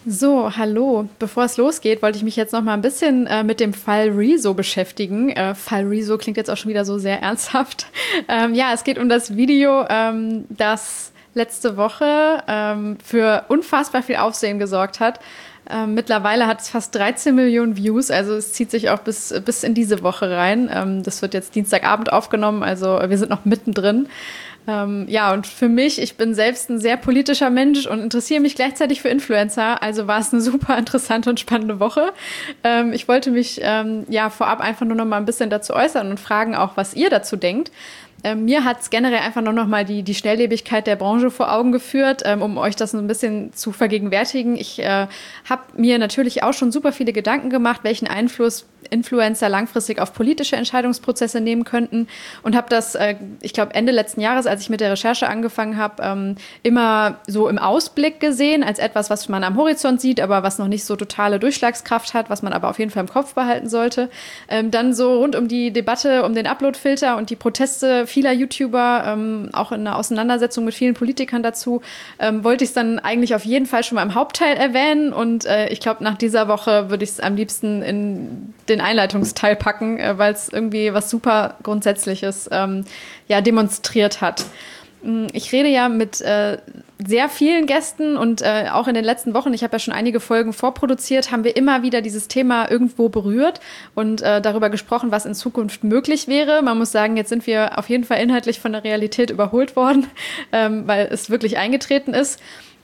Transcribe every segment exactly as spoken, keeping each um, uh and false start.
So, hallo. Bevor es losgeht, wollte ich mich jetzt noch mal ein bisschen äh, mit dem Fall Rezo beschäftigen. Äh, Fall Rezo klingt jetzt auch schon wieder so sehr ernsthaft. Ähm, ja, es geht um das Video, ähm, das letzte Woche ähm, für unfassbar viel Aufsehen gesorgt hat. Ähm, mittlerweile hat es fast dreizehn Millionen Views, also es zieht sich auch bis, bis in diese Woche rein. Ähm, das wird jetzt Dienstagabend aufgenommen, also wir sind noch mittendrin. Ähm, ja, und für mich, ich bin selbst ein sehr politischer Mensch und interessiere mich gleichzeitig für Influencer, also war es eine super interessante und spannende Woche. Ähm, ich wollte mich ähm, ja vorab einfach nur noch mal ein bisschen dazu äußern und fragen auch, was ihr dazu denkt. Ähm, mir hat es generell einfach nur noch mal die, die Schnelllebigkeit der Branche vor Augen geführt, ähm, um euch das ein bisschen zu vergegenwärtigen. Ich äh, habe mir natürlich auch schon super viele Gedanken gemacht, welchen Einfluss Influencer langfristig auf politische Entscheidungsprozesse nehmen könnten und habe das, äh, ich glaube, Ende letzten Jahres, als ich mit der Recherche angefangen habe, ähm, immer so im Ausblick gesehen, als etwas, was man am Horizont sieht, aber was noch nicht so totale Durchschlagskraft hat, was man aber auf jeden Fall im Kopf behalten sollte. Ähm, dann so rund um die Debatte um den Uploadfilter und die Proteste vieler YouTuber, ähm, auch in einer Auseinandersetzung mit vielen Politikern dazu, ähm, wollte ich es dann eigentlich auf jeden Fall schon mal im Hauptteil erwähnen und äh, ich glaube, nach dieser Woche würde ich es am liebsten in den Einleitungsteil packen, äh, weil es irgendwie was super Grundsätzliches ähm, ja, demonstriert hat. Ich rede ja mit äh, sehr vielen Gästen und äh, auch in den letzten Wochen, ich habe ja schon einige Folgen vorproduziert, haben wir immer wieder dieses Thema irgendwo berührt und äh, darüber gesprochen, was in Zukunft möglich wäre. Man muss sagen, jetzt sind wir auf jeden Fall inhaltlich von der Realität überholt worden, ähm, weil es wirklich eingetreten ist.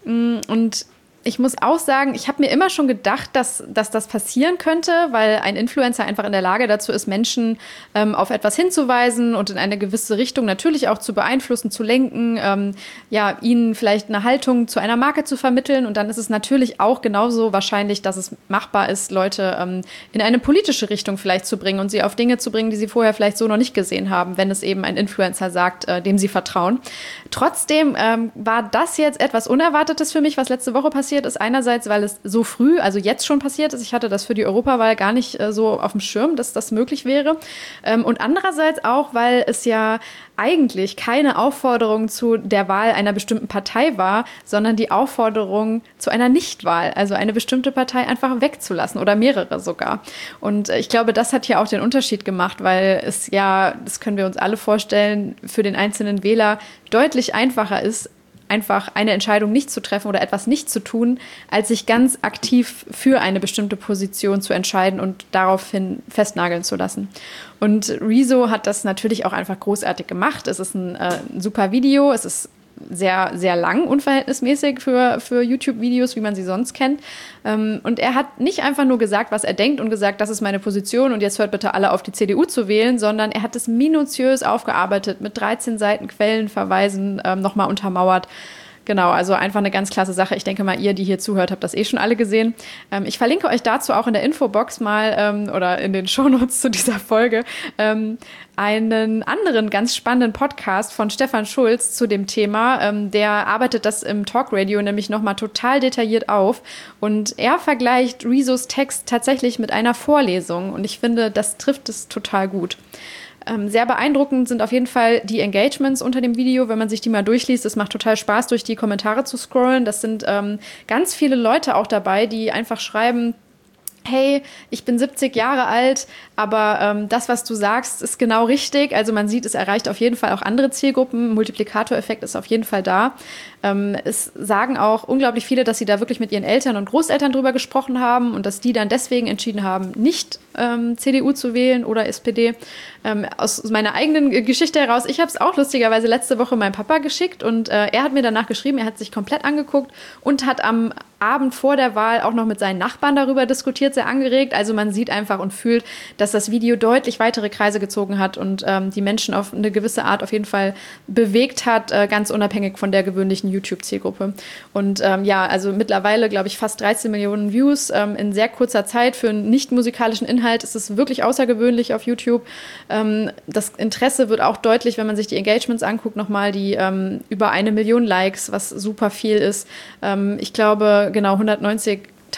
Und ich muss auch sagen, ich habe mir immer schon gedacht, dass, dass das passieren könnte, weil ein Influencer einfach in der Lage dazu ist, Menschen ähm, auf etwas hinzuweisen und in eine gewisse Richtung natürlich auch zu beeinflussen, zu lenken, ähm, ja, ihnen vielleicht eine Haltung zu einer Marke zu vermitteln. Und dann ist es natürlich auch genauso wahrscheinlich, dass es machbar ist, Leute ähm, in eine politische Richtung vielleicht zu bringen und sie auf Dinge zu bringen, die sie vorher vielleicht so noch nicht gesehen haben, wenn es eben ein Influencer sagt, äh, dem sie vertrauen. Trotzdem ähm, war das jetzt etwas Unerwartetes für mich, was letzte Woche passiert ist. Einerseits, weil es so früh, also jetzt schon passiert ist. Ich hatte das für die Europawahl gar nicht äh, so auf dem Schirm, dass das möglich wäre. Ähm, und andererseits auch, weil es ja eigentlich keine Aufforderung zu der Wahl einer bestimmten Partei war, sondern die Aufforderung zu einer Nichtwahl, also eine bestimmte Partei einfach wegzulassen oder mehrere sogar. Und äh, ich glaube, das hat ja auch den Unterschied gemacht, weil es ja, das können wir uns alle vorstellen, für den einzelnen Wähler deutlich einfacher ist, einfach eine Entscheidung nicht zu treffen oder etwas nicht zu tun, als sich ganz aktiv für eine bestimmte Position zu entscheiden und daraufhin festnageln zu lassen. Und Rezo hat das natürlich auch einfach großartig gemacht. Es ist ein, äh, ein super Video, es ist sehr, sehr lang, unverhältnismäßig für, für YouTube-Videos, wie man sie sonst kennt. Ähm, und er hat nicht einfach nur gesagt, was er denkt und gesagt, das ist meine Position und jetzt hört bitte alle auf, die C D U zu wählen, sondern er hat es minutiös aufgearbeitet, mit dreizehn Seiten Quellenverweisen ähm, nochmal untermauert. Genau, also einfach eine ganz klasse Sache. Ich denke mal, ihr, die hier zuhört, habt das eh schon alle gesehen. Ähm, ich verlinke euch dazu auch in der Infobox mal ähm, oder in den Shownotes zu dieser Folge ähm, einen anderen ganz spannenden Podcast von Stefan Schulz zu dem Thema. Ähm, der arbeitet das im Talkradio nämlich nochmal total detailliert auf. Und er vergleicht Rezos Text tatsächlich mit einer Vorlesung. Und ich finde, das trifft es total gut. Ähm, sehr beeindruckend sind auf jeden Fall die Engagements unter dem Video, wenn man sich die mal durchliest. Es macht total Spaß, durch die Kommentare zu scrollen. Das sind ähm, ganz viele Leute auch dabei, die einfach schreiben, hey, ich bin siebzig Jahre alt, aber ähm, das, was du sagst, ist genau richtig. Also man sieht, es erreicht auf jeden Fall auch andere Zielgruppen. Multiplikatoreffekt ist auf jeden Fall da. Ähm, es sagen auch unglaublich viele, dass sie da wirklich mit ihren Eltern und Großeltern drüber gesprochen haben und dass die dann deswegen entschieden haben, nicht ähm, C D U zu wählen oder S P D. Ähm, aus meiner eigenen Geschichte heraus, ich habe es auch lustigerweise letzte Woche meinem Papa geschickt und äh, er hat mir danach geschrieben, er hat sich komplett angeguckt und hat am Abend vor der Wahl auch noch mit seinen Nachbarn darüber diskutiert, sehr angeregt. Also man sieht einfach und fühlt, dass das Video deutlich weitere Kreise gezogen hat und ähm, die Menschen auf eine gewisse Art auf jeden Fall bewegt hat, äh, ganz unabhängig von der gewöhnlichen YouTube-Zielgruppe. Und ähm, ja, also mittlerweile, glaube ich, fast dreizehn Millionen Views ähm, in sehr kurzer Zeit. Für einen nicht musikalischen Inhalt ist es wirklich außergewöhnlich auf YouTube. Ähm, das Interesse wird auch deutlich, wenn man sich die Engagements anguckt, nochmal die ähm, über eine Million Likes, was super viel ist. Ähm, ich glaube, genau hundertneunzigtausend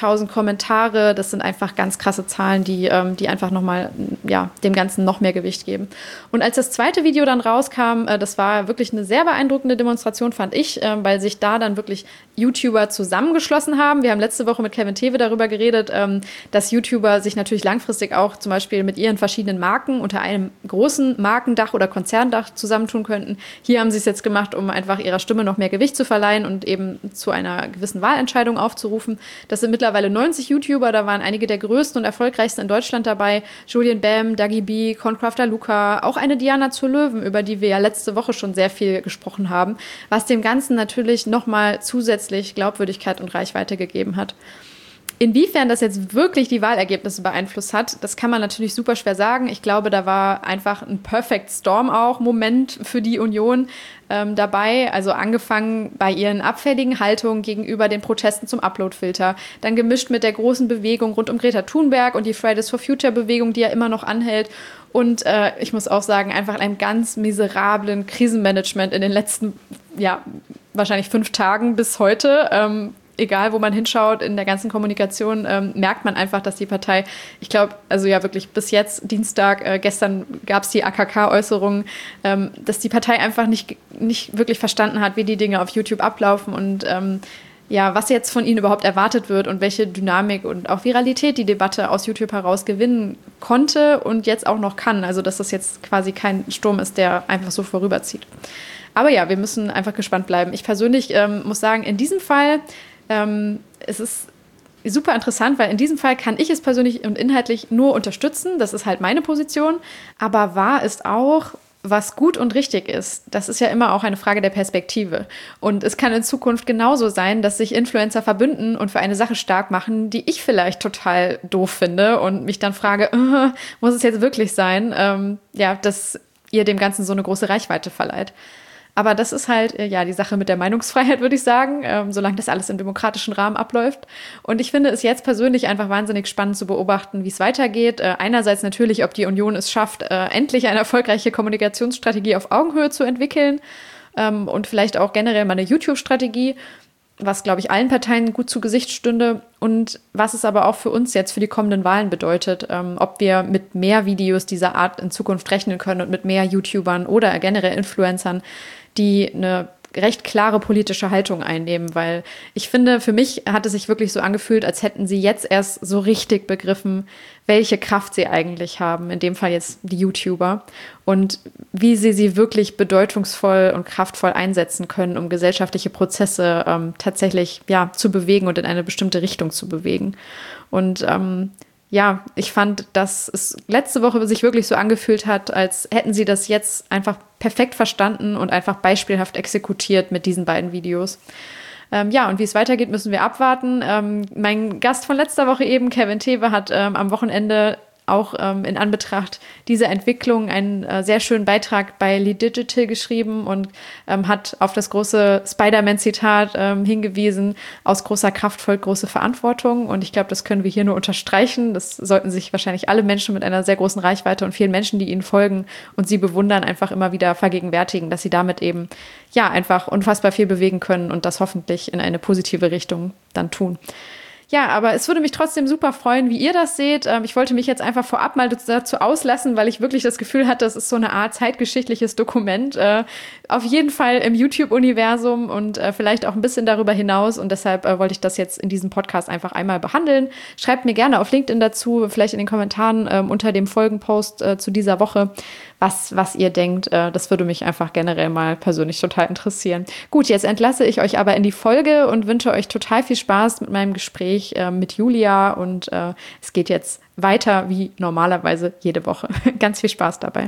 sechzigtausend Kommentare. Das sind einfach ganz krasse Zahlen, die, ähm, die einfach nochmal, ja, dem Ganzen noch mehr Gewicht geben. Und als das zweite Video dann rauskam, äh, das war wirklich eine sehr beeindruckende Demonstration, fand ich, äh, weil sich da dann wirklich YouTuber zusammengeschlossen haben. Wir haben letzte Woche mit Kevin Thewe darüber geredet, ähm, dass YouTuber sich natürlich langfristig auch zum Beispiel mit ihren verschiedenen Marken unter einem großen Markendach oder Konzerndach zusammentun könnten. Hier haben sie es jetzt gemacht, um einfach ihrer Stimme noch mehr Gewicht zu verleihen und eben zu einer gewissen Wahlentscheidung aufzurufen. Das sind mittlerweile neunzig YouTuber, da waren einige der größten und erfolgreichsten in Deutschland dabei. Julian Bam, Dagi B, Corncrafter Luca, auch eine Diana zur Löwen, über die wir ja letzte Woche schon sehr viel gesprochen haben, was dem Ganzen natürlich nochmal zusätzlich Glaubwürdigkeit und Reichweite gegeben hat. Inwiefern das jetzt wirklich die Wahlergebnisse beeinflusst hat, das kann man natürlich super schwer sagen. Ich glaube, da war einfach ein Perfect Storm auch Moment für die Union ähm, dabei. Also angefangen bei ihren abfälligen Haltungen gegenüber den Protesten zum Uploadfilter, dann gemischt mit der großen Bewegung rund um Greta Thunberg und die Fridays for Future Bewegung, die ja immer noch anhält. Und äh, ich muss auch sagen, einfach einem ganz miserablen Krisenmanagement in den letzten, ja, wahrscheinlich fünf Tagen bis heute. Ähm, Egal, wo man hinschaut, in der ganzen Kommunikation ähm, merkt man einfach, dass die Partei, ich glaube, also ja wirklich bis jetzt, Dienstag, äh, gestern gab es die A K K-Äußerungen, ähm, dass die Partei einfach nicht, nicht wirklich verstanden hat, wie die Dinge auf YouTube ablaufen und ähm, ja, was jetzt von ihnen überhaupt erwartet wird und welche Dynamik und auch Viralität die Debatte aus YouTube heraus gewinnen konnte und jetzt auch noch kann. Also dass das jetzt quasi kein Sturm ist, der einfach so vorüberzieht. Aber ja, wir müssen einfach gespannt bleiben. Ich persönlich ähm, muss sagen, in diesem Fall Ähm, es ist super interessant, weil in diesem Fall kann ich es persönlich und inhaltlich nur unterstützen. Das ist halt meine Position. Aber wahr ist auch, was gut und richtig ist. Das ist ja immer auch eine Frage der Perspektive. Und es kann in Zukunft genauso sein, dass sich Influencer verbünden und für eine Sache stark machen, die ich vielleicht total doof finde und mich dann frage, äh, muss es jetzt wirklich sein, ähm, ja, dass ihr dem Ganzen so eine große Reichweite verleiht. Aber das ist halt, ja, die Sache mit der Meinungsfreiheit, würde ich sagen, ähm, solange das alles im demokratischen Rahmen abläuft. Und ich finde es jetzt persönlich einfach wahnsinnig spannend zu beobachten, wie es weitergeht. Äh, einerseits natürlich, ob die Union es schafft, äh, endlich eine erfolgreiche Kommunikationsstrategie auf Augenhöhe zu entwickeln ähm, und vielleicht auch generell mal eine YouTube-Strategie, was, glaube ich, allen Parteien gut zu Gesicht stünde und was es aber auch für uns jetzt für die kommenden Wahlen bedeutet, ähm, ob wir mit mehr Videos dieser Art in Zukunft rechnen können und mit mehr YouTubern oder generell Influencern, die eine recht klare politische Haltung einnehmen, weil ich finde, für mich hat es sich wirklich so angefühlt, als hätten sie jetzt erst so richtig begriffen, welche Kraft sie eigentlich haben, in dem Fall jetzt die YouTuber, und wie sie sie wirklich bedeutungsvoll und kraftvoll einsetzen können, um gesellschaftliche Prozesse ähm, tatsächlich ja, zu bewegen und in eine bestimmte Richtung zu bewegen. Und ähm, ja, ich fand, dass es letzte Woche sich wirklich so angefühlt hat, als hätten sie das jetzt einfach perfekt verstanden und einfach beispielhaft exekutiert mit diesen beiden Videos. Ähm, ja, und wie es weitergeht, müssen wir abwarten. Ähm, mein Gast von letzter Woche eben, Kevin Thewe, hat ähm, am Wochenende auch ähm, in Anbetracht dieser Entwicklung einen äh, sehr schönen Beitrag bei Lead Digital geschrieben und ähm, hat auf das große Spider-Man-Zitat ähm, hingewiesen: Aus großer Kraft folgt große Verantwortung. Und ich glaube, das können wir hier nur unterstreichen. Das sollten sich wahrscheinlich alle Menschen mit einer sehr großen Reichweite und vielen Menschen, die ihnen folgen und sie bewundern, einfach immer wieder vergegenwärtigen, dass sie damit eben ja einfach unfassbar viel bewegen können und das hoffentlich in eine positive Richtung dann tun. Ja, aber es würde mich trotzdem super freuen, wie ihr das seht. Ich wollte mich jetzt einfach vorab mal dazu auslassen, weil ich wirklich das Gefühl hatte, das ist so eine Art zeitgeschichtliches Dokument. Auf jeden Fall im YouTube-Universum und vielleicht auch ein bisschen darüber hinaus. Und deshalb wollte ich das jetzt in diesem Podcast einfach einmal behandeln. Schreibt mir gerne auf LinkedIn dazu, vielleicht in den Kommentaren unter dem Folgenpost zu dieser Woche, was, was ihr denkt. Das würde mich einfach generell mal persönlich total interessieren. Gut, jetzt entlasse ich euch aber in die Folge und wünsche euch total viel Spaß mit meinem Gespräch mit Julia, und äh, es geht jetzt weiter wie normalerweise jede Woche. Ganz viel Spaß dabei.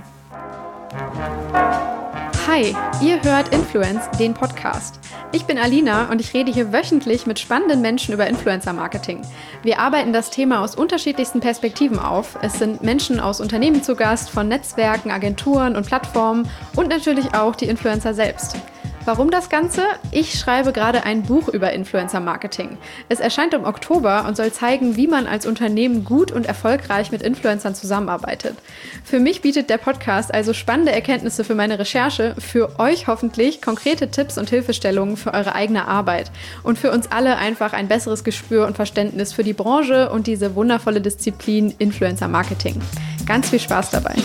Hi, ihr hört Influence, den Podcast. Ich bin Alina und ich rede hier wöchentlich mit spannenden Menschen über Influencer-Marketing. Wir arbeiten das Thema aus unterschiedlichsten Perspektiven auf. Es sind Menschen aus Unternehmen zu Gast, von Netzwerken, Agenturen und Plattformen und natürlich auch die Influencer selbst. Warum das Ganze? Ich schreibe gerade ein Buch über Influencer-Marketing. Es erscheint im Oktober und soll zeigen, wie man als Unternehmen gut und erfolgreich mit Influencern zusammenarbeitet. Für mich bietet der Podcast also spannende Erkenntnisse für meine Recherche, für euch hoffentlich konkrete Tipps und Hilfestellungen für eure eigene Arbeit und für uns alle einfach ein besseres Gespür und Verständnis für die Branche und diese wundervolle Disziplin Influencer-Marketing. Ganz viel Spaß dabei.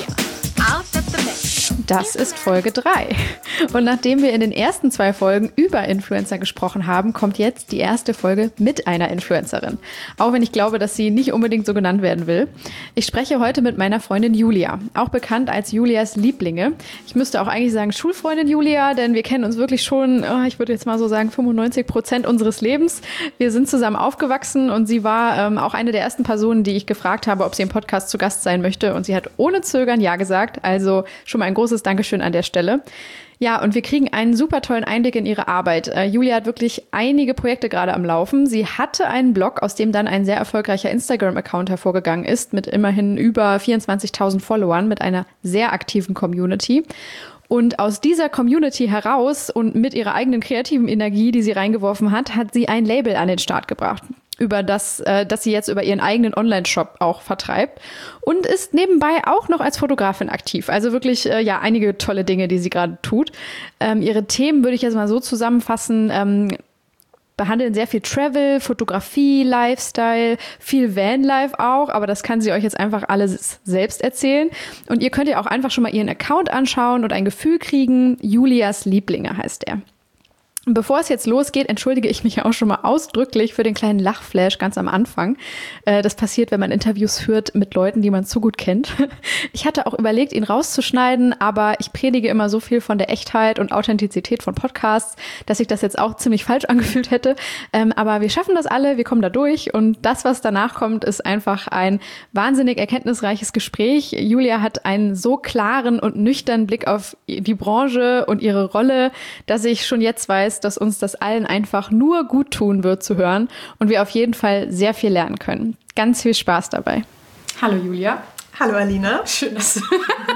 Das ist Folge drei. Und nachdem wir in den ersten zwei Folgen über Influencer gesprochen haben, kommt jetzt die erste Folge mit einer Influencerin. Auch wenn ich glaube, dass sie nicht unbedingt so genannt werden will. Ich spreche heute mit meiner Freundin Julia, auch bekannt als Julias Lieblinge. Ich müsste auch eigentlich sagen Schulfreundin Julia, denn wir kennen uns wirklich schon, oh, ich würde jetzt mal so sagen, fünfundneunzig Prozent unseres Lebens. Wir sind zusammen aufgewachsen und sie war ähm, auch eine der ersten Personen, die ich gefragt habe, ob sie im Podcast zu Gast sein möchte. Und sie hat ohne Zögern Ja gesagt. Also schon mal ein großes Dankeschön an der Stelle. Ja, und wir kriegen einen super tollen Einblick in ihre Arbeit. Äh, Julia hat wirklich einige Projekte gerade am Laufen. Sie hatte einen Blog, aus dem dann ein sehr erfolgreicher Instagram-Account hervorgegangen ist, mit immerhin über vierundzwanzigtausend Followern, mit einer sehr aktiven Community. Und aus dieser Community heraus und mit ihrer eigenen kreativen Energie, die sie reingeworfen hat, hat sie ein Label an den Start gebracht, über das, äh, das sie jetzt über ihren eigenen Online-Shop auch vertreibt und ist nebenbei auch noch als Fotografin aktiv. Also wirklich, äh, ja, einige tolle Dinge, die sie gerade tut. Ähm, ihre Themen würde ich jetzt mal so zusammenfassen, ähm, behandeln sehr viel Travel, Fotografie, Lifestyle, viel Vanlife auch, aber das kann sie euch jetzt einfach alles selbst erzählen. Und ihr könnt ja auch einfach schon mal ihren Account anschauen und ein Gefühl kriegen. Julias Lieblinge heißt er. Bevor es jetzt losgeht, entschuldige ich mich auch schon mal ausdrücklich für den kleinen Lachflash ganz am Anfang. Das passiert, wenn man Interviews führt mit Leuten, die man zu gut kennt. Ich hatte auch überlegt, ihn rauszuschneiden, aber ich predige immer so viel von der Echtheit und Authentizität von Podcasts, dass ich das jetzt auch ziemlich falsch angefühlt hätte. Aber wir schaffen das alle, wir kommen da durch und das, was danach kommt, ist einfach ein wahnsinnig erkenntnisreiches Gespräch. Julia hat einen so klaren und nüchternen Blick auf die Branche und ihre Rolle, dass ich schon jetzt weiß, dass uns das allen einfach nur gut tun wird zu hören und wir auf jeden Fall sehr viel lernen können. Ganz viel Spaß dabei. Hallo Julia. Hallo Alina. Schön, dass du...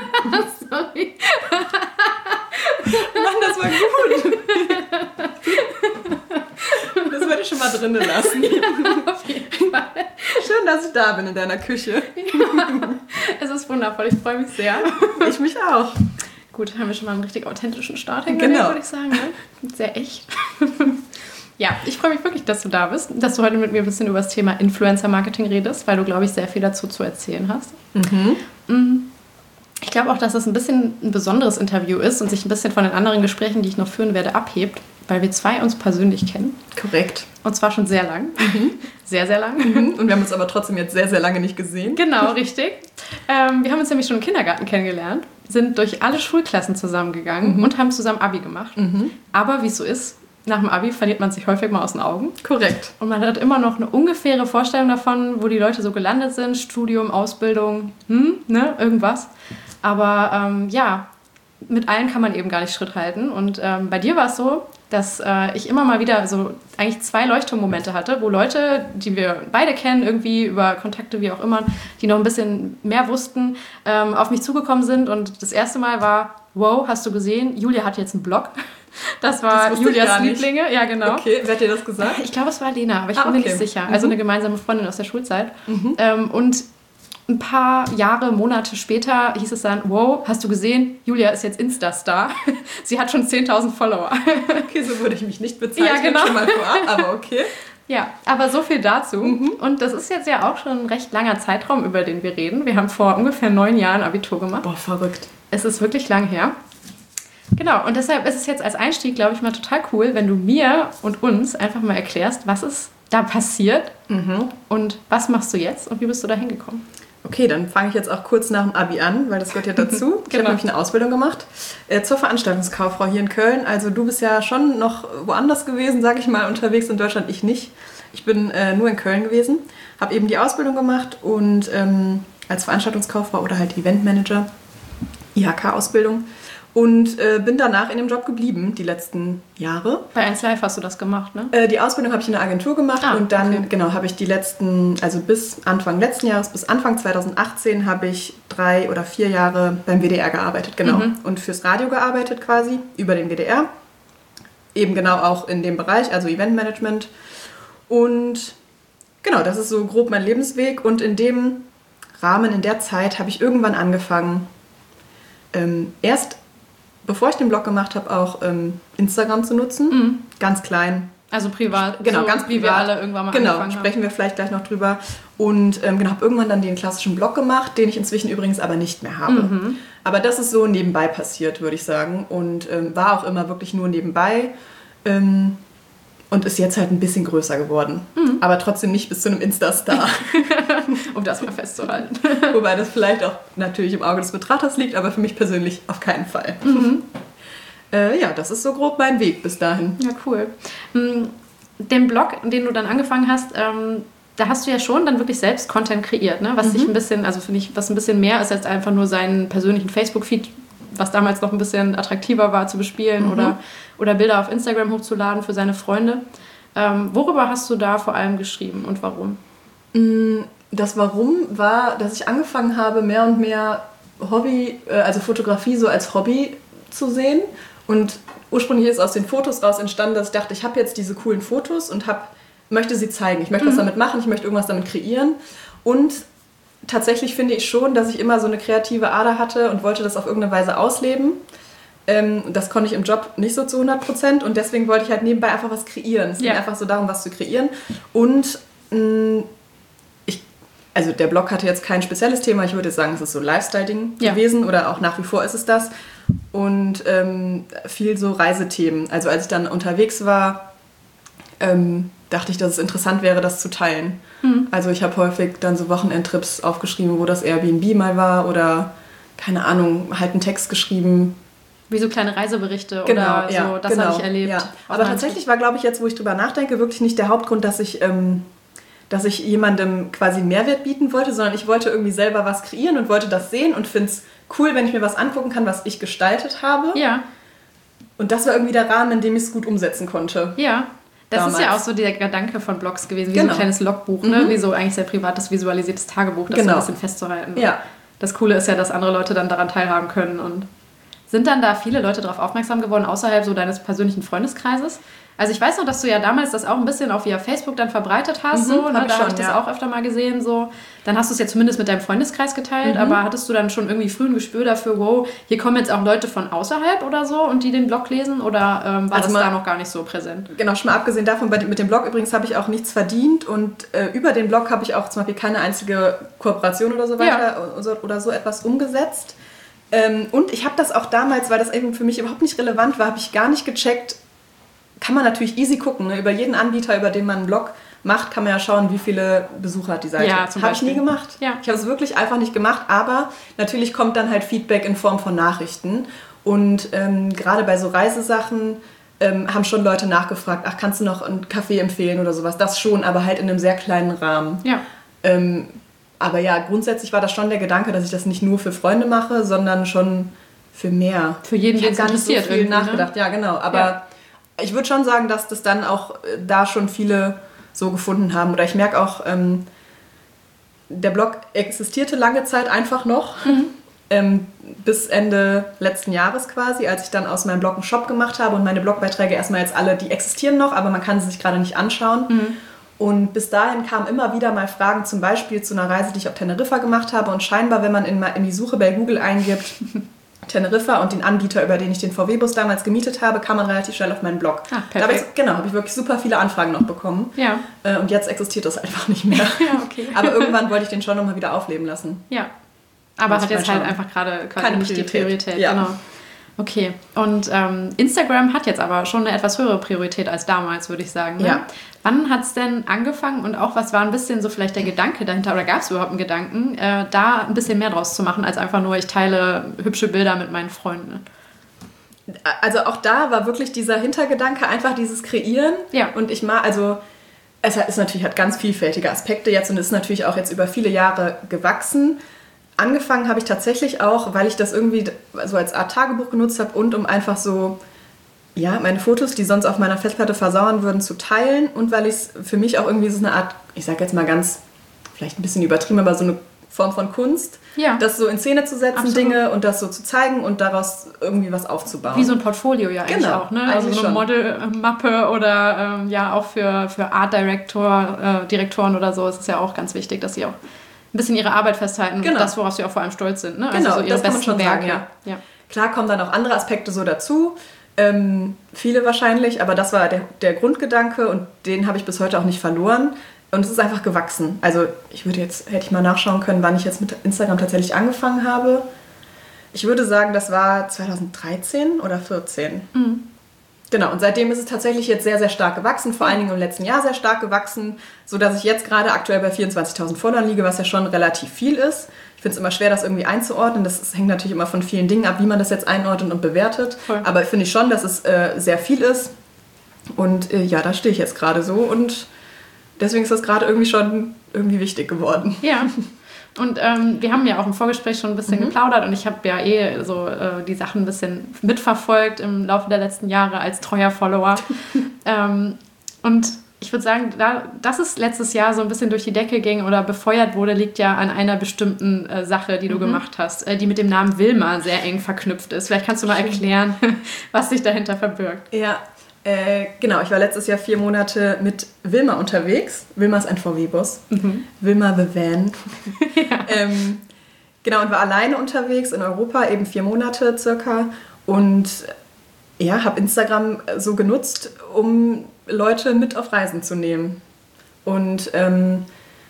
Sorry. Mann, das war gut. Das würde ich schon mal drinnen lassen. Ja, auf jeden Fall. Schön, dass ich da bin in deiner Küche. Ja, es ist wundervoll, ich freue mich sehr. Ich mich auch. Gut, haben wir schon mal einen richtig authentischen Start hingelegt, genau. Würde ich sagen. Ne? Sehr echt. Ja, ich freue mich wirklich, dass du da bist, dass du heute mit mir ein bisschen über das Thema Influencer-Marketing redest, weil du, glaube ich, sehr viel dazu zu erzählen hast. Mhm. Ich glaube auch, dass es ein bisschen ein besonderes Interview ist und sich ein bisschen von den anderen Gesprächen, die ich noch führen werde, abhebt, weil wir zwei uns persönlich kennen. Korrekt. Und zwar schon sehr lang. Mhm. Sehr, sehr lang. Mhm. Und wir haben uns aber trotzdem jetzt sehr, sehr lange nicht gesehen. Genau, richtig. Ähm, wir haben uns nämlich schon im Kindergarten kennengelernt, sind durch alle Schulklassen zusammengegangen mhm. und haben zusammen Abi gemacht. Mhm. Aber wie es so ist, nach dem Abi verliert man sich häufig mal aus den Augen. Korrekt. Und man hat immer noch eine ungefähre Vorstellung davon, wo die Leute so gelandet sind. Studium, Ausbildung, hm, ne, irgendwas. Aber ähm, ja, mit allen kann man eben gar nicht Schritt halten. Und ähm, bei dir war es so, dass äh, ich immer mal wieder so eigentlich zwei Leuchtturmmomente hatte, wo Leute, die wir beide kennen, irgendwie über Kontakte, wie auch immer, die noch ein bisschen mehr wussten, ähm, auf mich zugekommen sind. Und das erste Mal war, wow, hast du gesehen, Julia hat jetzt einen Blog. Das war das Julias Lieblinge. Ja, genau. Okay, wer hat dir das gesagt? Ich glaube, es war Lena, aber ich ah, bin okay. mir nicht sicher. Also eine gemeinsame Freundin aus der Schulzeit. Mhm. Ähm, und ein paar Jahre, Monate später hieß es dann, wow, hast du gesehen, Julia ist jetzt Insta-Star. Sie hat schon zehntausend Follower. Okay, so würde ich mich nicht bezeichnen, ja, genau. schon mal vorab, aber okay. Ja, aber so viel dazu. Mhm. Und das ist jetzt ja auch schon ein recht langer Zeitraum, über den wir reden. Wir haben vor ungefähr neun Jahren Abitur gemacht. Boah, verrückt. Es ist wirklich lang her. Genau, und deshalb ist es jetzt als Einstieg, glaube ich, mal total cool, wenn du mir und uns einfach mal erklärst, was ist da passiert mhm. und was machst du jetzt und wie bist du da hingekommen? Okay, dann fange ich jetzt auch kurz nach dem Abi an, weil das gehört ja dazu. Genau. Ich habe nämlich eine Ausbildung gemacht äh, zur Veranstaltungskauffrau hier in Köln. Also du bist ja schon noch woanders gewesen, sage ich mal, unterwegs in Deutschland, ich nicht. Ich bin äh, nur in Köln gewesen, habe eben die Ausbildung gemacht und ähm, als Veranstaltungskauffrau oder halt Eventmanager, I H K-Ausbildung. Und äh, bin danach in dem Job geblieben, die letzten Jahre. Bei eins Live hast du das gemacht, ne? Äh, die Ausbildung habe ich in der Agentur gemacht ah, und dann okay. genau habe ich die letzten, also bis Anfang letzten Jahres, bis Anfang zweitausendachtzehn habe ich drei oder vier Jahre beim W D R gearbeitet, genau. Mhm. Und fürs Radio gearbeitet quasi, über den W D R. eben genau auch in dem Bereich, also Eventmanagement. Und genau, das ist so grob mein Lebensweg. Und in dem Rahmen, in der Zeit, habe ich irgendwann angefangen, ähm, erst bevor ich den Blog gemacht habe, auch ähm, Instagram zu nutzen. Mhm. Ganz klein. Also privat. Genau, so ganz privat. Wie wir alle irgendwann mal genau, angefangen haben. Genau, sprechen wir vielleicht gleich noch drüber. Und ähm, genau, habe irgendwann dann den klassischen Blog gemacht, den ich inzwischen übrigens aber nicht mehr habe. Mhm. Aber das ist so nebenbei passiert, würde ich sagen. Und ähm, war auch immer wirklich nur nebenbei. Ähm, und ist jetzt halt ein bisschen größer geworden. Mhm. Aber trotzdem nicht bis zu einem Insta-Star. Um das mal festzuhalten. Wobei das vielleicht auch natürlich im Auge des Betrachters liegt, aber für mich persönlich auf keinen Fall. Mhm. Äh, ja, das ist so grob mein Weg bis dahin. Ja, cool. Den Blog, den du dann angefangen hast, ähm, da hast du ja schon dann wirklich selbst Content kreiert, ne? Was mhm. sich ein bisschen, also finde ich, was ein bisschen mehr ist als einfach nur seinen persönlichen Facebook-Feed, was damals noch ein bisschen attraktiver war zu bespielen mhm. oder, oder Bilder auf Instagram hochzuladen für seine Freunde. Ähm, worüber hast du da vor allem geschrieben und warum? Das Warum war, dass ich angefangen habe, mehr und mehr Hobby, also Fotografie so als Hobby zu sehen. Und ursprünglich ist aus den Fotos raus entstanden, dass ich dachte, ich habe jetzt diese coolen Fotos und hab, möchte sie zeigen. Ich möchte mhm. was damit machen, ich möchte irgendwas damit kreieren. Und tatsächlich finde ich schon, dass ich immer so eine kreative Ader hatte und wollte das auf irgendeine Weise ausleben. Ähm, das konnte ich im Job nicht so zu hundert Prozent und deswegen wollte ich halt nebenbei einfach was kreieren. Es ging ja. einfach so darum, was zu kreieren. Und mh, ich, also der Blog hatte jetzt kein spezielles Thema. Ich würde sagen, es ist so Lifestyle-Ding ja. gewesen oder auch nach wie vor ist es das. Und ähm, viel so Reisethemen. Also als ich dann unterwegs war, ähm, dachte ich, dass es interessant wäre, das zu teilen. Mhm. Also ich habe häufig dann so Wochenendtrips aufgeschrieben, wo das Airbnb mal war oder, keine Ahnung, halt einen Text geschrieben. Wie so kleine Reiseberichte genau, oder so, ja, das genau, habe ich erlebt. Ja. Aber tatsächlich war, glaube ich, jetzt, wo ich drüber nachdenke, wirklich nicht der Hauptgrund, dass ich, ähm, dass ich jemandem quasi einen Mehrwert bieten wollte, sondern ich wollte irgendwie selber was kreieren und wollte das sehen und finde es cool, wenn ich mir was angucken kann, was ich gestaltet habe. Ja. Und das war irgendwie der Rahmen, in dem ich es gut umsetzen konnte. Ja. Das damals. Ist ja auch so der Gedanke von Blogs gewesen, wie genau. so ein kleines Logbuch, ne? Mhm. Wie so eigentlich sehr privates, visualisiertes Tagebuch, das genau. so ein bisschen festzuhalten. Ja. Das Coole ist ja, dass andere Leute dann daran teilhaben können. Und sind dann da viele Leute darauf aufmerksam geworden, außerhalb so deines persönlichen Freundeskreises? Also ich weiß noch, dass du ja damals das auch ein bisschen auf via Facebook dann verbreitet hast. Mhm, so, ne? hab da habe ich das ja. auch öfter mal gesehen. So. Dann hast du es ja zumindest mit deinem Freundeskreis geteilt, mhm. aber hattest du dann schon irgendwie früh ein Gespür dafür, wow, hier kommen jetzt auch Leute von außerhalb oder so und die den Blog lesen? Oder ähm, war also das mal, da noch gar nicht so präsent? Genau, schon mal abgesehen davon, bei, mit dem Blog übrigens habe ich auch nichts verdient und äh, über den Blog habe ich auch zum Beispiel keine einzige Kooperation oder so weiter ja. oder, so, oder so etwas umgesetzt. Ähm, und ich habe das auch damals, weil das eben für mich überhaupt nicht relevant war, habe ich gar nicht gecheckt. Kann man natürlich easy gucken. Ne? Über jeden Anbieter, über den man einen Blog macht, kann man ja schauen, wie viele Besucher hat die Seite. Ja, habe ich nie gemacht. Ja. Ich habe es wirklich einfach nicht gemacht, aber natürlich kommt dann halt Feedback in Form von Nachrichten. Und ähm, gerade bei so Reisesachen ähm, haben schon Leute nachgefragt, ach, kannst du noch einen Kaffee empfehlen oder sowas? Das schon, aber halt in einem sehr kleinen Rahmen. Ja. Ähm, aber ja, grundsätzlich war das schon der Gedanke, dass ich das nicht nur für Freunde mache, sondern schon für mehr. Für jeden, der es interessiert. Ich habe gar nicht so viel nachgedacht. Ne? Ja, genau. Aber ja. ich würde schon sagen, dass das dann auch da schon viele so gefunden haben. Oder ich merke auch, ähm, der Blog existierte lange Zeit einfach noch. Mhm. Ähm, bis Ende letzten Jahres quasi, als ich dann aus meinem Blog einen Shop gemacht habe und meine Blogbeiträge erstmal jetzt alle, die existieren noch, aber man kann sie sich gerade nicht anschauen. Mhm. Und bis dahin kamen immer wieder mal Fragen, zum Beispiel zu einer Reise, die ich auf Teneriffa gemacht habe. Und scheinbar, wenn man in, in die Suche bei Google eingibt, Teneriffa und den Anbieter, über den ich den V W-Bus damals gemietet habe, kam man relativ schnell auf meinen Blog. Ah, perfekt. Da hab ich, genau, habe ich wirklich super viele Anfragen noch bekommen. Ja. Äh, und jetzt existiert das einfach nicht mehr. Ja, okay. Aber irgendwann wollte ich den schon nochmal wieder aufleben lassen. Ja. Aber hat jetzt halt einfach gerade quasi nicht die Priorität. Ja. Genau. Okay. Und ähm, Instagram hat jetzt aber schon eine etwas höhere Priorität als damals, würde ich sagen. Ne? Ja. Wann hat es denn angefangen und auch was war ein bisschen so vielleicht der Gedanke dahinter oder gab es überhaupt einen Gedanken, äh, da ein bisschen mehr draus zu machen, als einfach nur, ich teile hübsche Bilder mit meinen Freunden? Also auch da war wirklich dieser Hintergedanke, einfach dieses Kreieren. Ja. Und ich mal, also es ist natürlich, hat ganz vielfältige Aspekte jetzt und ist natürlich auch jetzt über viele Jahre gewachsen. Angefangen habe ich tatsächlich auch, weil ich das irgendwie so als Art Tagebuch genutzt habe und um einfach so, ja, meine Fotos, die sonst auf meiner Festplatte versauern würden, zu teilen und weil ich es für mich auch irgendwie so eine Art, ich sag jetzt mal ganz, vielleicht ein bisschen übertrieben, aber so eine Form von Kunst, ja. das so in Szene zu setzen, Absolut. Dinge und das so zu zeigen und daraus irgendwie was aufzubauen. Wie so ein Portfolio ja eigentlich genau, auch, ne? Eigentlich also so eine Modelmappe oder ähm, ja auch für, für Art Director, äh, Direktoren oder so ist es ja auch ganz wichtig, dass sie auch ein bisschen ihre Arbeit festhalten, genau. das, worauf sie auch vor allem stolz sind. Ne? Genau, also so ihre das kann man besten schon Werke. sagen, ja. Ja. Klar kommen dann auch andere Aspekte so dazu, ähm, viele wahrscheinlich, aber das war der, der Grundgedanke und den habe ich bis heute auch nicht verloren. Und es ist einfach gewachsen. Also ich würde jetzt, hätte ich mal nachschauen können, wann ich jetzt mit Instagram tatsächlich angefangen habe. Ich würde sagen, das war zweitausenddreizehn oder vierzehn. Mhm. Genau, und seitdem ist es tatsächlich jetzt sehr, sehr stark gewachsen. Vor allen Dingen im letzten Jahr sehr stark gewachsen, sodass ich jetzt gerade aktuell bei vierundzwanzigtausend Followern liege, was ja schon relativ viel ist. Ich finde es immer schwer, das irgendwie einzuordnen. Das, das hängt natürlich immer von vielen Dingen ab, wie man das jetzt einordnet und bewertet. Voll. Aber finde ich schon, dass es äh, sehr viel ist. Und äh, ja, da stehe ich jetzt gerade so und deswegen ist das gerade irgendwie schon irgendwie wichtig geworden. Ja, und ähm, wir haben ja auch im Vorgespräch schon ein bisschen mhm. geplaudert und ich habe ja eh so äh, die Sachen ein bisschen mitverfolgt im Laufe der letzten Jahre als treuer Follower. ähm, und ich würde sagen, da, dass es letztes Jahr so ein bisschen durch die Decke ging oder befeuert wurde, liegt ja an einer bestimmten äh, Sache, die du mhm. gemacht hast, äh, die mit dem Namen Wilma sehr eng verknüpft ist. Vielleicht kannst du mal erklären, was sich dahinter verbirgt. Ja, Äh, genau, ich war letztes Jahr vier Monate mit Wilma unterwegs. Wilma ist ein V W-Bus. Mhm. Wilma the Van. ja. ähm, genau, und war alleine unterwegs in Europa, eben vier Monate circa. Und ja, habe Instagram so genutzt, um Leute mit auf Reisen zu nehmen. Und ähm,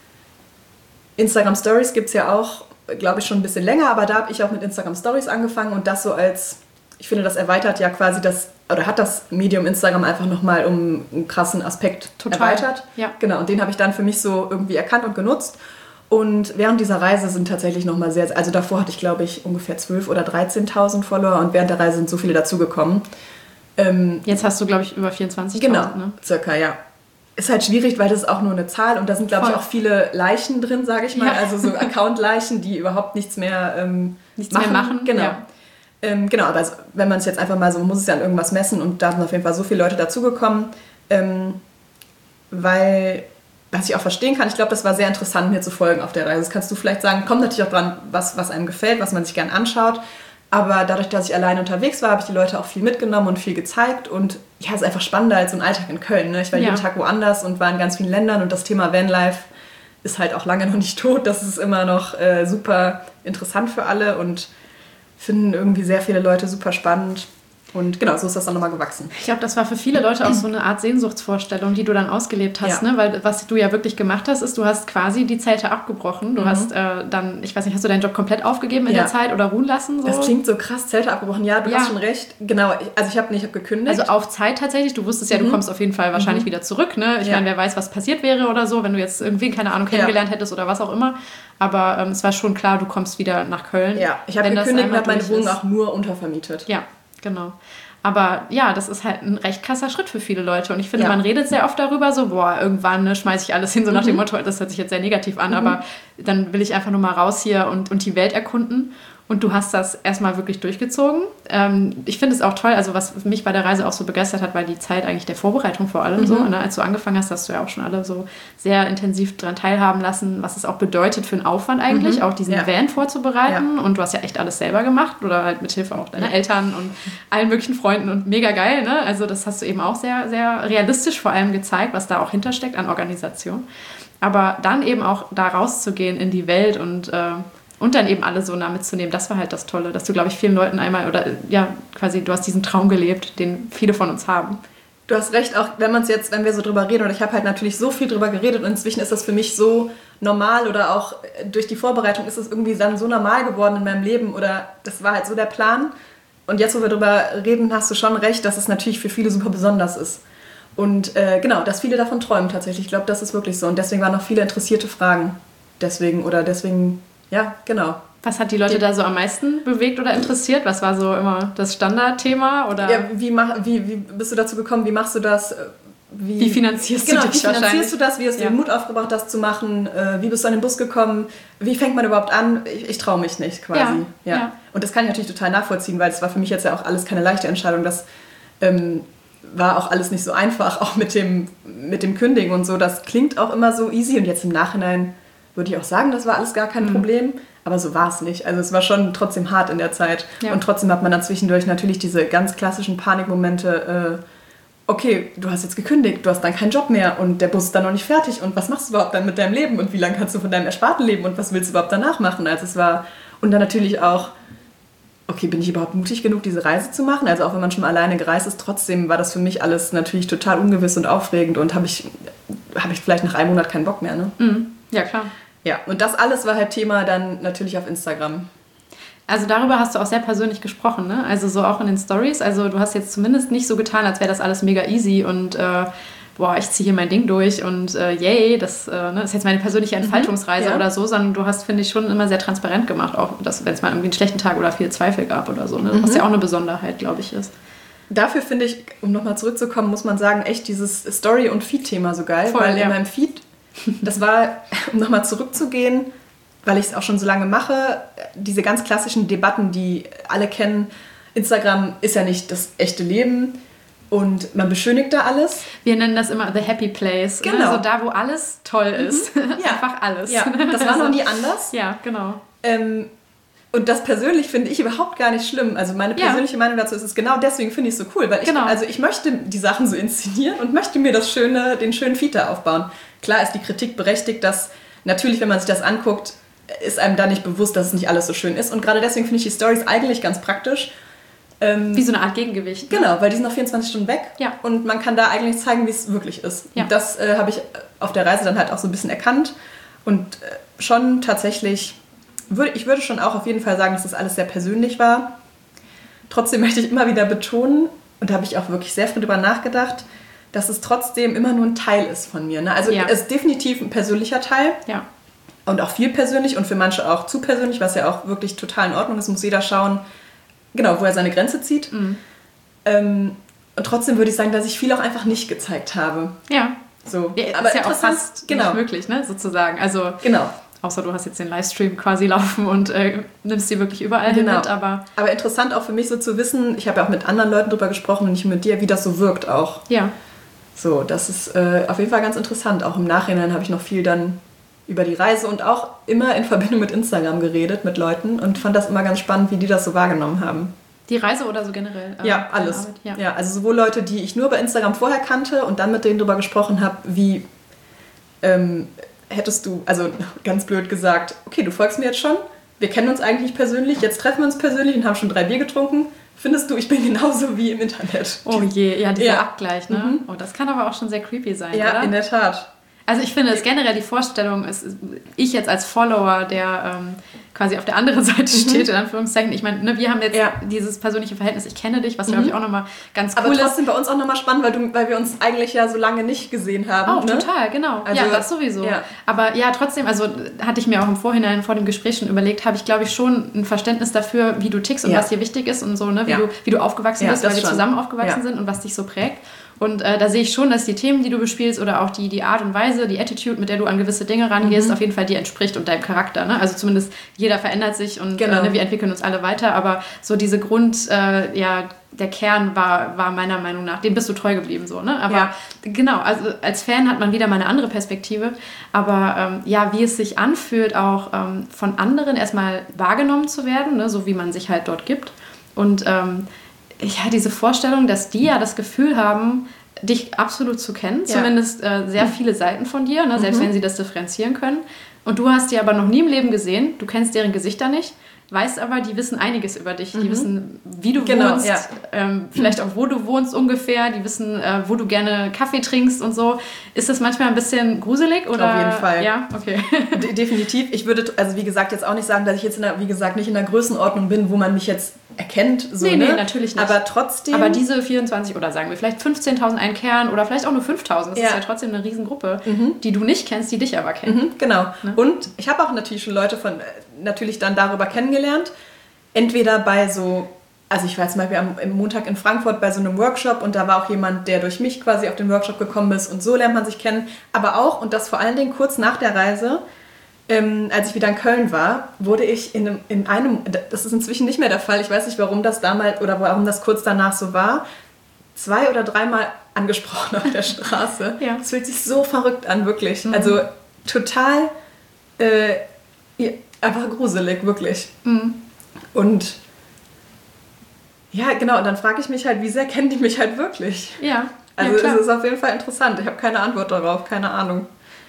Instagram Stories gibt es ja auch, glaube ich, schon ein bisschen länger, aber da habe ich auch mit Instagram Stories angefangen und das so als, ich finde, das erweitert ja quasi das, oder hat das Medium Instagram einfach nochmal um einen krassen Aspekt Total. erweitert. Ja. Genau, und den habe ich dann für mich so irgendwie erkannt und genutzt. Und während dieser Reise sind tatsächlich nochmal sehr, also davor hatte ich, glaube ich, ungefähr zwölftausend oder dreizehntausend Follower und während der Reise sind so viele dazugekommen. Ähm, Jetzt hast du, glaube ich, über vierundzwanzigtausend. Genau, ne? circa, ja. Ist halt schwierig, weil das ist auch nur eine Zahl und da sind, glaube ich, auch viele Leichen drin, sage ich mal. Ja. Also so Account-Leichen, die überhaupt nichts mehr ähm, nichts machen. mehr machen. Genau. Ja. Ähm, genau, aber also, wenn man es jetzt einfach mal so, man muss es ja an irgendwas messen und da sind auf jeden Fall so viele Leute dazugekommen, ähm, weil, was ich auch verstehen kann, ich glaube, das war sehr interessant, mir zu folgen auf der Reise. Das kannst du vielleicht sagen, kommt natürlich auch dran, was, was einem gefällt, was man sich gern anschaut. Aber dadurch, dass ich alleine unterwegs war, habe ich die Leute auch viel mitgenommen und viel gezeigt. Und ja, es ist einfach spannender als so ein Alltag in Köln. Ne? Ich war ja. jeden Tag woanders und war in ganz vielen Ländern. Und das Thema Vanlife ist halt auch lange noch nicht tot. Das ist immer noch äh, super interessant für alle und finden irgendwie sehr viele Leute super spannend. Und genau, so ist das dann nochmal gewachsen. Ich glaube, das war für viele Leute auch so eine Art Sehnsuchtsvorstellung, die du dann ausgelebt hast, ja. ne? Weil was du ja wirklich gemacht hast, ist, du hast quasi die Zelte abgebrochen. Du mhm. hast äh, dann, ich weiß nicht, hast du deinen Job komplett aufgegeben in ja. der Zeit oder ruhen lassen? So? Das klingt so krass, Zelte abgebrochen. Ja, du ja. hast schon recht. Genau, also ich habe nicht, ich habe gekündigt. Also auf Zeit tatsächlich. Du wusstest ja, mhm. du kommst auf jeden Fall wahrscheinlich mhm. wieder zurück. Ne? Ich ja. meine, wer weiß, was passiert wäre oder so, wenn du jetzt irgendwie, keine Ahnung, kennengelernt ja. hättest oder was auch immer. Aber ähm, es war schon klar, du kommst wieder nach Köln. Ja, ich habe gekündigt und habe meine Wohnung auch nur untervermietet. Ja, genau. Aber ja, das ist halt ein recht krasser Schritt für viele Leute. Und ich finde, ja. man redet sehr oft darüber, so, boah, irgendwann ne, schmeiße ich alles hin, so nach mhm. dem Motto, das hört sich jetzt sehr negativ an, mhm. aber dann will ich einfach nur mal raus hier und, und die Welt erkunden. Und du hast das erstmal wirklich durchgezogen. Ähm, ich finde es auch toll, also was mich bei der Reise auch so begeistert hat, war die Zeit eigentlich der Vorbereitung vor allem. Mhm. So, ne? Als du angefangen hast, hast du ja auch schon alle so sehr intensiv daran teilhaben lassen, was es auch bedeutet für einen Aufwand eigentlich, mhm. auch diesen ja. Van vorzubereiten. Ja. Und du hast ja echt alles selber gemacht oder halt mit Hilfe auch deiner ja. Eltern und allen möglichen Freunden und mega geil. Ne? Also das hast du eben auch sehr, sehr realistisch vor allem gezeigt, was da auch hintersteckt an Organisation. Aber dann eben auch da rauszugehen in die Welt und äh, Und dann eben alle so nah mitzunehmen, das war halt das Tolle, dass du, glaube ich, vielen Leuten einmal, oder ja, quasi, du hast diesen Traum gelebt, den viele von uns haben. Du hast recht, auch wenn man es jetzt, wenn wir so drüber reden, oder ich habe halt natürlich so viel drüber geredet und inzwischen ist das für mich so normal oder auch durch die Vorbereitung ist es irgendwie dann so normal geworden in meinem Leben oder das war halt so der Plan. Und jetzt, wo wir drüber reden, hast du schon recht, dass es natürlich für viele super besonders ist. Und äh, genau, dass viele davon träumen tatsächlich. Ich glaube, das ist wirklich so. Und deswegen waren noch viele interessierte Fragen. Deswegen, oder deswegen... Ja, genau. Was hat die Leute da so am meisten bewegt oder interessiert? Was war so immer das Standardthema? Oder? Ja, wie, mach, wie, wie bist du dazu gekommen? Wie machst du das? Wie, wie finanzierst genau, du dich wie finanzierst du das? Wie hast du ja. den Mut aufgebracht, das zu machen? Wie bist du an den Bus gekommen? Wie fängt man überhaupt an? Ich, ich traue mich nicht, quasi. Ja. Ja. Ja. Und das kann ich natürlich total nachvollziehen, weil es war für mich jetzt ja auch alles keine leichte Entscheidung. Das ähm, war auch alles nicht so einfach, auch mit dem, mit dem Kündigen und so. Das klingt auch immer so easy und jetzt im Nachhinein würde ich auch sagen, das war alles gar kein mhm. Problem. Aber so war es nicht. Also es war schon trotzdem hart in der Zeit. Ja. Und trotzdem hat man dann zwischendurch natürlich diese ganz klassischen Panikmomente, äh, okay, du hast jetzt gekündigt, du hast dann keinen Job mehr und der Bus ist dann noch nicht fertig und was machst du überhaupt dann mit deinem Leben und wie lange kannst du von deinem Ersparten leben und was willst du überhaupt danach machen? Also es war, und dann natürlich auch, okay, bin ich überhaupt mutig genug, diese Reise zu machen? Also auch wenn man schon alleine gereist ist, trotzdem war das für mich alles natürlich total ungewiss und aufregend und habe ich, hab ich vielleicht nach einem Monat keinen Bock mehr. Ne? Mhm. Ja, klar. Ja, und das alles war halt Thema dann natürlich auf Instagram. Also darüber hast du auch sehr persönlich gesprochen, ne? Also so auch in den Stories. Also du hast jetzt zumindest nicht so getan, als wäre das alles mega easy und äh, boah, ich ziehe hier mein Ding durch und äh, yay, das, äh, ne, das ist jetzt meine persönliche Entfaltungsreise mhm, ja. oder so, sondern du hast, finde ich, schon immer sehr transparent gemacht, auch wenn es mal irgendwie einen schlechten Tag oder viel Zweifel gab oder so, ne? Was mhm. ja auch eine Besonderheit, glaube ich, ist. Dafür finde ich, um nochmal zurückzukommen, muss man sagen, echt dieses Story- und Feed-Thema so geil, Voll, weil ja. in meinem Feed, das war, um nochmal zurückzugehen, weil ich es auch schon so lange mache, diese ganz klassischen Debatten, die alle kennen, Instagram ist ja nicht das echte Leben und man beschönigt da alles. Wir nennen das immer the happy place. Genau. Ne? Also da, wo alles toll ist. Mhm. Ja. Einfach alles. Ja. Das war noch nie anders. Ja, genau. Ähm, und das persönlich finde ich überhaupt gar nicht schlimm. Also meine persönliche ja. Meinung dazu ist es genau deswegen finde ich es so cool, weil ich, genau. also ich möchte die Sachen so inszenieren und möchte mir das schöne, den schönen Feed da aufbauen. Klar ist die Kritik berechtigt, dass natürlich, wenn man sich das anguckt, ist einem da nicht bewusst, dass es nicht alles so schön ist. Und gerade deswegen finde ich die Storys eigentlich ganz praktisch. Ähm, Wie so eine Art Gegengewicht. Ne? Genau, weil die sind noch vierundzwanzig Stunden weg. Ja. Und man kann da eigentlich zeigen, wie es wirklich ist. Ja. Und das äh, habe ich auf der Reise dann halt auch so ein bisschen erkannt. Und äh, schon tatsächlich, würde, ich würde schon auch auf jeden Fall sagen, dass das alles sehr persönlich war. Trotzdem möchte ich immer wieder betonen, und da habe ich auch wirklich sehr viel drüber nachgedacht, dass es trotzdem immer nur ein Teil ist von mir. Ne? Also ja. es ist definitiv ein persönlicher Teil. Ja. Und auch viel persönlich und für manche auch zu persönlich, was ja auch wirklich total in Ordnung ist, muss jeder schauen, genau, wo er seine Grenze zieht. Mhm. Ähm, und trotzdem würde ich sagen, dass ich viel auch einfach nicht gezeigt habe. Ja. So. Ja, aber ist ja auch fast genau. nicht möglich, ne, sozusagen. Also, genau. Außer du hast jetzt den Livestream quasi laufen und äh, nimmst die wirklich überall genau. hin mit. Aber, aber interessant auch für mich so zu wissen, ich habe ja auch mit anderen Leuten drüber gesprochen und nicht mit dir, wie das so wirkt auch. Ja. So, das ist äh, auf jeden Fall ganz interessant. Auch im Nachhinein habe ich noch viel dann über die Reise und auch immer in Verbindung mit Instagram geredet mit Leuten und fand das immer ganz spannend, wie die das so wahrgenommen haben. Die Reise oder so generell? Ähm, ja, alles. Ja. ja, also sowohl Leute, die ich nur bei Instagram vorher kannte und dann mit denen drüber gesprochen habe, wie ähm, hättest du, also ganz blöd gesagt, okay, du folgst mir jetzt schon, wir kennen uns eigentlich persönlich, jetzt treffen wir uns persönlich und haben schon drei Bier getrunken. Findest du, ich bin genauso wie im Internet? Oh je, ja, dieser ja. Abgleich, ne? Mhm. Oh, das kann aber auch schon sehr creepy sein, ja, oder? Ja, in der Tat. Also ich finde, es generell die Vorstellung, ist, ich jetzt als Follower, der ähm, quasi auf der anderen Seite steht, mhm. in Anführungszeichen, ich meine, ne, wir haben jetzt ja. dieses persönliche Verhältnis, ich kenne dich, was mhm. glaube ich auch nochmal ganz cool ist. Aber trotzdem ist. Bei uns auch nochmal spannend, weil, du, weil wir uns eigentlich ja so lange nicht gesehen haben. Auch ne? total, genau. Also, ja, das sowieso. Ja. Aber ja, trotzdem, also hatte ich mir auch im Vorhinein vor dem Gespräch schon überlegt, habe ich glaube ich schon ein Verständnis dafür, wie du tickst und ja. was dir wichtig ist und so, ne? wie, ja. du, wie du aufgewachsen ja, bist, weil wir schon. zusammen aufgewachsen ja. sind und was dich so prägt. Und äh, da sehe ich schon, dass die Themen, die du bespielst oder auch die, die Art und Weise, die Attitude, mit der du an gewisse Dinge rangehst, mhm. auf jeden Fall dir entspricht und deinem Charakter. Ne? Also zumindest jeder verändert sich und genau. äh, ne, wir entwickeln uns alle weiter. Aber so diese Grund, äh, ja, der Kern war, war meiner Meinung nach, dem bist du treu geblieben. So, ne? Aber ja. genau, also als Fan hat man wieder mal eine andere Perspektive. Aber ähm, ja, wie es sich anfühlt, auch ähm, von anderen erstmal wahrgenommen zu werden, ne? So wie man sich halt dort gibt. Und ähm, ja, diese Vorstellung, dass die ja das Gefühl haben, dich absolut zu kennen, ja. zumindest äh, sehr viele Seiten von dir, ne, selbst mhm. wenn sie das differenzieren können. Und du hast die aber noch nie im Leben gesehen, du kennst deren Gesichter nicht, weißt aber, die wissen einiges über dich. Die mhm. wissen, wie du genau, wohnst, ja. ähm, vielleicht auch, wo du wohnst ungefähr. Die wissen, äh, wo du gerne Kaffee trinkst und so. Ist das manchmal ein bisschen gruselig? Oder? Auf jeden Fall. Ja, okay. De- definitiv. Ich würde, also wie gesagt, jetzt auch nicht sagen, dass ich jetzt, in der, wie gesagt, nicht in der Größenordnung bin, wo man mich jetzt erkennt. So, nee, ne? nee, natürlich nicht. Aber trotzdem... Aber diese vierundzwanzig oder sagen wir vielleicht fünfzehntausend ein Kern oder vielleicht auch nur fünftausend, das ja. ist ja trotzdem eine Riesengruppe, mhm. die du nicht kennst, die dich aber kennen. Mhm, genau. Ne? Und ich habe auch natürlich schon Leute von, natürlich dann darüber kennengelernt. Entweder bei so, also ich war jetzt mal am Montag in Frankfurt bei so einem Workshop und da war auch jemand, der durch mich quasi auf den Workshop gekommen ist und so lernt man sich kennen. Aber auch, und das vor allen Dingen kurz nach der Reise, ähm, als ich wieder in Köln war, wurde ich in einem, in einem, das ist inzwischen nicht mehr der Fall, ich weiß nicht, warum das damals oder warum das kurz danach so war, zwei oder dreimal angesprochen auf der Straße. Ja. Das fühlt sich so verrückt an, wirklich. Mhm. Also total... äh, ja, einfach gruselig, wirklich. Mhm. Und ja, genau, und dann frage ich mich halt, wie sehr kennen die mich halt wirklich? Ja. Also ja, klar. es ist auf jeden Fall interessant. Ich habe keine Antwort darauf, keine Ahnung.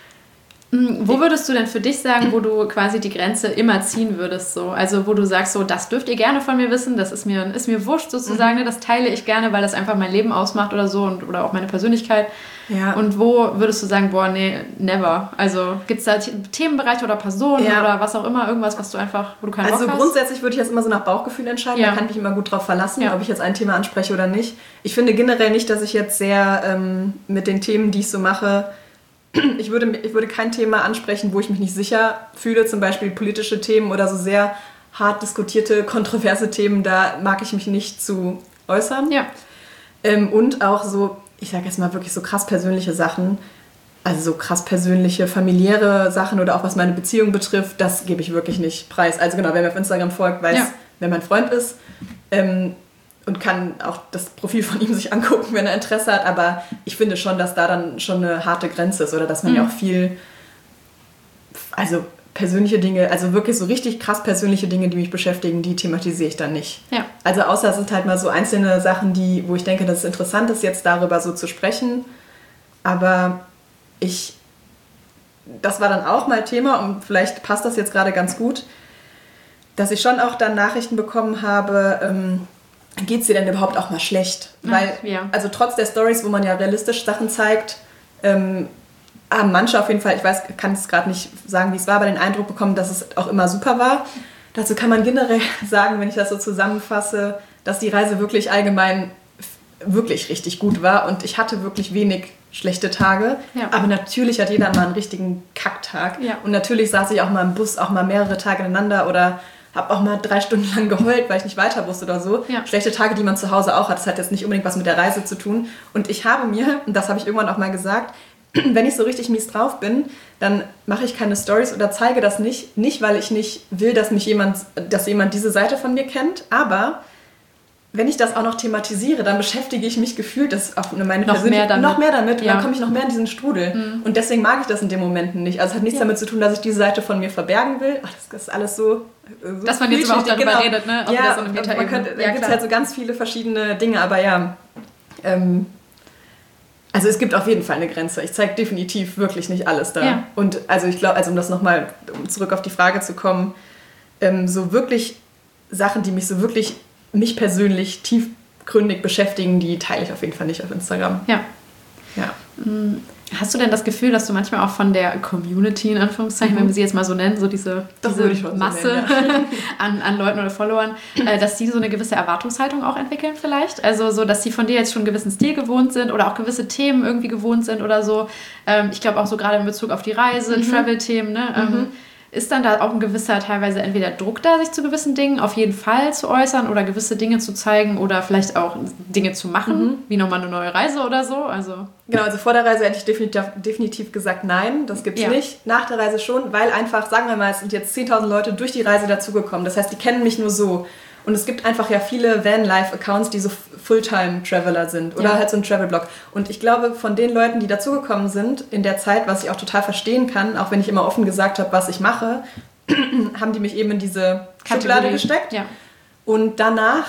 Wo würdest du denn für dich sagen, wo du quasi die Grenze immer ziehen würdest? So? Also wo du sagst, so, das dürft ihr gerne von mir wissen, das ist mir, ist mir wurscht sozusagen, mhm. das teile ich gerne, weil das einfach mein Leben ausmacht oder so und, oder auch meine Persönlichkeit. Ja. Und wo würdest du sagen, boah, nee, never? Also gibt es da Themenbereiche oder Personen ja. oder was auch immer, irgendwas, was du einfach, wo du keinen also Bock hast? Also grundsätzlich würde ich jetzt immer so nach Bauchgefühl entscheiden, ja. da kann ich mich immer gut drauf verlassen, ja. ob ich jetzt ein Thema anspreche oder nicht. Ich finde generell nicht, dass ich jetzt sehr ähm, mit den Themen, die ich so mache, Ich würde, ich würde kein Thema ansprechen, wo ich mich nicht sicher fühle, zum Beispiel politische Themen oder so sehr hart diskutierte, kontroverse Themen, da mag ich mich nicht zu äußern. Ja. Ähm, und auch so, ich sage jetzt mal wirklich so krass persönliche Sachen, also so krass persönliche, familiäre Sachen oder auch was meine Beziehung betrifft, das gebe ich wirklich nicht preis. Also genau, wer mir auf Instagram folgt, weiß, ja. wer mein Freund ist. Ähm, und kann auch das Profil von ihm sich angucken, wenn er Interesse hat. Aber ich finde schon, dass da dann schon eine harte Grenze ist oder dass man mhm. ja auch viel, also persönliche Dinge, also wirklich so richtig krass persönliche Dinge, die mich beschäftigen, die thematisiere ich dann nicht. Ja. Also außer es sind halt mal so einzelne Sachen, die, wo ich denke, dass es interessant ist, jetzt darüber so zu sprechen. Aber ich, das war dann auch mal Thema und vielleicht passt das jetzt gerade ganz gut, dass ich schon auch dann Nachrichten bekommen habe, ähm, geht es dir denn überhaupt auch mal schlecht? Weil, Ach, ja. also trotz der Storys, wo man ja realistisch Sachen zeigt, ähm, haben manche auf jeden Fall, ich weiß, kann es gerade nicht sagen, wie es war, aber den Eindruck bekommen, dass es auch immer super war. Dazu kann man generell sagen, wenn ich das so zusammenfasse, dass die Reise wirklich allgemein wirklich richtig gut war und ich hatte wirklich wenig schlechte Tage. Ja. Aber natürlich hat jeder mal einen richtigen Kacktag. Ja. Und natürlich saß ich auch mal im Bus, auch mal mehrere Tage ineinander oder habe auch mal drei Stunden lang geheult, weil ich nicht weiter wusste oder so. Ja. Schlechte Tage, die man zu Hause auch hat. Das hat jetzt nicht unbedingt was mit der Reise zu tun. Und ich habe mir, und das habe ich irgendwann auch mal gesagt, wenn ich so richtig mies drauf bin, dann mache ich keine Stories oder zeige das nicht. Nicht, weil ich nicht will, dass mich jemand, dass jemand diese Seite von mir kennt, aber wenn ich das auch noch thematisiere, dann beschäftige ich mich gefühlt das auf meine noch mehr damit. noch mehr damit und ja. dann komme ich noch mehr in diesen Strudel. Mhm. Und deswegen mag ich das in den Momenten nicht. Also es hat nichts ja. damit zu tun, dass ich diese Seite von mir verbergen will. Ach, das ist alles so... so dass man jetzt überhaupt darüber genau. redet, ne? Auch ja, so eine man könnte, ja, da gibt es halt so ganz viele verschiedene Dinge, aber ja... Ähm, also es gibt auf jeden Fall eine Grenze. Ich zeige definitiv wirklich nicht alles da. Ja. Und also ich glaube, also um das nochmal, um zurück auf die Frage zu kommen, ähm, so wirklich Sachen, die mich so wirklich, mich persönlich tiefgründig beschäftigen, die teile ich auf jeden Fall nicht auf Instagram. Ja. Ja. Hast du denn das Gefühl, dass du manchmal auch von der Community, in Anführungszeichen, mhm. wenn wir sie jetzt mal so nennen, so diese, diese Masse so nennen, ja. an, an Leuten oder Followern, äh, dass die so eine gewisse Erwartungshaltung auch entwickeln vielleicht? Also so, dass sie von dir jetzt schon einen gewissen Stil gewohnt sind oder auch gewisse Themen irgendwie gewohnt sind oder so. Ähm, ich glaube auch so gerade in Bezug auf die Reise, mhm. Travel-Themen, ne? Ähm, mhm. Ist dann da auch ein gewisser teilweise entweder Druck da, sich zu gewissen Dingen auf jeden Fall zu äußern oder gewisse Dinge zu zeigen oder vielleicht auch Dinge zu machen, mhm. wie nochmal eine neue Reise oder so? Also genau, also vor der Reise hätte ich definitiv, definitiv gesagt, nein, das gibt's ja. nicht. Nach der Reise schon, weil einfach, sagen wir mal, es sind jetzt zehntausend Leute durch die Reise dazugekommen. Das heißt, die kennen mich nur so. Und es gibt einfach ja viele Vanlife-Accounts, die so Fulltime-Traveler sind oder ja. halt so ein Travel-Blog. Und ich glaube, von den Leuten, die dazugekommen sind in der Zeit, was ich auch total verstehen kann, auch wenn ich immer offen gesagt habe, was ich mache, haben die mich eben in diese Schublade gesteckt. Ja. Und danach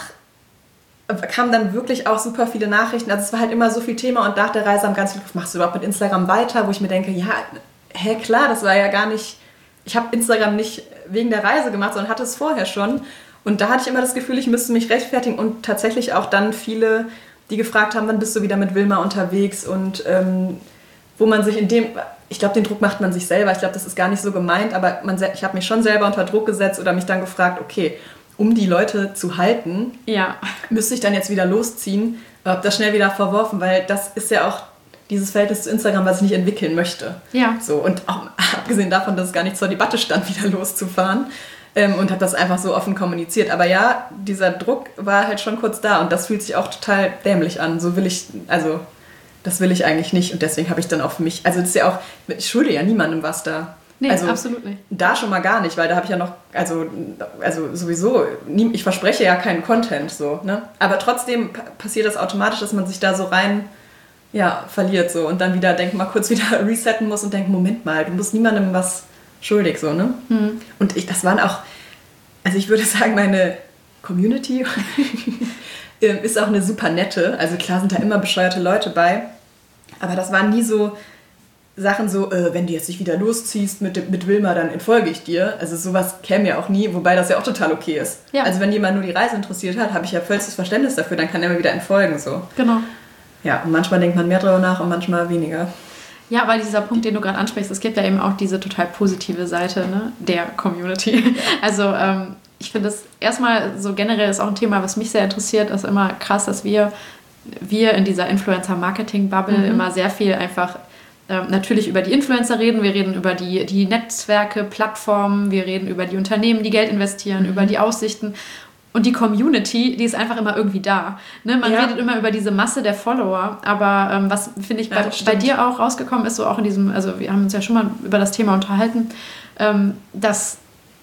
kamen dann wirklich auch super viele Nachrichten. Also es war halt immer so viel Thema und nach der Reise haben ganz viele gefragt, machst du überhaupt mit Instagram weiter? Wo ich mir denke, ja, hä, klar, das war ja gar nicht... Ich habe Instagram nicht wegen der Reise gemacht, sondern hatte es vorher schon. Und da hatte ich immer das Gefühl, ich müsste mich rechtfertigen und tatsächlich auch dann viele, die gefragt haben, wann bist du wieder mit Wilma unterwegs und ähm, wo man sich in dem, ich glaube, den Druck macht man sich selber, ich glaube, das ist gar nicht so gemeint, aber man, ich habe mich schon selber unter Druck gesetzt oder mich dann gefragt, okay, um die Leute zu halten, ja. müsste ich dann jetzt wieder losziehen, habe das schnell wieder verworfen, weil das ist ja auch dieses Verhältnis zu Instagram, was ich nicht entwickeln möchte. Ja. So, und auch abgesehen davon, dass es gar nicht zur Debatte stand, wieder loszufahren. Ähm, und habe das einfach so offen kommuniziert. Aber ja, dieser Druck war halt schon kurz da und das fühlt sich auch total dämlich an. So will ich, also das will ich eigentlich nicht und deswegen habe ich dann auch für mich, also das ist ja auch, ich schulde ja niemandem was da. Nee, also, absolut nicht. Da schon mal gar nicht, weil da habe ich ja noch, also, also sowieso, nie, ich verspreche ja keinen Content so, ne? Aber trotzdem p- passiert das automatisch, dass man sich da so rein, ja, verliert so und dann wieder denkt, mal kurz wieder resetten muss und denkt, Moment mal, du musst niemandem was schuldig, so, ne? Mhm. Und ich, das waren auch, also ich würde sagen, meine Community ist auch eine super nette. Also klar sind da immer bescheuerte Leute bei, aber das waren nie so Sachen so, äh, wenn du jetzt nicht wieder losziehst mit, mit Wilma, dann entfolge ich dir. Also sowas käme ja auch nie, wobei das ja auch total okay ist. Ja. Also wenn jemand nur die Reise interessiert hat, habe ich ja vollstes Verständnis dafür, dann kann er mir wieder entfolgen, so. Genau. Ja, und manchmal denkt man mehr drüber nach und manchmal weniger. Ja, weil dieser Punkt, den du gerade ansprichst, es gibt ja eben auch diese total positive Seite, ne, der Community. Also ähm, ich finde das erstmal so generell ist auch ein Thema, was mich sehr interessiert, ist immer krass, dass wir, wir in dieser Influencer-Marketing-Bubble mhm. immer sehr viel einfach ähm, natürlich über die Influencer reden, wir reden über die, die Netzwerke, Plattformen, wir reden über die Unternehmen, die Geld investieren, mhm. über die Aussichten. Und die Community, die ist einfach immer irgendwie da. Ne? Man ja. redet immer über diese Masse der Follower, aber ähm, was, finde ich, ja, bei, bei dir auch rausgekommen ist, so auch in diesem, also wir haben uns ja schon mal über das Thema unterhalten, ähm, dass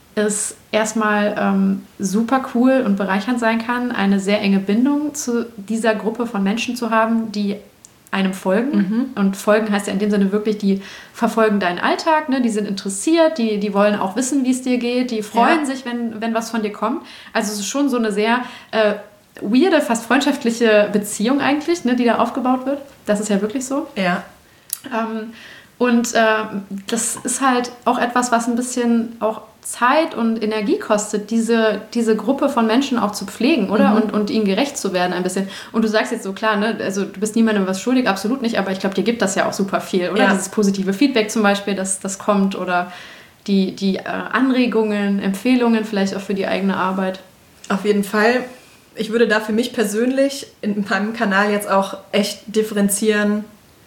es erstmal ähm, super cool und bereichernd sein kann, eine sehr enge Bindung zu dieser Gruppe von Menschen zu haben, die einem folgen. Mhm. Und folgen heißt ja in dem Sinne wirklich, die verfolgen deinen Alltag, ne? Die sind interessiert, die, die wollen auch wissen, wie es dir geht, die freuen ja. sich, wenn, wenn was von dir kommt. Also es ist schon so eine sehr äh, weirde, fast freundschaftliche Beziehung eigentlich, ne, die da aufgebaut wird. Das ist ja wirklich so. Ja. Ähm, und äh, das ist halt auch etwas, was ein bisschen auch Zeit und Energie kostet, diese, diese Gruppe von Menschen auch zu pflegen, oder? Mhm. Und, und ihnen gerecht zu werden ein bisschen. Und du sagst jetzt so, klar, ne, also du bist niemandem was schuldig, absolut nicht, aber ich glaube, dir gibt das ja auch super viel, oder? Ja. Dieses positive Feedback zum Beispiel, das, das kommt, oder die, die äh, Anregungen, Empfehlungen vielleicht auch für die eigene Arbeit. Auf jeden Fall. Ich würde da für mich persönlich in meinem Kanal jetzt auch echt differenzieren,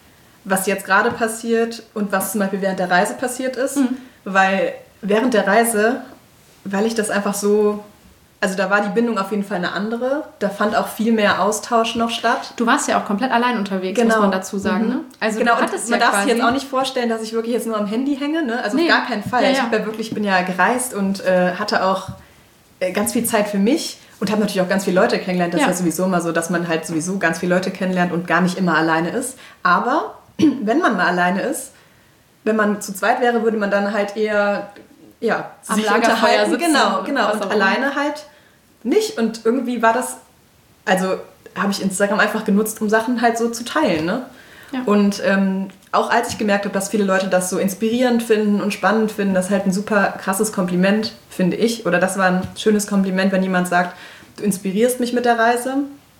was jetzt gerade passiert und was zum Beispiel während der Reise passiert ist, mhm. weil während der Reise, weil ich das einfach so, also da war die Bindung auf jeden Fall eine andere, da fand auch viel mehr Austausch noch statt. Du warst ja auch komplett allein unterwegs, genau. muss man dazu sagen. Mhm. Ne? Also genau, und man ja darf sich jetzt auch nicht vorstellen, dass ich wirklich jetzt nur am Handy hänge, ne? Also nee. auf gar keinen Fall. Ja, ja. Ich hab ja wirklich, bin ja gereist und äh, hatte auch äh, ganz viel Zeit für mich und habe natürlich auch ganz viele Leute kennengelernt. Das ja. ist ja sowieso immer so, dass man halt sowieso ganz viele Leute kennenlernt und gar nicht immer alleine ist. Aber wenn man mal alleine ist, wenn man zu zweit wäre, würde man dann halt eher ja, am sich Lagerfeuer sitzen. Genau, genau. Und alleine halt nicht. Und irgendwie war das, also habe ich Instagram einfach genutzt, um Sachen halt so zu teilen, ne? Ja. Und ähm, auch als ich gemerkt habe, dass viele Leute das so inspirierend finden und spannend finden, das ist halt ein super krasses Kompliment, finde ich. Oder das war ein schönes Kompliment, wenn jemand sagt, du inspirierst mich mit der Reise.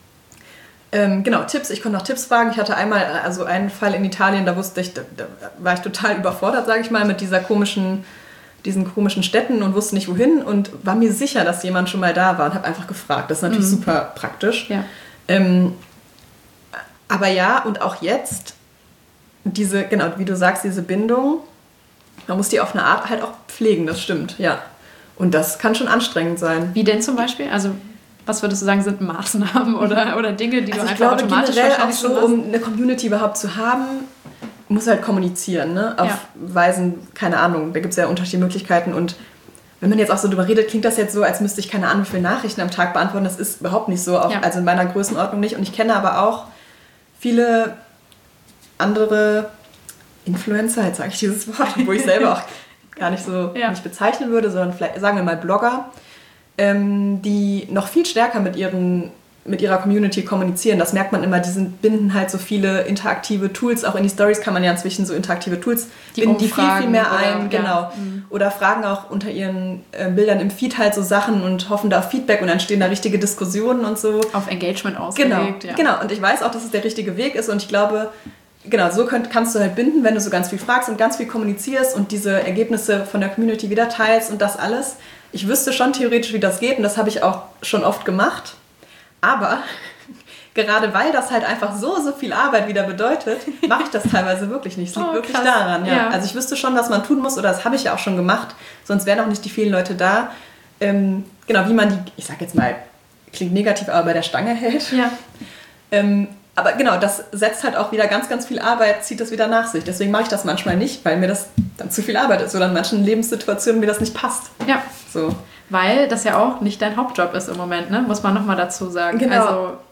Ähm, genau, Tipps. Ich konnte noch Tipps fragen. Ich hatte einmal also einen Fall in Italien, da wusste ich, da, da war ich total überfordert, sage ich mal, mit dieser komischen, diesen komischen Städten und wusste nicht wohin und war mir sicher, dass jemand schon mal da war und habe einfach gefragt. Das ist natürlich mhm. super praktisch. Ja. Ähm, aber ja, und auch jetzt, diese, genau, wie du sagst, diese Bindung, man muss die auf eine Art halt auch pflegen, das stimmt, ja. Und das kann schon anstrengend sein. Wie denn zum Beispiel? Also was würdest du sagen, sind Maßnahmen oder, oder Dinge, die also du einfach glaube, automatisch wahrscheinlich wahrscheinlich so, um eine Community überhaupt zu haben, muss halt kommunizieren, ne? Auf ja. Weisen, keine Ahnung, da gibt es ja unterschiedliche Möglichkeiten und wenn man jetzt auch so drüber redet, klingt das jetzt so, als müsste ich keine Ahnung, wie viele Nachrichten am Tag beantworten. Das ist überhaupt nicht so, auch, ja. also in meiner Größenordnung nicht. Und ich kenne aber auch viele andere Influencer, jetzt sage ich dieses Wort, wo ich selber auch gar nicht so ja. nicht bezeichnen würde, sondern vielleicht, sagen wir mal Blogger, ähm, die noch viel stärker mit ihren mit ihrer Community kommunizieren. Das merkt man immer, die sind, binden halt so viele interaktive Tools, auch in die Stories kann man ja inzwischen so interaktive Tools die binden die viel, viel mehr ein. Oder, genau. Ja. Oder fragen auch unter ihren äh, Bildern im Feed halt so Sachen und hoffen da auf Feedback und dann entstehen da richtige Diskussionen und so. Auf Engagement ausgelegt. Genau, ja. genau. Und ich weiß auch, dass es der richtige Weg ist und ich glaube, genau, so könnt, kannst du halt binden, wenn du so ganz viel fragst und ganz viel kommunizierst und diese Ergebnisse von der Community wieder teilst und das alles. Ich wüsste schon theoretisch, wie das geht und das habe ich auch schon oft gemacht. Aber gerade weil das halt einfach so, so viel Arbeit wieder bedeutet, mache ich das teilweise wirklich nicht. Es liegt oh, wirklich krass. daran. Ja. Ja. Also ich wüsste schon, was man tun muss oder das habe ich ja auch schon gemacht. Sonst wären auch nicht die vielen Leute da. Ähm, genau, wie man die, ich sag jetzt mal, klingt negativ, aber bei der Stange hält. Ja. Ähm, aber genau, das setzt halt auch wieder ganz, ganz viel Arbeit, zieht das wieder nach sich. Deswegen mache ich das manchmal nicht, weil mir das dann zu viel Arbeit ist oder in manchen Lebenssituationen mir das nicht passt. Ja. So. Weil das ja auch nicht dein Hauptjob ist im Moment, ne? Muss man nochmal dazu sagen. Genau. Also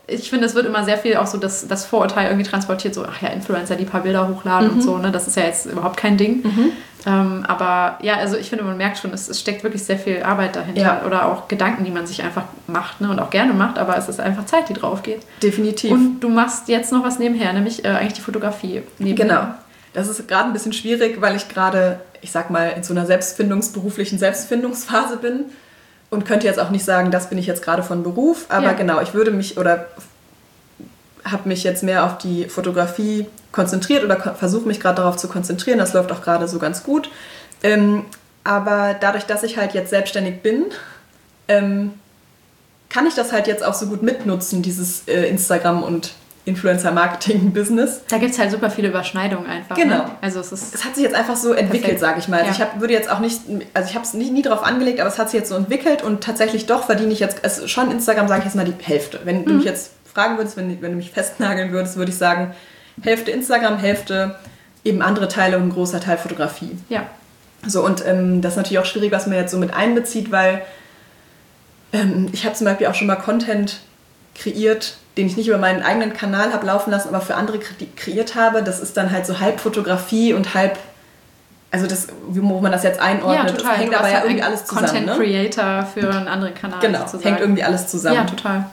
ich finde, es wird immer sehr viel auch so das, das Vorurteil irgendwie transportiert, so, ach ja, Influencer, die ein paar Bilder hochladen mhm. und so, ne? Das ist ja jetzt überhaupt kein Ding. Mhm. Ähm, aber ja, also ich finde, man merkt schon, es, es steckt wirklich sehr viel Arbeit dahinter ja. oder auch Gedanken, die man sich einfach macht, ne? Und auch gerne macht, aber es ist einfach Zeit, die drauf geht. Definitiv. Und du machst jetzt noch was nebenher, nämlich äh, eigentlich die Fotografie nebenher. Genau. Das ist gerade ein bisschen schwierig, weil ich gerade, ich sag mal, in so einer Selbstfindungs-, beruflichen Selbstfindungsphase bin und könnte jetzt auch nicht sagen, das bin ich jetzt gerade von Beruf, aber ja. genau, ich würde mich oder habe mich jetzt mehr auf die Fotografie konzentriert oder versuche mich gerade darauf zu konzentrieren. Das läuft auch gerade so ganz gut. Ähm, aber dadurch, dass ich halt jetzt selbstständig bin, ähm, kann ich das halt jetzt auch so gut mitnutzen, dieses äh, Instagram- und Influencer-Marketing-Business. Da gibt es halt super viele Überschneidungen einfach. Genau. Ne? Also es, ist es hat sich jetzt einfach so entwickelt, sage ich mal. Also ja. ich hab, würde jetzt auch nicht, also ich habe es nie, nie drauf angelegt, aber es hat sich jetzt so entwickelt und tatsächlich doch verdiene ich jetzt, also schon Instagram sage ich jetzt mal die Hälfte. Wenn mhm. du mich jetzt fragen würdest, wenn, wenn du mich festnageln würdest, würde ich sagen, Hälfte Instagram, Hälfte eben andere Teile und ein großer Teil Fotografie. Ja. So, und ähm, das ist natürlich auch schwierig, was man jetzt so mit einbezieht, weil ähm, ich habe zum Beispiel auch schon mal Content kreiert, den ich nicht über meinen eigenen Kanal habe laufen lassen, aber für andere kre- kreiert habe. Das ist dann halt so halb Fotografie und halb, also das, wo man das jetzt einordnet, ja, total. Das hängt aber ja irgendwie alles zusammen. Content ne? Creator für einen anderen Kanal genau, sozusagen. hängt irgendwie alles zusammen. Ja, total.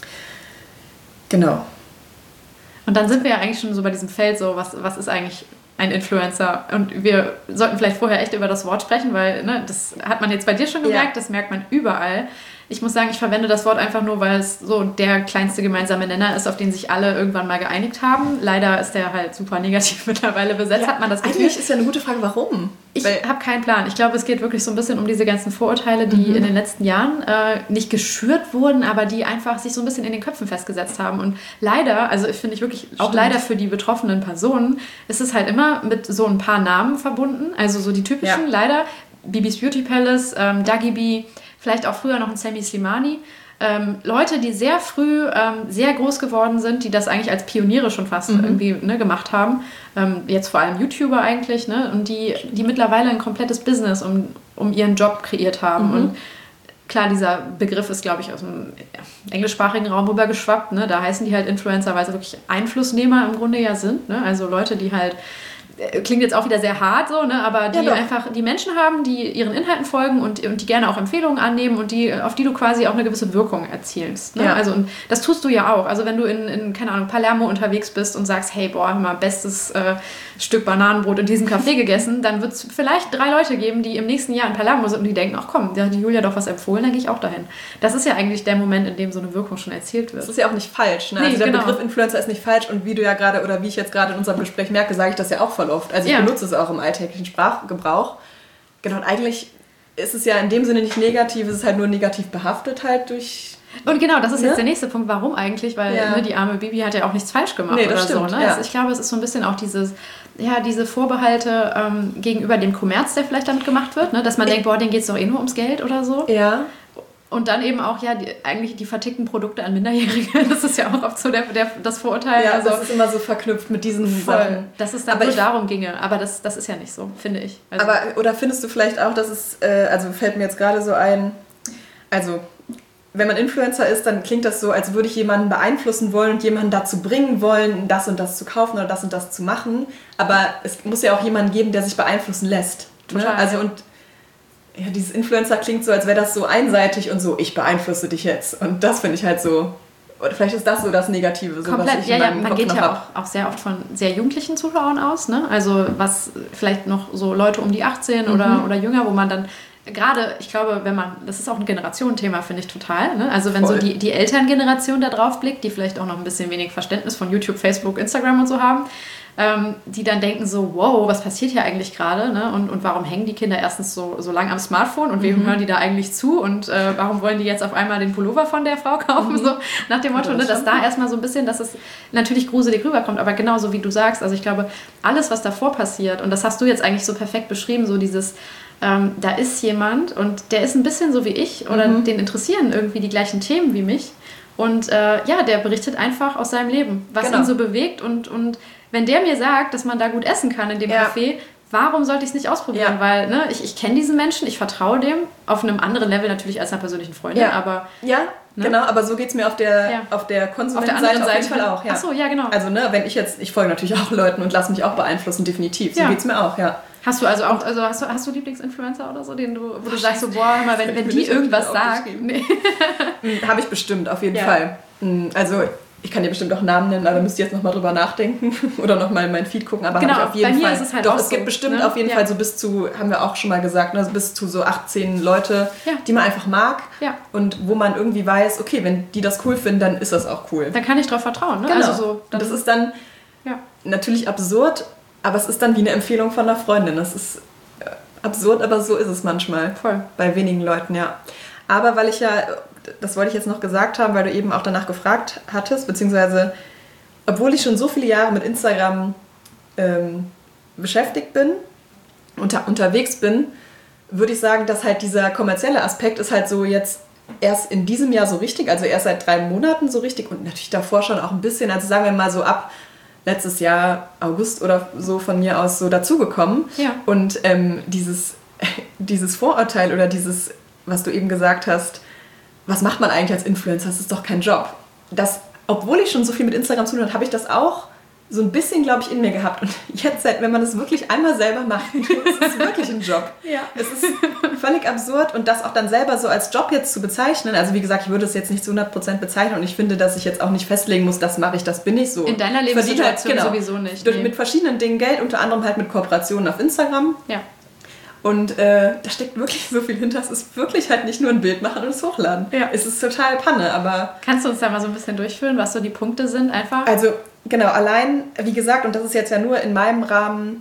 Genau. Und dann sind wir ja eigentlich schon so bei diesem Feld, so was, was ist eigentlich ein Influencer? Und wir sollten vielleicht vorher echt über das Wort sprechen, weil ne, das hat man jetzt bei dir schon gemerkt, ja. das merkt man überall. Ich muss sagen, ich verwende das Wort einfach nur, weil es so der kleinste gemeinsame Nenner ist, auf den sich alle irgendwann mal geeinigt haben. Leider ist der halt super negativ mittlerweile besetzt, ja, hat man das Gefühl. Eigentlich ist ja eine gute Frage, warum? Ich habe keinen Plan. Ich glaube, es geht wirklich so ein bisschen um diese ganzen Vorurteile, die mhm. in den letzten Jahren äh, nicht geschürt wurden, aber die einfach sich so ein bisschen in den Köpfen festgesetzt haben. Und leider, also ich finde ich wirklich, Stimmt. auch leider für die betroffenen Personen, ist es halt immer mit so ein paar Namen verbunden. Also so die typischen, ja. leider, Bibis Beauty Palace, ähm, Dagi B, vielleicht auch früher noch ein Sammy Slimani. Ähm, Leute, die sehr früh ähm, sehr groß geworden sind, die das eigentlich als Pioniere schon fast mhm. irgendwie ne, gemacht haben. Ähm, jetzt vor allem YouTuber eigentlich. Ne? Und die, die mittlerweile ein komplettes Business um, um ihren Job kreiert haben. Mhm. Und klar, dieser Begriff ist, glaube ich, aus dem englischsprachigen Raum rübergeschwappt. Ne? Da heißen die halt Influencer, weil sie wirklich Einflussnehmer im Grunde ja sind. Ne? Also Leute, die halt klingt jetzt auch wieder sehr hart so, ne? aber die ja, einfach die Menschen haben, die ihren Inhalten folgen und, und die gerne auch Empfehlungen annehmen und die, auf die du quasi auch eine gewisse Wirkung erzielst. Ne? Ja. Also, und das tust du ja auch. Also wenn du in, in, keine Ahnung, Palermo unterwegs bist und sagst, hey, boah, mal bestes äh, Stück Bananenbrot in diesem Café gegessen, dann wird es vielleicht drei Leute geben, die im nächsten Jahr in Palermo sind und die denken, ach komm, da hat die Julia doch was empfohlen, dann gehe ich auch dahin. Das ist ja eigentlich der Moment, in dem so eine Wirkung schon erzielt wird. Das ist ja auch nicht falsch. Ne? Nee, also der genau. Begriff Influencer ist nicht falsch und wie du ja gerade, oder wie ich jetzt gerade in unserem Gespräch merke, sage ich das ja auch voll oft. Also ich ja. benutze es auch im alltäglichen Sprachgebrauch. Genau, und eigentlich ist es ja in dem Sinne nicht negativ, es ist halt nur negativ behaftet halt durch... Und genau, das ist ne? jetzt der nächste Punkt. Warum eigentlich? Weil ja. ne, die arme Bibi hat ja auch nichts falsch gemacht nee, oder stimmt, so. Ne? Ja. Also ich glaube, es ist so ein bisschen auch dieses, ja, diese Vorbehalte ähm, gegenüber dem Kommerz, der vielleicht damit gemacht wird. Ne? Dass man ich denkt, boah, denen geht es doch eh nur ums Geld oder so. Ja. Und dann eben auch, ja, die, eigentlich die vertickten Produkte an Minderjährige. Das ist ja auch oft so der, der, das Vorurteil. Ja, also, das ist immer so verknüpft mit diesen voll, Sachen. Dass es dann aber nur ich, darum ginge. Aber das, das ist ja nicht so, finde ich. Also, aber, oder findest du vielleicht auch, dass es, äh, also fällt mir jetzt gerade so ein, also wenn man Influencer ist, dann klingt das so, als würde ich jemanden beeinflussen wollen und jemanden dazu bringen wollen, das und das zu kaufen oder das und das zu machen. Aber es muss ja auch jemanden geben, der sich beeinflussen lässt. Total. Ne? Also und ja, dieses Influencer klingt so, als wäre das so einseitig und so, ich beeinflusse dich jetzt. Und das finde ich halt so, oder vielleicht ist das so das Negative. So, komplett, was ich ja, in ja, meinem man Kopf geht noch ja hab. auch, auch sehr oft von sehr jugendlichen Zuschauern aus, ne? Also was vielleicht noch so Leute um die achtzehn mhm. oder, oder jünger, wo man dann gerade, ich glaube, wenn man, das ist auch ein Generationenthema, finde ich total, ne? Also wenn Voll. so die, die Elterngeneration da drauf blickt, die vielleicht auch noch ein bisschen wenig Verständnis von YouTube, Facebook, Instagram und so haben, ähm, die dann denken so, wow, was passiert hier eigentlich gerade, ne? Und, und warum hängen die Kinder erstens so, so lang am Smartphone und wem mhm. hören die da eigentlich zu und äh, warum wollen die jetzt auf einmal den Pullover von der Frau kaufen, mhm. so nach dem Motto, ne? Dass da erstmal so ein bisschen, dass es natürlich gruselig rüberkommt, aber genauso wie du sagst, also ich glaube, alles, was davor passiert, und das hast du jetzt eigentlich so perfekt beschrieben, so dieses Ähm, da ist jemand und der ist ein bisschen so wie ich oder mhm. den interessieren irgendwie die gleichen Themen wie mich und äh, ja, der berichtet einfach aus seinem Leben, was genau. ihn so bewegt und, und wenn der mir sagt, dass man da gut essen kann in dem ja. Café, warum sollte ich es nicht ausprobieren? Ja. Weil ne, ich, ich kenne diesen Menschen, ich vertraue dem, auf einem anderen Level natürlich als einer persönlichen Freundin, ja. aber ja, Ne? Genau, aber so geht es mir auf der, ja. auf der Konsumentenseite auf, auf jeden Fall auch. Ja. Ach so, ja, genau. Also, ne, wenn ich jetzt, ich folge natürlich auch Leuten und lasse mich auch beeinflussen, definitiv. So ja. geht es mir auch, ja. Hast du also auch, also hast du, hast du Lieblingsinfluencer oder so, den du, wo du sagst so, boah, mal, wenn, wenn die irgendwas sagen. Nee. Habe ich bestimmt, auf jeden ja. Fall. Also ich kann dir bestimmt auch Namen nennen, aber da müsst ihr jetzt nochmal drüber nachdenken oder nochmal in mein Feed gucken. Aber genau, habe ich auf jeden bei mir Fall. Ist es halt doch, auch es gibt so, bestimmt ne? auf jeden ja. Fall so bis zu, haben wir auch schon mal gesagt, ne, bis zu so achtzehn Leute, ja. die man einfach mag ja. und wo man irgendwie weiß, okay, wenn die das cool finden, dann ist das auch cool. Dann kann ich drauf vertrauen. Ne? Genau. Also so, dann das ist dann ja. natürlich absurd, aber es ist dann wie eine Empfehlung von einer Freundin. Das ist absurd, aber so ist es manchmal. Voll. Bei wenigen Leuten, ja. Aber weil ich ja, das wollte ich jetzt noch gesagt haben, weil du eben auch danach gefragt hattest, beziehungsweise obwohl ich schon so viele Jahre mit Instagram ähm, beschäftigt bin, unter, unterwegs bin, würde ich sagen, dass halt dieser kommerzielle Aspekt ist halt so jetzt erst in diesem Jahr so richtig, also erst seit drei Monaten so richtig und natürlich davor schon auch ein bisschen, also sagen wir mal so ab letztes Jahr August oder so von mir aus so dazugekommen. Ja. Und ähm, dieses, dieses Vorurteil oder dieses, was du eben gesagt hast, was macht man eigentlich als Influencer? Das ist doch kein Job. Das, obwohl ich schon so viel mit Instagram zu tun habe, habe ich das auch so ein bisschen, glaube ich, in mir gehabt. Und jetzt, wenn man das wirklich einmal selber macht, es ist wirklich ein Job. Ja. Es ist völlig absurd und das auch dann selber so als Job jetzt zu bezeichnen. Also wie gesagt, ich würde es jetzt nicht zu hundert Prozent bezeichnen und ich finde, dass ich jetzt auch nicht festlegen muss, das mache ich, das bin ich so. In deiner Lebenssituation halt, genau, sowieso nicht. Durch, nee. Mit verschiedenen Dingen Geld, unter anderem halt mit Kooperationen auf Instagram. Ja. Und äh, da steckt wirklich so viel hinter. Es ist wirklich halt nicht nur ein Bild machen und es hochladen. Ja. Es ist total Panne, aber... Kannst du uns da mal so ein bisschen durchführen, was so die Punkte sind einfach? Also, genau, allein, wie gesagt, und das ist jetzt ja nur in meinem Rahmen,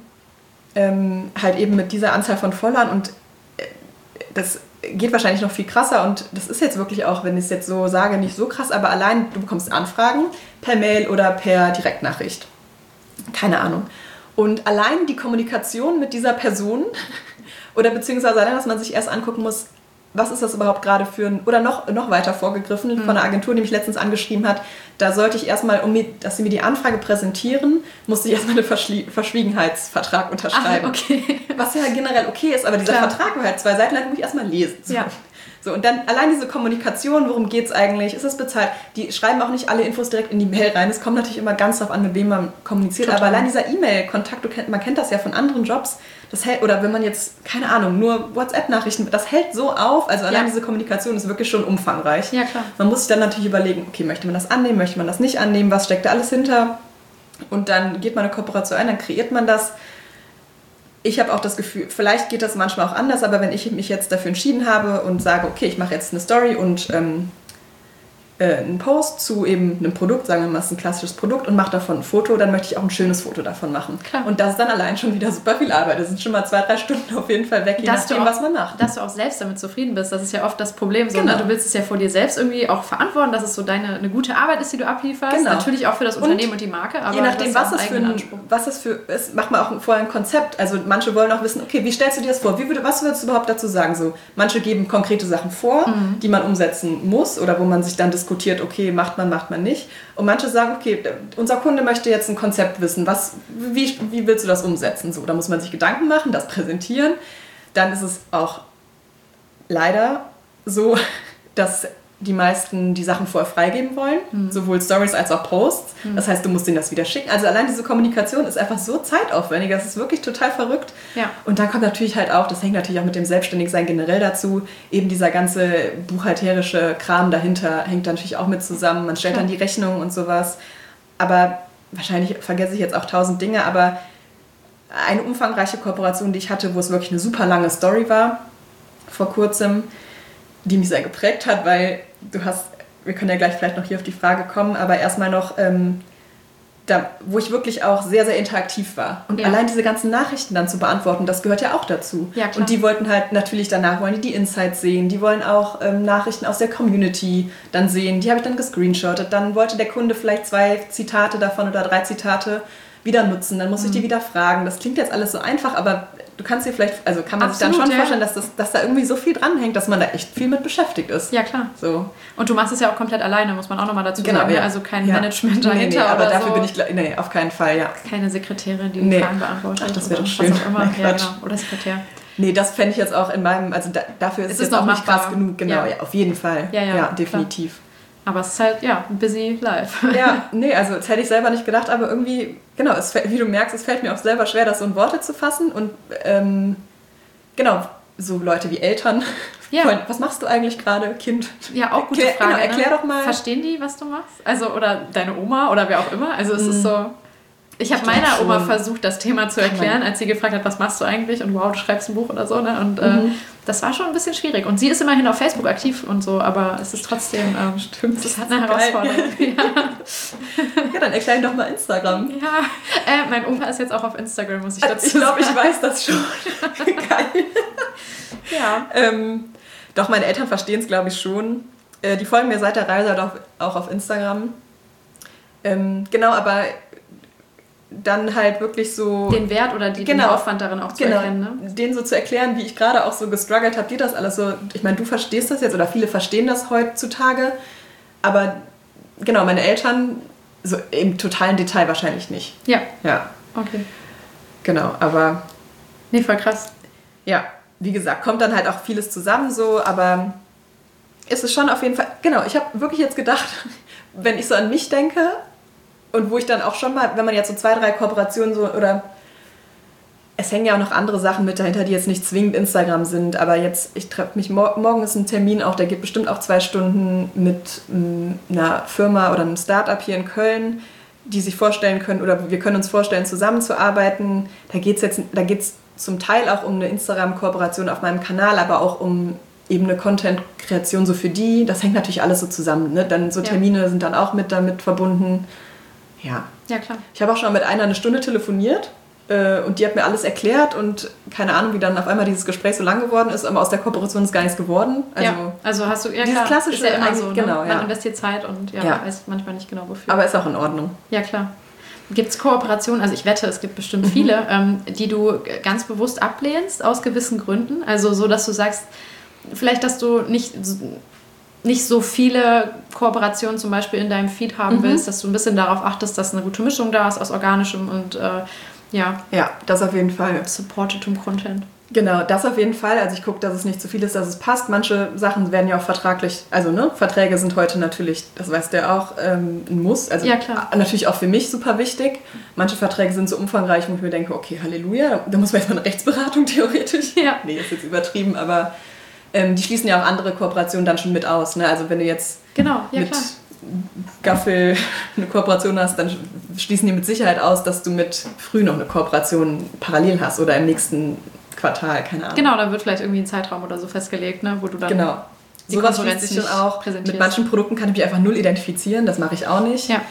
ähm, halt eben mit dieser Anzahl von Followern und äh, das geht wahrscheinlich noch viel krasser und das ist jetzt wirklich auch, wenn ich es jetzt so sage, nicht so krass, aber allein, du bekommst Anfragen per Mail oder per Direktnachricht. Keine Ahnung. Und allein die Kommunikation mit dieser Person oder beziehungsweise allein, dass man sich erst angucken muss, was ist das überhaupt gerade für ein, oder noch, noch weiter vorgegriffen, mhm. von einer Agentur, die mich letztens angeschrieben hat, da sollte ich erstmal, um mir, dass sie mir die Anfrage präsentieren, musste ich erstmal einen Verschlie- Verschwiegenheitsvertrag unterschreiben. Ach, okay. Was ja generell okay ist, aber dieser Klar. Vertrag war halt zwei Seiten lang, muss ich erstmal lesen. So. Ja. So, und dann allein diese Kommunikation, worum geht es eigentlich, ist es bezahlt? Die schreiben auch nicht alle Infos direkt in die Mail rein. Es kommt natürlich immer ganz darauf an, mit wem man kommuniziert. Total. Aber allein dieser E-Mail-Kontakt, man kennt das ja von anderen Jobs, das hält, oder wenn man jetzt, keine Ahnung, nur WhatsApp-Nachrichten, das hält so auf. Also allein ja. diese Kommunikation ist wirklich schon umfangreich. Ja, klar. Man muss sich dann natürlich überlegen, okay, möchte man das annehmen, möchte man das nicht annehmen, was steckt da alles hinter? Und dann geht man eine Kooperation ein, dann kreiert man das. Ich habe auch das Gefühl, vielleicht geht das manchmal auch anders, aber wenn ich mich jetzt dafür entschieden habe und sage, okay, ich mache jetzt eine Story und ähm, äh, einen Post zu eben einem Produkt, sagen wir mal, es ist ein klassisches Produkt und mache davon ein Foto, dann möchte ich auch ein schönes Foto davon machen. Klar. Und das ist dann allein schon wieder super viel Arbeit. Das sind schon mal zwei, drei Stunden auf jeden Fall weg, je dass nachdem, auch, was man macht. Dass du auch selbst damit zufrieden bist, das ist ja oft das Problem. So, genau. ne? Du willst es ja vor dir selbst irgendwie auch verantworten, dass es so deine eine gute Arbeit ist, die du ablieferst. Genau. Natürlich auch für das Unternehmen und, und die Marke, aber je nachdem, was es für ein, Anspruch. was es für ist, macht man auch vorher ein Konzept. Also manche wollen auch wissen, okay, wie stellst du dir das vor? Wie würde, was würdest du überhaupt dazu sagen? So, manche geben konkrete Sachen vor, mhm. die man umsetzen muss oder wo man sich dann diskutiert, okay, macht man, macht man nicht. Und manche sagen, okay, unser Kunde möchte jetzt ein Konzept wissen. Was, wie, wie willst du das umsetzen? So, da muss man sich Gedanken machen, das präsentieren. Dann ist es auch leider so, dass die meisten die Sachen vorher freigeben wollen, mhm. sowohl Stories als auch Posts. Mhm. Das heißt, du musst denen das wieder schicken. Also allein diese Kommunikation ist einfach so zeitaufwendig, das ist wirklich total verrückt. Ja. Und dann kommt natürlich halt auch, das hängt natürlich auch mit dem Selbstständigsein generell dazu, eben dieser ganze buchhalterische Kram dahinter hängt natürlich auch mit zusammen. Man stellt ja. dann die Rechnungen und sowas. Aber wahrscheinlich vergesse ich jetzt auch tausend Dinge, aber eine umfangreiche Kooperation, die ich hatte, wo es wirklich eine super lange Story war, vor kurzem, die mich sehr geprägt hat, weil du hast, wir können ja gleich vielleicht noch hier auf die Frage kommen, aber erstmal noch, ähm, da, wo ich wirklich auch sehr, sehr interaktiv war. Und ja. allein diese ganzen Nachrichten dann zu beantworten, das gehört ja auch dazu. Ja, klar. Und die wollten halt natürlich danach, wollen die die Insights sehen, die wollen auch ähm, Nachrichten aus der Community dann sehen, die habe ich dann gescreenshottet, dann wollte der Kunde vielleicht zwei Zitate davon oder drei Zitate wieder nutzen, dann muss mhm. ich die wieder fragen. Das klingt jetzt alles so einfach, aber du kannst dir vielleicht, also kann man Absolut, sich dann schon ja. vorstellen, dass, das, dass da irgendwie so viel dranhängt, dass man da echt viel mit beschäftigt ist. Ja, klar. So. Und du machst es ja auch komplett alleine, muss man auch nochmal dazu genau, sagen. Ja. Also kein ja. Management dahinter. Nee, nee, aber oder dafür so. bin ich, nee, auf keinen Fall, ja. Keine Sekretärin, die nee. Fragen beantwortet. Ach, das wäre doch oder schön. was auch immer. Nee, ja, genau. Oder Sekretär. Nee, das fände ich jetzt auch in meinem, also da, dafür ist es, es jetzt noch auch nicht machbar. krass genug. Genau, ja. Ja, auf jeden Fall. Ja, ja, ja definitiv. Klar. Aber es ist halt, ja, ein busy life. Ja, nee, also das hätte ich selber nicht gedacht, aber irgendwie, genau, es, wie du merkst, es fällt mir auch selber schwer, das so in Worte zu fassen. Und ähm, genau, so Leute wie Eltern, ja. wollen, was machst du eigentlich gerade, Kind? Ja, auch gute Erklär, Frage. Genau, erklär ne? doch mal. Verstehen die, was du machst? Also, oder deine Oma oder wer auch immer? Also es mm. ist so... Ich habe meiner schon. Oma versucht, das Thema zu erklären, als sie gefragt hat, was machst du eigentlich? Und wow, du schreibst ein Buch oder so. Ne? Und mhm. äh, das war schon ein bisschen schwierig. Und sie ist immerhin auf Facebook aktiv und so, aber es ist trotzdem, ähm, stimmt, es hat eine Herausforderung. Ja. Ja, dann erklär doch mal Instagram. Ja, äh, mein Opa ist jetzt auch auf Instagram, muss ich dazu ich glaub, Ich glaube, ich weiß das schon. Geil. Ja. Ähm, doch, meine Eltern verstehen es, glaube ich, schon. Äh, die folgen mir seit der Reise auch, auch auf Instagram. Ähm, genau, aber dann halt wirklich so... Den Wert oder die, genau, den Aufwand darin auch zu genau, erkennen. Ne? Den so zu erklären, wie ich gerade auch so gestruggelt habe, dir das alles so... Ich meine, du verstehst das jetzt oder viele verstehen das heutzutage, aber genau, meine Eltern so im totalen Detail wahrscheinlich nicht. Ja. Ja. Okay. Genau, aber... Nee, voll krass. Ja, wie gesagt, kommt dann halt auch vieles zusammen so, aber ist es schon auf jeden Fall... Genau, ich habe wirklich jetzt gedacht, wenn ich so an mich denke... Und wo ich dann auch schon mal, wenn man jetzt so zwei, drei Kooperationen so, oder es hängen ja auch noch andere Sachen mit dahinter, die jetzt nicht zwingend Instagram sind, aber jetzt, ich treffe mich, mor- morgen ist ein Termin auch, der geht bestimmt auch zwei Stunden mit m, einer Firma oder einem Startup hier in Köln, die sich vorstellen können, oder wir können uns vorstellen, zusammenzuarbeiten. Da geht es jetzt, da geht's zum Teil auch um eine Instagram-Kooperation auf meinem Kanal, aber auch um eben eine Content-Kreation so für die. Das hängt natürlich alles so zusammen, ne? Dann so Termine ja. sind dann auch mit damit verbunden. Ja. Ja, klar. Ich habe auch schon mit einer eine Stunde telefoniert äh, und die hat mir alles erklärt und keine Ahnung, wie dann auf einmal dieses Gespräch so lang geworden ist, aber aus der Kooperation ist gar nichts geworden. Also, ja, also hast du, ja dieses klar, klassische, ist ja immer so, ne? Genau, Man ja. investiert Zeit und ja, ja. weiß manchmal nicht genau wofür. Aber ist auch in Ordnung. Ja, klar. Gibt es Kooperationen, also ich wette, es gibt bestimmt mhm. viele, ähm, die du ganz bewusst ablehnst aus gewissen Gründen? Also so, dass du sagst, vielleicht, dass du nicht... nicht so viele Kooperationen zum Beispiel in deinem Feed haben mhm. willst, dass du ein bisschen darauf achtest, dass eine gute Mischung da ist aus organischem und äh, ja. Ja, das auf jeden Fall. Supported Content. Genau, das auf jeden Fall. Also ich gucke, dass es nicht zu viel ist, dass es passt. Manche Sachen werden ja auch vertraglich, also ne, Verträge sind heute natürlich, das weißt du ja auch, ähm, ein Muss. Also ja, klar. Natürlich auch für mich super wichtig. Manche Verträge sind so umfangreich, wo ich mir denke, okay, Halleluja, da muss man jetzt mal eine Rechtsberatung theoretisch. Ja. Nee, ist jetzt übertrieben, aber ähm, die schließen ja auch andere Kooperationen dann schon mit aus. Ne? Also wenn du jetzt genau, ja, mit klar. Gaffel eine Kooperation hast, dann schließen die mit Sicherheit aus, dass du mit Früh noch eine Kooperation parallel hast oder im nächsten Quartal, keine Ahnung. Genau, dann wird vielleicht irgendwie ein Zeitraum oder so festgelegt, ne, wo du dann genau. die Sowas Konkurrenz schließt sich schon auch. präsentierst. Mit manchen Produkten kann ich mich einfach null identifizieren, das mache ich auch nicht. Ja.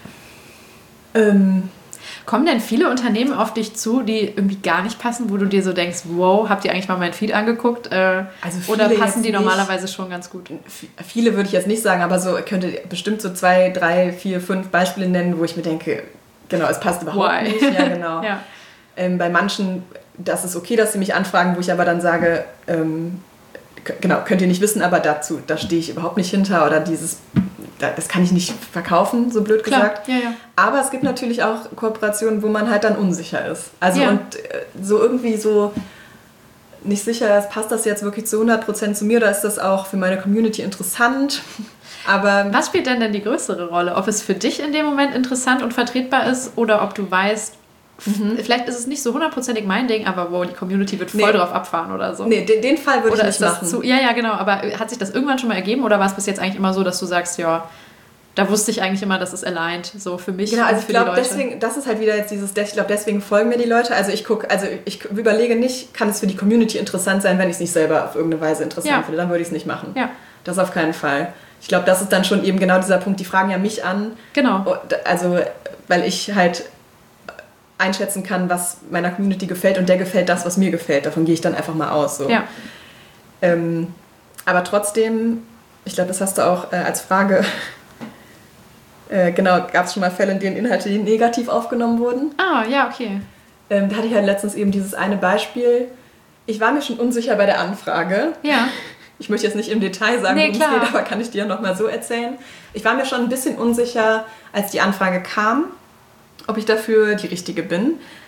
Ähm, Kommen denn viele Unternehmen auf dich zu, die irgendwie gar nicht passen, wo du dir so denkst, wow, habt ihr eigentlich mal mein Feed angeguckt? Äh, also oder passen die nicht, normalerweise schon ganz gut? Viele würde ich jetzt nicht sagen, aber so könnte bestimmt so zwei, drei, vier, fünf Beispiele nennen, wo ich mir denke, genau, es passt überhaupt Why? nicht. Ja, genau. ja. Ähm, bei manchen, das ist okay, dass sie mich anfragen, wo ich aber dann sage, ähm, k- genau, könnt ihr nicht wissen, aber dazu, da stehe ich überhaupt nicht hinter oder dieses, da, das kann ich nicht verkaufen, so blöd Klar. gesagt. Ja, ja. Aber es gibt natürlich auch Kooperationen, wo man halt dann unsicher ist. Also Ja. und äh, so irgendwie so nicht sicher ist, passt das jetzt wirklich zu hundert Prozent zu mir oder ist das auch für meine Community interessant? Aber was spielt denn denn die größere Rolle? Ob es für dich in dem Moment interessant und vertretbar ist oder ob du weißt, mhm. vielleicht ist es nicht so hundertprozentig mein Ding, aber wo die Community wird voll nee. drauf abfahren oder so. Nee, den, den Fall würde oder ich nicht ist das machen. Zu, ja, ja, genau. Aber hat sich das irgendwann schon mal ergeben oder war es bis jetzt eigentlich immer so, dass du sagst, ja, da wusste ich eigentlich immer, dass es aligned, so für mich genau, und also für ich glaube, die Leute. deswegen, das ist halt wieder jetzt dieses, ich glaube, deswegen folgen mir die Leute. Also ich gucke, also ich überlege nicht, kann es für die Community interessant sein, wenn ich es nicht selber auf irgendeine Weise interessant Ja. finde, dann würde ich es nicht machen. Ja. Das auf keinen Fall. Ich glaube, das ist dann schon eben genau dieser Punkt, die fragen ja mich an. Genau. Also, weil ich halt einschätzen kann, was meiner Community gefällt und der gefällt das, was mir gefällt. Davon gehe ich dann einfach mal aus. So. Ja. Ähm, aber trotzdem, ich glaube, das hast du auch äh, als Frage, äh, genau, gab es schon mal Fälle, in denen Inhalte negativ aufgenommen wurden? Ah, ja, okay. Ähm, da hatte ich halt letztens eben dieses eine Beispiel. Ich war mir schon unsicher bei der Anfrage. Ja. Ich möchte jetzt nicht im Detail sagen, Nee, worum es klar. geht, aber kann ich dir noch mal so erzählen. Ich war mir schon ein bisschen unsicher, als die Anfrage kam, ob ich dafür die Richtige bin.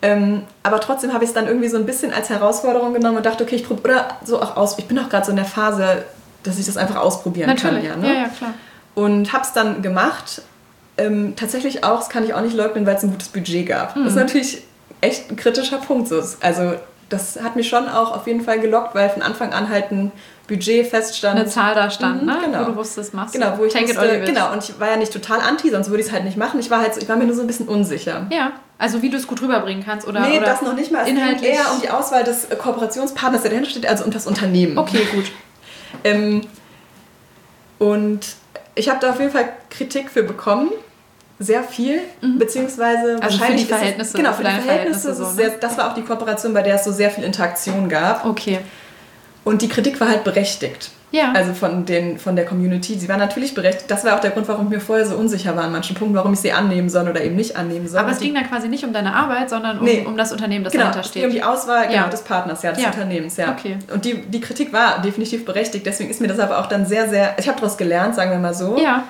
Ähm, aber trotzdem habe ich es dann irgendwie so ein bisschen als Herausforderung genommen und dachte, okay, ich probiere, oder so auch aus, ich bin auch gerade so in der Phase, dass ich das einfach ausprobieren Natürlich. kann. Ja, ne? ja, ja, klar. Und habe es dann gemacht. Ähm, tatsächlich auch, das kann ich auch nicht leugnen, weil es ein gutes Budget gab. Mhm. Das ist natürlich echt ein kritischer Punkt. So. Also das hat mich schon auch auf jeden Fall gelockt, weil von Anfang an halt ein Budget feststand. Eine Zahl da stand, mhm, ne? Genau. Wo du wusstest, machst du. Genau, wo ich Take wusste, it or leave it. Genau, und ich war ja nicht total anti, sonst würde ich es halt nicht machen. Ich war halt so, ich war mir nur so ein bisschen unsicher. Ja, also wie du es gut rüberbringen kannst oder Nee, oder das noch nicht mal. Es inhaltlich ging eher um die Auswahl des Kooperationspartners, der dahinter steht, also um das Unternehmen. Okay, gut. ähm, und ich habe da auf jeden Fall Kritik für bekommen. Sehr viel, mhm. beziehungsweise also wahrscheinlich für die Verhältnisse. Es, genau, für, für die Verhältnisse. Verhältnisse so, sehr, ne? Das war auch die Kooperation, bei der es so sehr viel Interaktion gab. Okay. Und die Kritik war halt berechtigt. Ja. Also von, den, von der Community. Sie war natürlich berechtigt. Das war auch der Grund, warum ich mir vorher so unsicher war an manchen Punkten, warum ich sie annehmen soll oder eben nicht annehmen soll. Aber es ging dann quasi nicht um deine Arbeit, sondern um, nee. um das Unternehmen, das genau, dahinter steht. Genau, um die Auswahl ja. genau, des Partners, ja, des ja. Unternehmens. Ja. Okay. Und die, die Kritik war definitiv berechtigt. Deswegen ist mir das aber auch dann sehr, sehr... Ich habe daraus gelernt, sagen wir mal so. Ja.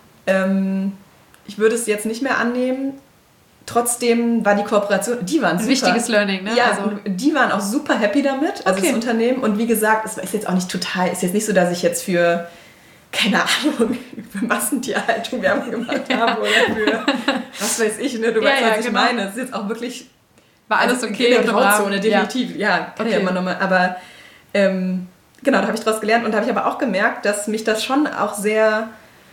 Ähm, ich würde es jetzt nicht mehr annehmen. Trotzdem war die Kooperation, die waren super. Ein wichtiges Learning, ne? Ja, also. Die waren auch super happy damit, also okay. das Unternehmen. Und wie gesagt, es ist jetzt auch nicht total, ist jetzt nicht so, dass ich jetzt für, keine Ahnung, für Massentierhaltung Werbung gemacht habe oder für, was weiß ich, ne? Du ja, weißt, ja, was ich genau. meine. Es ist jetzt auch wirklich... War alles also okay? In der Grauzone, definitiv. Ja, ja kann okay. ja immer nochmal. Aber ähm, genau, da habe ich draus gelernt. Und da habe ich aber auch gemerkt, dass mich das schon auch sehr...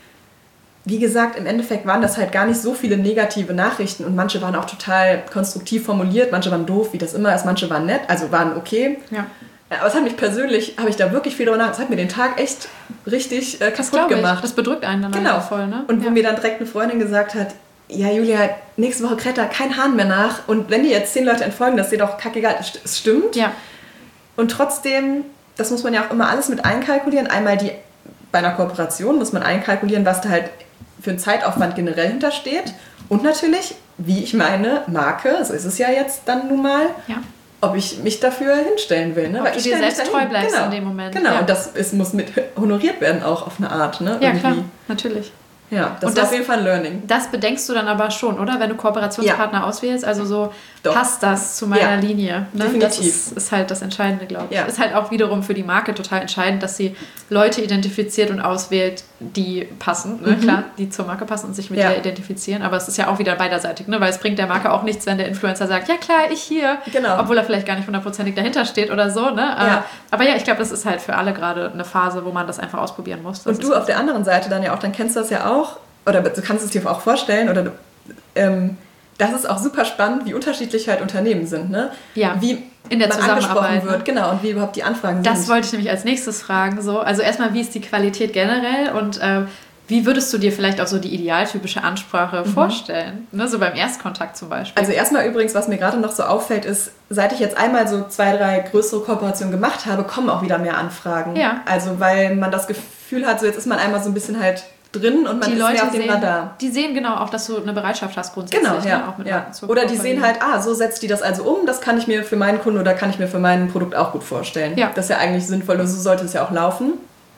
Wie gesagt, im Endeffekt waren das halt gar nicht so viele negative Nachrichten und manche waren auch total konstruktiv formuliert, manche waren doof, wie das immer ist, manche waren nett, also waren okay. Ja. Aber es hat mich persönlich, habe ich da wirklich viel drüber nachgedacht, es hat mir den Tag echt richtig äh, kaputt gemacht. Ich. Das bedrückt einen dann genau. halt voll, ne? Und wo ja. mir dann direkt eine Freundin gesagt hat, ja Julia, nächste Woche kräht da kein Hahn mehr nach und wenn dir jetzt zehn Leute entfolgen, das ist dir doch kackegal, es stimmt. Ja. Und trotzdem, das muss man ja auch immer alles mit einkalkulieren, einmal die, bei einer Kooperation muss man einkalkulieren, was da halt für einen Zeitaufwand generell hintersteht und natürlich, wie ich meine Marke, so ist es ja jetzt dann nun mal, ja. ob ich mich dafür hinstellen will. Ne? Ob Weil du ich dir selbst treu bleibst genau. in dem Moment. Genau, ja. und das ist, muss mit honoriert werden auch auf eine Art. Ne? Ja, Irgendwie. klar, natürlich. Ja, das und war das, auf jeden Fall ein Learning. Das bedenkst du dann aber schon, oder? Wenn du Kooperationspartner ja. auswählst, also so, Doch. passt das zu meiner ja. Linie? Ne? Definitiv. Das ist, ist halt das Entscheidende, glaube ich. Ja. Ist halt auch wiederum für die Marke total entscheidend, dass sie Leute identifiziert und auswählt, die passen, ne? Mhm. Klar, die zur Marke passen und sich mit ja. der identifizieren. Aber es ist ja auch wieder beiderseitig, ne? Weil es bringt der Marke auch nichts, wenn der Influencer sagt, ja klar, ich hier, genau. obwohl er vielleicht gar nicht hundertprozentig dahinter steht oder so. Ne? Ja. Aber ja, ich glaube, das ist halt für alle gerade eine Phase, wo man das einfach ausprobieren muss. Das und du auf der anderen Seite dann ja auch, dann kennst du das ja auch, oder du kannst es dir auch vorstellen, oder ähm, das ist auch super spannend, wie unterschiedlich halt Unternehmen sind, ne? Ja, wie in der man Zusammenarbeit angesprochen wird, ne? Genau, und wie überhaupt die Anfragen das sind. Das wollte ich nämlich als nächstes fragen. So. Also erstmal, wie ist die Qualität generell und äh, wie würdest du dir vielleicht auch so die idealtypische Ansprache mhm. vorstellen? Ne? So beim Erstkontakt zum Beispiel. Also erstmal übrigens, was mir gerade noch so auffällt, ist, seit ich jetzt einmal so zwei, drei größere Kooperationen gemacht habe, kommen auch wieder mehr Anfragen. Ja. Also weil man das Gefühl hat, so jetzt ist man einmal so ein bisschen halt drin und man die ist Leute mehr auf dem sehen, Radar. Die sehen genau auch, dass du eine Bereitschaft hast grundsätzlich. Genau, ja. Ne? Auch mit ja. Oder die sehen halt, ah, so setzt die das also um, das kann ich mir für meinen Kunden oder kann ich mir für mein Produkt auch gut vorstellen. Ja. Das ist ja eigentlich sinnvoll und so sollte es ja auch laufen.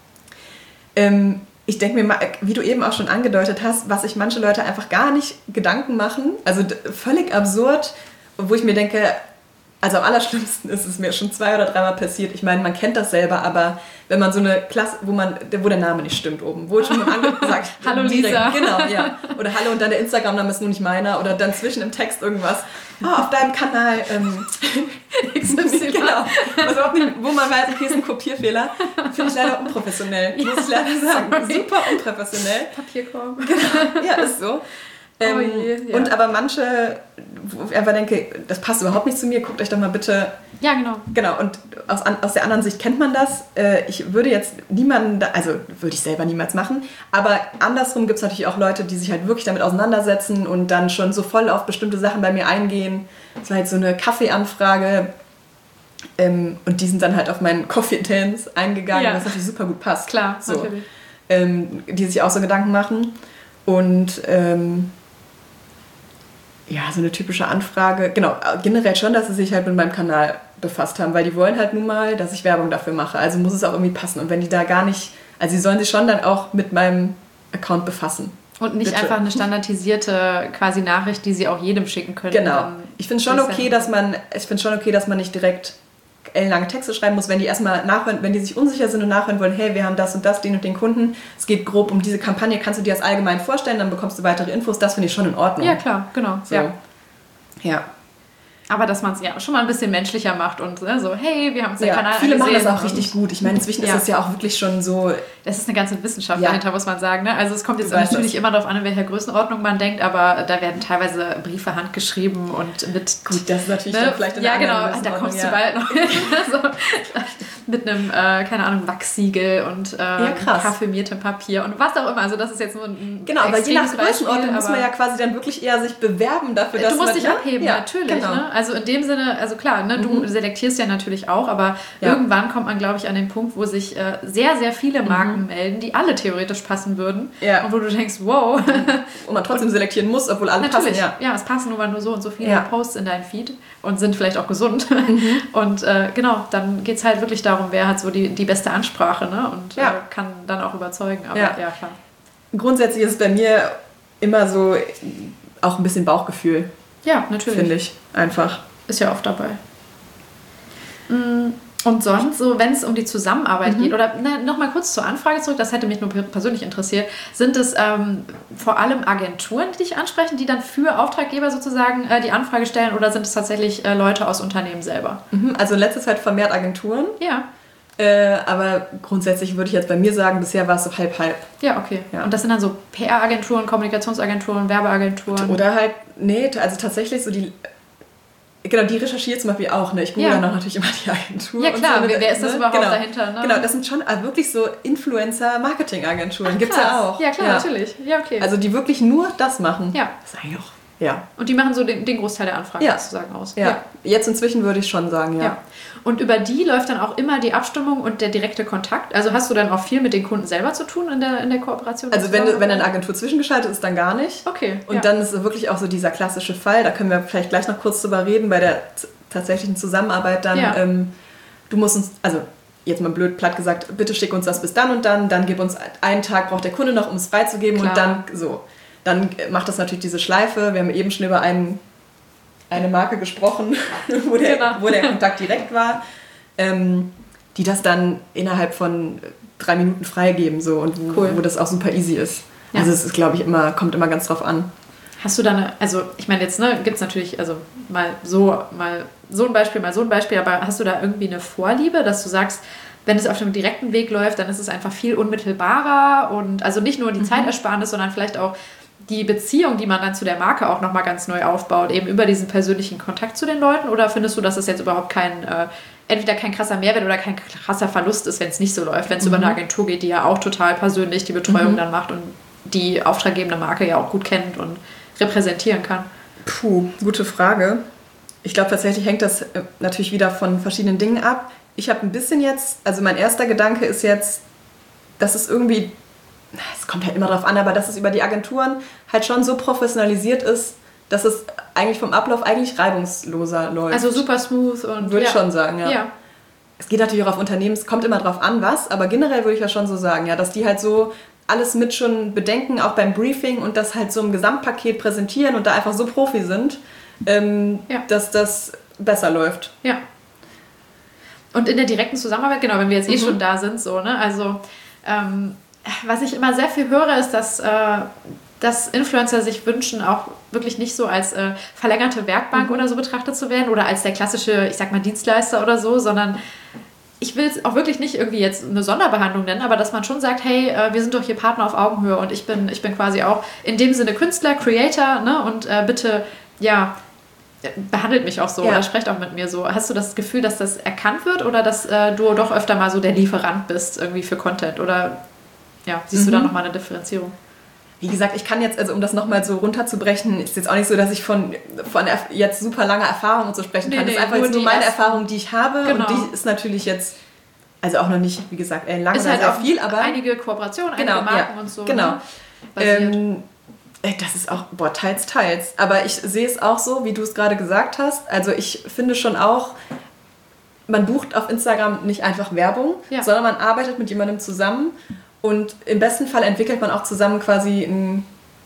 Ähm, ich denke mir mal, wie du eben auch schon angedeutet hast, was sich manche Leute einfach gar nicht Gedanken machen, also völlig absurd, wo ich mir denke, also am allerschlimmsten ist es mir schon zwei oder dreimal passiert. Ich meine, man kennt das selber, aber wenn man so eine Klasse, wo man, wo der Name nicht stimmt oben, wo ich schon mal gesagt Hallo Lisa. Genau, ja. Oder Hallo und dann der Instagram-Name ist nur nicht meiner oder dann zwischen im Text irgendwas. Oh, auf deinem Kanal ähm, X Y. Genau. Also überhaupt nicht, wo man weiß, okay, ist ein Kopierfehler. Finde ich leider unprofessionell. Ja, muss ich leider sagen. Sorry. Super unprofessionell. Papierkorb. Genau. Ja, ist so. Ähm, oh je, ja. Und aber manche, wo ich einfach denke, das passt überhaupt nicht zu mir, guckt euch doch mal bitte... Ja, genau. Genau, und aus, aus der anderen Sicht kennt man das. Äh, ich würde jetzt niemanden, da, also würde ich selber niemals machen, aber andersrum gibt es natürlich auch Leute, die sich halt wirklich damit auseinandersetzen und dann schon so voll auf bestimmte Sachen bei mir eingehen. Das war halt so eine Kaffeeanfrage ähm, und die sind dann halt auf meinen Coffee Dance eingegangen, ja. Was natürlich super gut passt. Klar, so. natürlich. Ähm, die sich auch so Gedanken machen und... Ähm, ja, so eine typische Anfrage. Genau, generell schon, dass sie sich halt mit meinem Kanal befasst haben, weil die wollen halt nun mal, dass ich Werbung dafür mache. Also muss es auch irgendwie passen. Und wenn die da gar nicht, also sie sollen sich schon dann auch mit meinem Account befassen. Und nicht bitte. einfach eine standardisierte quasi Nachricht, die sie auch jedem schicken können. Genau. Ich finde schon okay, dass man, ich finde schon okay, dass man nicht direkt ellenlange Texte schreiben muss, wenn die erstmal nachhören, wenn die sich unsicher sind und nachhören wollen, hey, wir haben das und das, den und den Kunden, es geht grob um diese Kampagne, kannst du dir das allgemein vorstellen, dann bekommst du weitere Infos, das finde ich schon in Ordnung. Ja, klar, genau. So. Ja. ja. Aber dass man es ja schon mal ein bisschen menschlicher macht und ne, so, hey, wir haben uns den ja, Kanal viele machen das angesehen auch richtig gut. Ich meine, inzwischen ja. ist es ja auch wirklich schon so... Das ist eine ganze Wissenschaft ja. dahinter, muss man sagen. Ne? Also es kommt jetzt Du weißt natürlich das. immer darauf an, in welcher Größenordnung man denkt, aber da werden teilweise Briefe handgeschrieben und mit... Gut, das ist natürlich ne? dann vielleicht in ja, einer genau, anderen da kommst ja. du bald noch hin. so, mit einem, äh, keine Ahnung, Wachssiegel und äh, ja, parfümiertem Papier und was auch immer. Also das ist jetzt nur ein Genau, aber je nach extremes Beispiel, Größenordnung muss man ja quasi dann wirklich eher sich bewerben dafür, dass du musst man... dich abheben, ja, natürlich. Genau. Ne? Also in dem Sinne, also klar, ne, du mhm. selektierst ja natürlich auch, aber ja. irgendwann kommt man, glaube ich, an den Punkt, wo sich äh, sehr, sehr viele Marken mhm. melden, die alle theoretisch passen würden. Ja. Und wo du denkst, wow. Und man trotzdem selektieren muss, obwohl alle natürlich, passen. Ja. ja, es passen nur mal nur so und so viele ja. Posts in dein Feed und sind vielleicht auch gesund. Mhm. Und äh, genau, dann geht es halt wirklich darum, wer hat so die, die beste Ansprache, ne? Und ja. äh, kann dann auch überzeugen. Aber ja. ja, klar. Grundsätzlich ist es bei mir immer so auch ein bisschen Bauchgefühl. Ja, natürlich. Finde ich einfach. Ist ja oft dabei. Und sonst, so wenn es um die Zusammenarbeit mhm. geht, oder ne, nochmal kurz zur Anfrage zurück, das hätte mich nur persönlich interessiert, sind es ähm, vor allem Agenturen, die dich ansprechen, die dann für Auftraggeber sozusagen äh, die Anfrage stellen, oder sind es tatsächlich äh, Leute aus Unternehmen selber? Mhm, also in letzter Zeit vermehrt Agenturen. Ja. Äh, aber grundsätzlich würde ich jetzt bei mir sagen, bisher war es so halb-halb. Ja, okay. Ja. Und das sind dann so P R-Agenturen, Kommunikationsagenturen, Werbeagenturen? Oder halt, nee, also tatsächlich so die... Genau, die recherchiert zum Beispiel auch. Ne? Ich google ja. dann auch natürlich immer die Agentur. Ja klar, und so, wer, wer ist das ne? überhaupt genau. dahinter? Ne? Genau, das sind schon wirklich so Influencer-Marketing-Agenturen. Gibt es ja auch. Ja klar, ja. natürlich. Ja, okay. Also die wirklich nur das machen. Ja. Das ist eigentlich auch, ja. Und die machen so den, den Großteil der Anfragen ja. sozusagen aus. Ja. ja, jetzt inzwischen würde ich schon sagen, ja. ja. Und über die läuft dann auch immer die Abstimmung und der direkte Kontakt? Also hast du dann auch viel mit den Kunden selber zu tun in der, in der Kooperation? Also wenn, wenn eine Agentur zwischengeschaltet ist, dann gar nicht. Okay. Und ja. dann ist wirklich auch so dieser klassische Fall, da können wir vielleicht gleich noch kurz drüber reden, bei der t- tatsächlichen Zusammenarbeit dann, ja. ähm, du musst uns, also jetzt mal blöd platt gesagt, bitte schick uns das bis dann und dann, dann gib uns einen Tag, braucht der Kunde noch, um es freizugeben. Klar. Und dann so. Dann macht das natürlich diese Schleife. Wir haben eben schon über einen, eine Marke gesprochen, wo der, genau. wo der Kontakt direkt war, ähm, die das dann innerhalb von drei Minuten freigeben so, und wo, cool. wo das auch super easy ist. Ja. Also es ist, glaube ich, immer, kommt immer ganz drauf an. Hast du da eine, also ich meine jetzt, ne, gibt es natürlich, also mal so, mal so ein Beispiel, mal so ein Beispiel, aber hast du da irgendwie eine Vorliebe, dass du sagst, wenn es auf dem direkten Weg läuft, dann ist es einfach viel unmittelbarer und also nicht nur die mhm. Zeitersparnis, sondern vielleicht auch die Beziehung, die man dann zu der Marke auch nochmal ganz neu aufbaut, eben über diesen persönlichen Kontakt zu den Leuten? Oder findest du, dass es jetzt überhaupt kein, äh, entweder kein krasser Mehrwert oder kein krasser Verlust ist, wenn es nicht so läuft, wenn es mhm. über eine Agentur geht, die ja auch total persönlich die Betreuung mhm. dann macht und die auftraggebende Marke ja auch gut kennt und repräsentieren kann? Puh, gute Frage. Ich glaube, tatsächlich hängt das natürlich wieder von verschiedenen Dingen ab. Ich habe ein bisschen jetzt, also mein erster Gedanke ist jetzt, dass es irgendwie, es kommt halt immer drauf an, aber dass es über die Agenturen halt schon so professionalisiert ist, dass es eigentlich vom Ablauf eigentlich reibungsloser läuft. Also super smooth und... Würde ja. ich schon sagen, ja. ja. Es geht natürlich auch auf Unternehmen, es kommt immer drauf an, was, aber generell würde ich ja schon so sagen, ja, dass die halt so alles mit schon bedenken, auch beim Briefing, und das halt so im Gesamtpaket präsentieren und da einfach so Profi sind, ähm, ja. dass das besser läuft. Ja. Und in der direkten Zusammenarbeit, genau, wenn wir jetzt eh mhm. schon da sind, so, ne, also ähm, was ich immer sehr viel höre, ist, dass, äh, dass Influencer sich wünschen, auch wirklich nicht so als äh, verlängerte Werkbank mhm. oder so betrachtet zu werden oder als der klassische, ich sag mal, Dienstleister oder so, sondern ich will es auch wirklich nicht irgendwie jetzt eine Sonderbehandlung nennen, aber dass man schon sagt, hey, äh, wir sind doch hier Partner auf Augenhöhe und ich bin, ich bin quasi auch in dem Sinne Künstler, Creator, ne, und äh, bitte, ja, behandelt mich auch so ja. oder sprecht auch mit mir so. Hast du das Gefühl, dass das erkannt wird oder dass äh, du doch öfter mal so der Lieferant bist irgendwie für Content? Oder ja, siehst mhm. du da nochmal eine Differenzierung? Wie gesagt, ich kann jetzt, also um das nochmal so runterzubrechen, ist jetzt auch nicht so, dass ich von, von jetzt super langer Erfahrung und so sprechen nee, kann. Nee, das ist einfach jetzt nur meine ersten... Erfahrung, die ich habe. Genau. Und die ist natürlich jetzt, also auch noch nicht, wie gesagt, lange ist oder halt sehr auch viel, aber... einige Kooperationen, einige genau, Marken ja, und so. Genau. Ne? Ähm, das ist auch, boah, teils, teils. Aber ich sehe es auch so, wie du es gerade gesagt hast. Also ich finde schon auch, man bucht auf Instagram nicht einfach Werbung, ja. sondern man arbeitet mit jemandem zusammen und im besten Fall entwickelt man auch zusammen quasi ein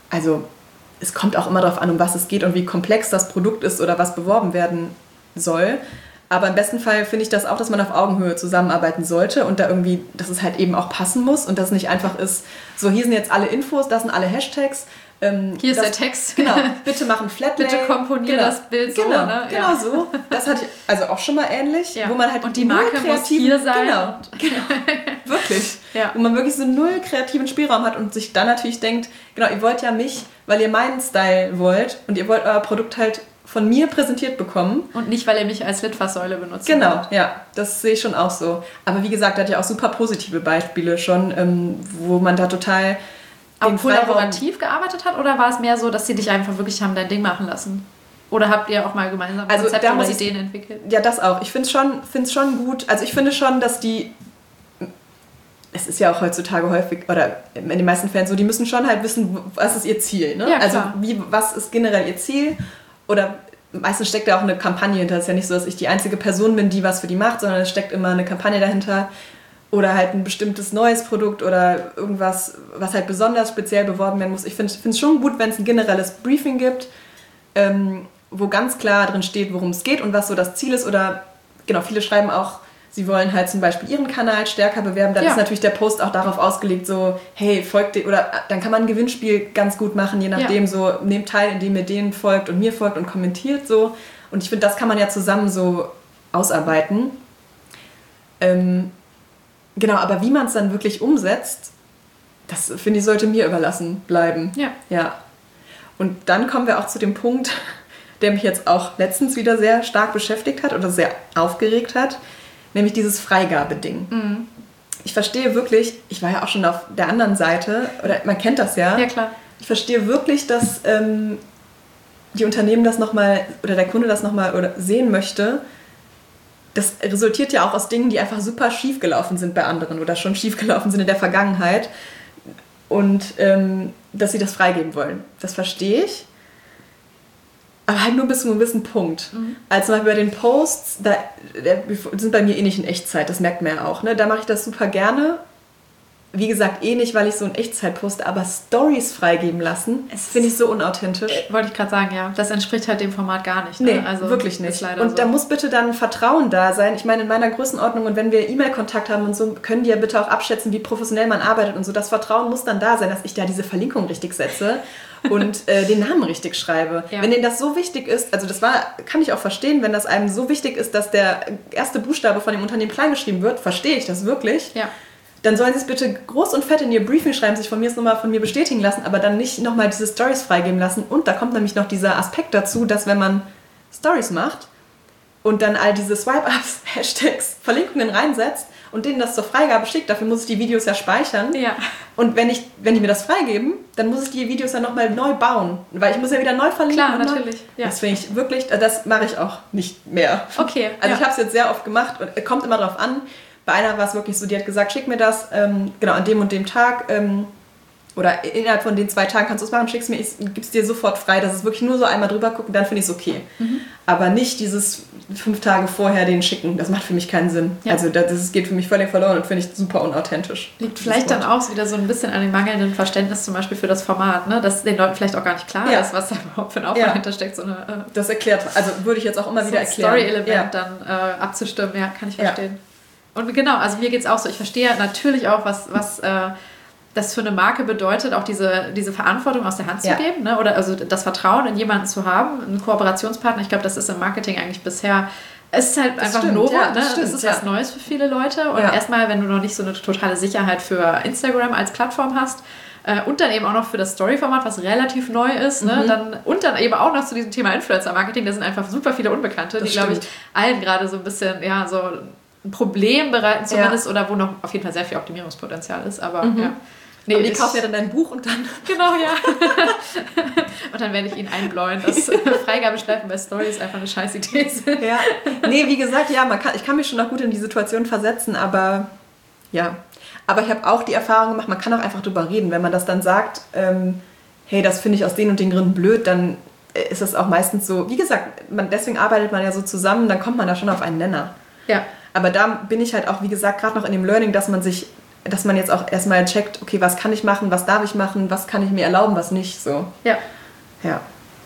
also es kommt auch immer darauf an, um was es geht und wie komplex das Produkt ist oder was beworben werden soll. Aber im besten Fall finde ich das auch, dass man auf Augenhöhe zusammenarbeiten sollte und da irgendwie, dass es halt eben auch passen muss und dass es nicht einfach ist, so hier sind jetzt alle Infos, das sind alle Hashtags. Ähm, hier ist das, der Text. Genau, bitte mach ein Flatlay. Bitte komponier genau. das Bild so. Genau, ne? genau ja. so. Das hatte ich also auch schon mal ähnlich, ja. wo man halt und die Marke muss hier sein. Genau, genau. Wirklich. Ja. Wo man wirklich so null kreativen Spielraum hat und sich dann natürlich denkt, genau, ihr wollt ja mich, weil ihr meinen Style wollt und ihr wollt euer Produkt halt von mir präsentiert bekommen. Und nicht, weil ihr mich als Litfaßsäule benutzt. Genau, wollt. Ja, das sehe ich schon auch so. Aber wie gesagt, da hat ja auch super positive Beispiele schon, ähm, wo man da total auch kollaborativ gearbeitet hat, oder war es mehr so, dass sie dich einfach wirklich haben dein Ding machen lassen? Oder habt ihr auch mal gemeinsam also Konzepte oder ich, Ideen entwickelt? Ja, das auch. Ich finde es schon, find's schon gut. Also ich finde schon, dass die, es ist ja auch heutzutage häufig, oder in den meisten Fällen so, die müssen schon halt wissen, was ist ihr Ziel. Ne? Ja, also wie, was ist generell ihr Ziel? Oder meistens steckt da auch eine Kampagne hinter. Es ist ja nicht so, dass ich die einzige Person bin, die was für die macht, sondern es steckt immer eine Kampagne dahinter. Oder halt ein bestimmtes neues Produkt oder irgendwas, was halt besonders speziell beworben werden muss. Ich finde es schon gut, wenn es ein generelles Briefing gibt, ähm, wo ganz klar drin steht, worum es geht und was so das Ziel ist. Oder genau, viele schreiben auch, sie wollen halt zum Beispiel ihren Kanal stärker bewerben. Dann ja. ist natürlich der Post auch darauf ausgelegt, so, hey, folgt dir. Oder dann kann man ein Gewinnspiel ganz gut machen, je nachdem, ja. so, nehmt teil, indem ihr denen folgt und mir folgt und kommentiert so. Und ich finde, das kann man ja zusammen so ausarbeiten. Ähm, Genau, aber wie man es dann wirklich umsetzt, das finde ich, sollte mir überlassen bleiben. Ja. Ja. Und dann kommen wir auch zu dem Punkt, der mich jetzt auch letztens wieder sehr stark beschäftigt hat oder sehr aufgeregt hat, nämlich dieses Freigabeding. Mhm. Ich verstehe wirklich, ich war ja auch schon auf der anderen Seite, oder man kennt das ja. Ja, klar. Ich verstehe wirklich, dass ähm, die Unternehmen das nochmal, oder der Kunde das nochmal sehen möchte. Das resultiert ja auch aus Dingen, die einfach super schief gelaufen sind bei anderen oder schon schief gelaufen sind in der Vergangenheit. Und ähm, dass sie das freigeben wollen. Das verstehe ich. Aber halt nur bis zu einem gewissen Punkt. Mhm. Also zum Beispiel bei den Posts, da der, sind bei mir eh nicht in Echtzeit, das merkt man ja auch. Ne? Da mache ich das super gerne. Wie gesagt, eh nicht, weil ich so in Echtzeit poste, aber Stories freigeben lassen, das finde ich so unauthentisch. Äh, wollte ich gerade sagen, ja. Das entspricht halt dem Format gar nicht. Ne? Nee, also, wirklich nicht. Und so. Da muss bitte dann Vertrauen da sein. Ich meine, in meiner Größenordnung und wenn wir E-Mail-Kontakt haben und so, können die ja bitte auch abschätzen, wie professionell man arbeitet und so. Das Vertrauen muss dann da sein, dass ich da diese Verlinkung richtig setze und äh, den Namen richtig schreibe. Ja. Wenn denen das so wichtig ist, also das war, kann ich auch verstehen, wenn das einem so wichtig ist, dass der erste Buchstabe von dem Unternehmen klein geschrieben wird, verstehe ich das wirklich. Ja. Dann sollen sie es bitte groß und fett in ihr Briefing schreiben, sich von mir es nochmal von mir bestätigen lassen, aber dann nicht nochmal diese Stories freigeben lassen. Und da kommt nämlich noch dieser Aspekt dazu, dass wenn man Stories macht und dann all diese Swipe-Ups, Hashtags, Verlinkungen reinsetzt und denen das zur Freigabe schickt, dafür muss ich die Videos ja speichern. Ja. Und wenn, ich, wenn die mir das freigeben, dann muss ich die Videos ja nochmal neu bauen, weil ich muss ja wieder neu verlinken. Klar, natürlich. Ja. Das finde ich wirklich, das mache ich auch nicht mehr. Okay. Also ja. ich habe es jetzt sehr oft gemacht und kommt immer drauf an. Bei einer war es wirklich so, die hat gesagt, schick mir das, ähm, genau, an dem und dem Tag ähm, oder innerhalb von den zwei Tagen kannst du es machen, schick's mir, ich gib's dir sofort frei. Das ist wirklich nur so einmal drüber gucken, dann finde ich es okay. Mhm. Aber nicht dieses fünf Tage vorher den schicken, das macht für mich keinen Sinn. Ja. Also das, das geht für mich völlig verloren und finde ich super unauthentisch. Liegt vielleicht dann auch wieder so ein bisschen an dem mangelnden Verständnis zum Beispiel für das Format, ne? Dass den Leuten vielleicht auch gar nicht klar ja. ist, was da überhaupt für ein Aufwand ja. hintersteckt. So eine, äh, das erklärt, also würde ich jetzt auch immer so wieder erklären. Story-Element ja. dann äh, abzustimmen, ja, kann ich verstehen. Ja. Und genau, also mir geht es auch so, ich verstehe natürlich auch, was, was äh, das für eine Marke bedeutet, auch diese, diese Verantwortung aus der Hand zu ja. geben, ne? Oder also das Vertrauen in jemanden zu haben, einen Kooperationspartner. Ich glaube, das ist im Marketing eigentlich bisher, es ist halt das einfach stimmt, Novum, ja, ne? Stimmt, es ist ja. was Neues für viele Leute und ja. erstmal, wenn du noch nicht so eine totale Sicherheit für Instagram als Plattform hast, und dann eben auch noch für das Story-Format, was relativ neu ist. Ne? Mhm. Dann, und dann eben auch noch zu diesem Thema Influencer-Marketing. Da sind einfach super viele Unbekannte, das die, glaube ich, allen gerade so ein bisschen, ja, so ein Problem bereiten zumindest. Ja. Oder wo noch auf jeden Fall sehr viel Optimierungspotenzial ist. Aber mhm. ja. Nee, aber die kaufen ja dann dein Buch und dann... Genau, ja. Und dann werde ich ihnen einbläuen, dass Freigabestreifen bei Stories einfach eine scheiß Idee sind. Ja. Nee, wie gesagt, ja, man kann, ich kann mich schon noch gut in die Situation versetzen, aber ja... Aber ich habe auch die Erfahrung gemacht, man kann auch einfach drüber reden. Wenn man das dann sagt, ähm, hey, das finde ich aus den und den Gründen blöd, dann ist das auch meistens so, wie gesagt, man, deswegen arbeitet man ja so zusammen, dann kommt man da schon auf einen Nenner. Ja. Aber da bin ich halt auch, wie gesagt, gerade noch in dem Learning, dass man sich dass man jetzt auch erstmal checkt, okay, was kann ich machen, was darf ich machen, was kann ich mir erlauben, was nicht, so. Ja. Ja.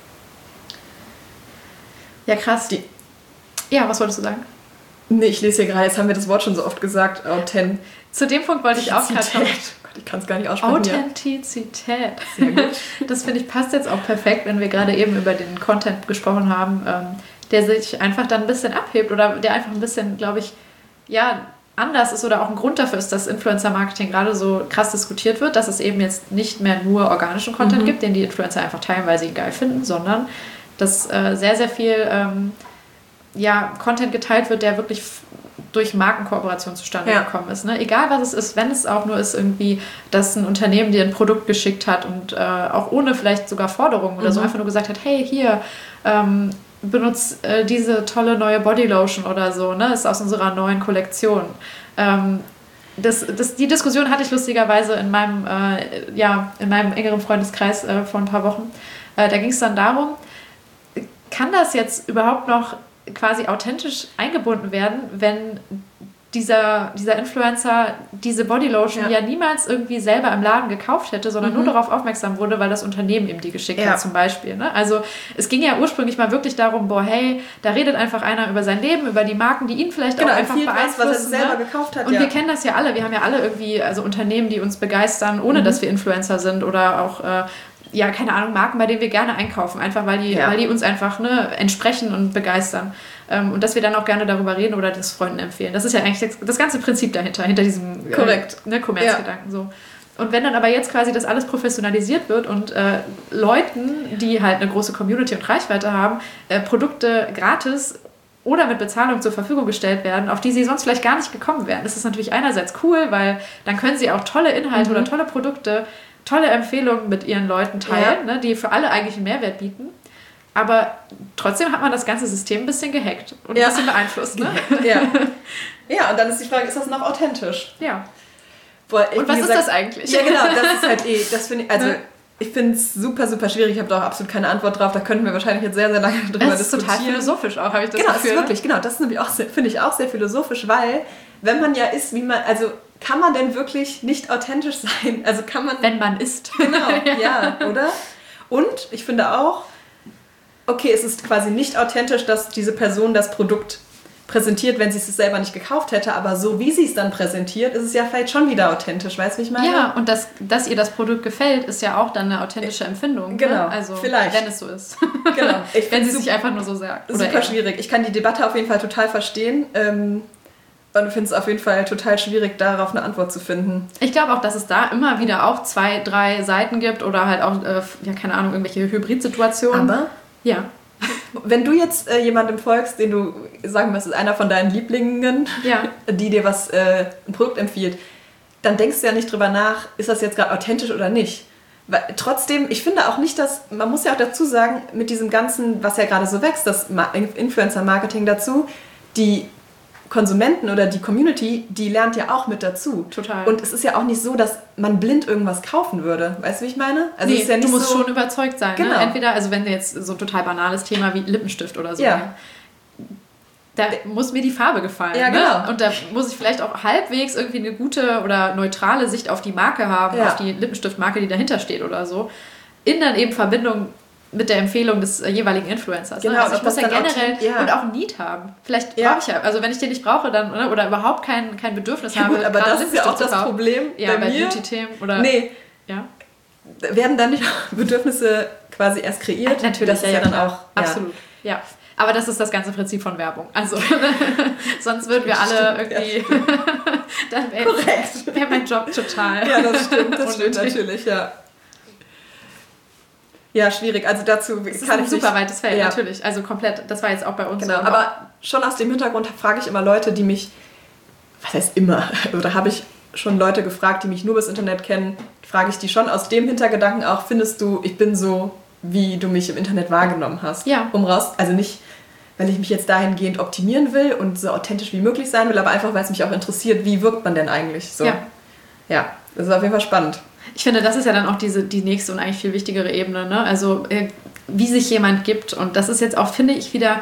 Ja, krass. Die, ja, was wolltest du sagen? Nee, ich lese hier gerade, jetzt haben wir das Wort schon so oft gesagt, Authent. Zu dem Punkt wollte ich auch gerade kommen. Gott, ich kann es gar nicht aussprechen. Authentizität. Sehr gut. Das finde ich passt jetzt auch perfekt, wenn wir gerade eben über den Content gesprochen haben, ähm, der sich einfach dann ein bisschen abhebt oder der einfach ein bisschen, glaube ich, ja, anders ist oder auch ein Grund dafür ist, dass Influencer-Marketing gerade so krass diskutiert wird, dass es eben jetzt nicht mehr nur organischen Content mhm. gibt, den die Influencer einfach teilen, weil sie ihn geil finden, sondern dass äh, sehr, sehr viel ähm, ja, Content geteilt wird, der wirklich f- durch Markenkooperation zustande ja. gekommen ist. Ne? Egal was es ist, wenn es auch nur ist irgendwie, dass ein Unternehmen dir ein Produkt geschickt hat und äh, auch ohne vielleicht sogar Forderungen oder mhm. so einfach nur gesagt hat, hey, hier, ähm, benutzt äh, diese tolle neue Bodylotion oder so, ne? Ist aus unserer neuen Kollektion. Ähm, das, das, die Diskussion hatte ich lustigerweise in meinem, äh, ja, in meinem engeren Freundeskreis äh, vor ein paar Wochen. Äh, da ging es dann darum, kann das jetzt überhaupt noch quasi authentisch eingebunden werden, wenn dieser, dieser Influencer diese Bodylotion ja. ja niemals irgendwie selber im Laden gekauft hätte, sondern mhm. nur darauf aufmerksam wurde, weil das Unternehmen ihm die geschickt ja. hat zum Beispiel. Ne? Also es ging ja ursprünglich mal wirklich darum, boah, hey, da redet einfach einer über sein Leben, über die Marken, die ihn vielleicht genau, auch einfach beeinflussen. Was, was er selber ne? gekauft hat. Und ja. wir kennen das ja alle, wir haben ja alle irgendwie also Unternehmen, die uns begeistern, ohne mhm. dass wir Influencer sind oder auch äh, ja, keine Ahnung, Marken, bei denen wir gerne einkaufen, einfach weil die, ja. weil die uns einfach ne, entsprechen und begeistern. Ähm, und dass wir dann auch gerne darüber reden oder das Freunden empfehlen. Das ist ja eigentlich das, das ganze Prinzip dahinter, hinter diesem Korrekt. Äh, ne, Kommerzgedanken. Ja. So. Und wenn dann aber jetzt quasi das alles professionalisiert wird und äh, Leuten, die halt eine große Community und Reichweite haben, äh, Produkte gratis oder mit Bezahlung zur Verfügung gestellt werden, auf die sie sonst vielleicht gar nicht gekommen wären. Das ist natürlich einerseits cool, weil dann können sie auch tolle Inhalte mhm. oder tolle Produkte tolle Empfehlungen mit ihren Leuten teilen, ja. ne, die für alle eigentlich einen Mehrwert bieten. Aber trotzdem hat man das ganze System ein bisschen gehackt und ja. ein bisschen beeinflusst. Ne? Ja. ja, und dann ist die Frage, ist das noch authentisch? Ja. Boah, und was gesagt, ist das eigentlich? Ja, genau, das ist halt eh, das finde ich, also ich finde es super, super schwierig, ich habe da auch absolut keine Antwort drauf, da könnten wir wahrscheinlich jetzt sehr, sehr lange drüber diskutieren. Das ist total philosophisch auch, habe ich das genau, Gefühl. Genau, das ist wirklich, genau, das ist nämlich auch, finde ich auch sehr philosophisch, weil wenn man ja ist, wie man, also kann man denn wirklich nicht authentisch sein? Also kann man... Wenn man ist. Genau, ja, oder? Und ich finde auch, okay, es ist quasi nicht authentisch, dass diese Person das Produkt präsentiert, wenn sie es selber nicht gekauft hätte, aber so wie sie es dann präsentiert, ist es ja vielleicht schon wieder authentisch, weißt du, wie ich meine? Ja, und das, dass ihr das Produkt gefällt, ist ja auch dann eine authentische Empfindung. Genau, ne? Also, vielleicht. Wenn es so ist. Genau. Ich wenn sie sich einfach nur so sagt. Super oder schwierig. Ich kann die Debatte auf jeden Fall total verstehen. Ähm, Und ich finde es auf jeden Fall total schwierig, darauf eine Antwort zu finden. Ich glaube auch, dass es da immer wieder auch zwei, drei Seiten gibt oder halt auch, äh, ja, keine Ahnung, irgendwelche Hybridsituationen. Aber ja. Wenn du jetzt äh, jemandem folgst, den du, sagen wir, es ist einer von deinen Lieblingen, ja. die dir was, äh, ein Produkt empfiehlt, dann denkst du ja nicht drüber nach, ist das jetzt gerade authentisch oder nicht. Weil, trotzdem, ich finde auch nicht, dass, man muss ja auch dazu sagen, mit diesem ganzen, was ja gerade so wächst, das Influencer-Marketing dazu, die Konsumenten oder die Community, die lernt ja auch mit dazu. Total. Und es ist ja auch nicht so, dass man blind irgendwas kaufen würde. Weißt du, wie ich meine? Also nee, es ist ja nicht du musst so schon überzeugt sein. Genau. Ne? Entweder, also wenn jetzt so ein total banales Thema wie Lippenstift oder so, ja. da muss mir die Farbe gefallen. Ja, genau. Ne? Und da muss ich vielleicht auch halbwegs irgendwie eine gute oder neutrale Sicht auf die Marke haben, ja. auf die Lippenstiftmarke, die dahinter steht oder so. In dann eben Verbindung mit der Empfehlung des äh, jeweiligen Influencers. Genau, ne? Also ich muss ja generell auch, ja. und auch ein Need haben. Vielleicht ja. brauche ich ja, also wenn ich den nicht brauche dann oder, oder überhaupt kein, kein Bedürfnis ja, habe. Gut, aber das ist ja auch das Problem ja, bei, bei mir. Beauty-Themen oder... Nee. Ja. Werden dann nicht Bedürfnisse quasi erst kreiert? Ach, natürlich, das ist ja, ja dann auch... Absolut, ja. ja. Aber das ist das ganze Prinzip von Werbung. Also, sonst würden wir alle stimmt, irgendwie... Ja, dann wäre wär mein Job total... Ja, das stimmt, das stimmt natürlich, ja. Ja, schwierig. Also dazu das kann ist ein ich super nicht, weites Feld, ja. natürlich. Also komplett, das war jetzt auch bei uns genau, so. Aber schon aus dem Hintergrund frage ich immer Leute, die mich, was heißt immer, oder habe ich schon Leute gefragt, die mich nur bis Internet kennen, frage ich die schon aus dem Hintergedanken auch, findest du, ich bin so, wie du mich im Internet wahrgenommen hast? Ja. Um raus, also nicht, weil ich mich jetzt dahingehend optimieren will und so authentisch wie möglich sein will, aber einfach, weil es mich auch interessiert, wie wirkt man denn eigentlich? So. Ja. Ja, das ist auf jeden Fall spannend. Ich finde, das ist ja dann auch diese, die nächste und eigentlich viel wichtigere Ebene, ne? Also äh, wie sich jemand gibt und das ist jetzt auch, finde ich, wieder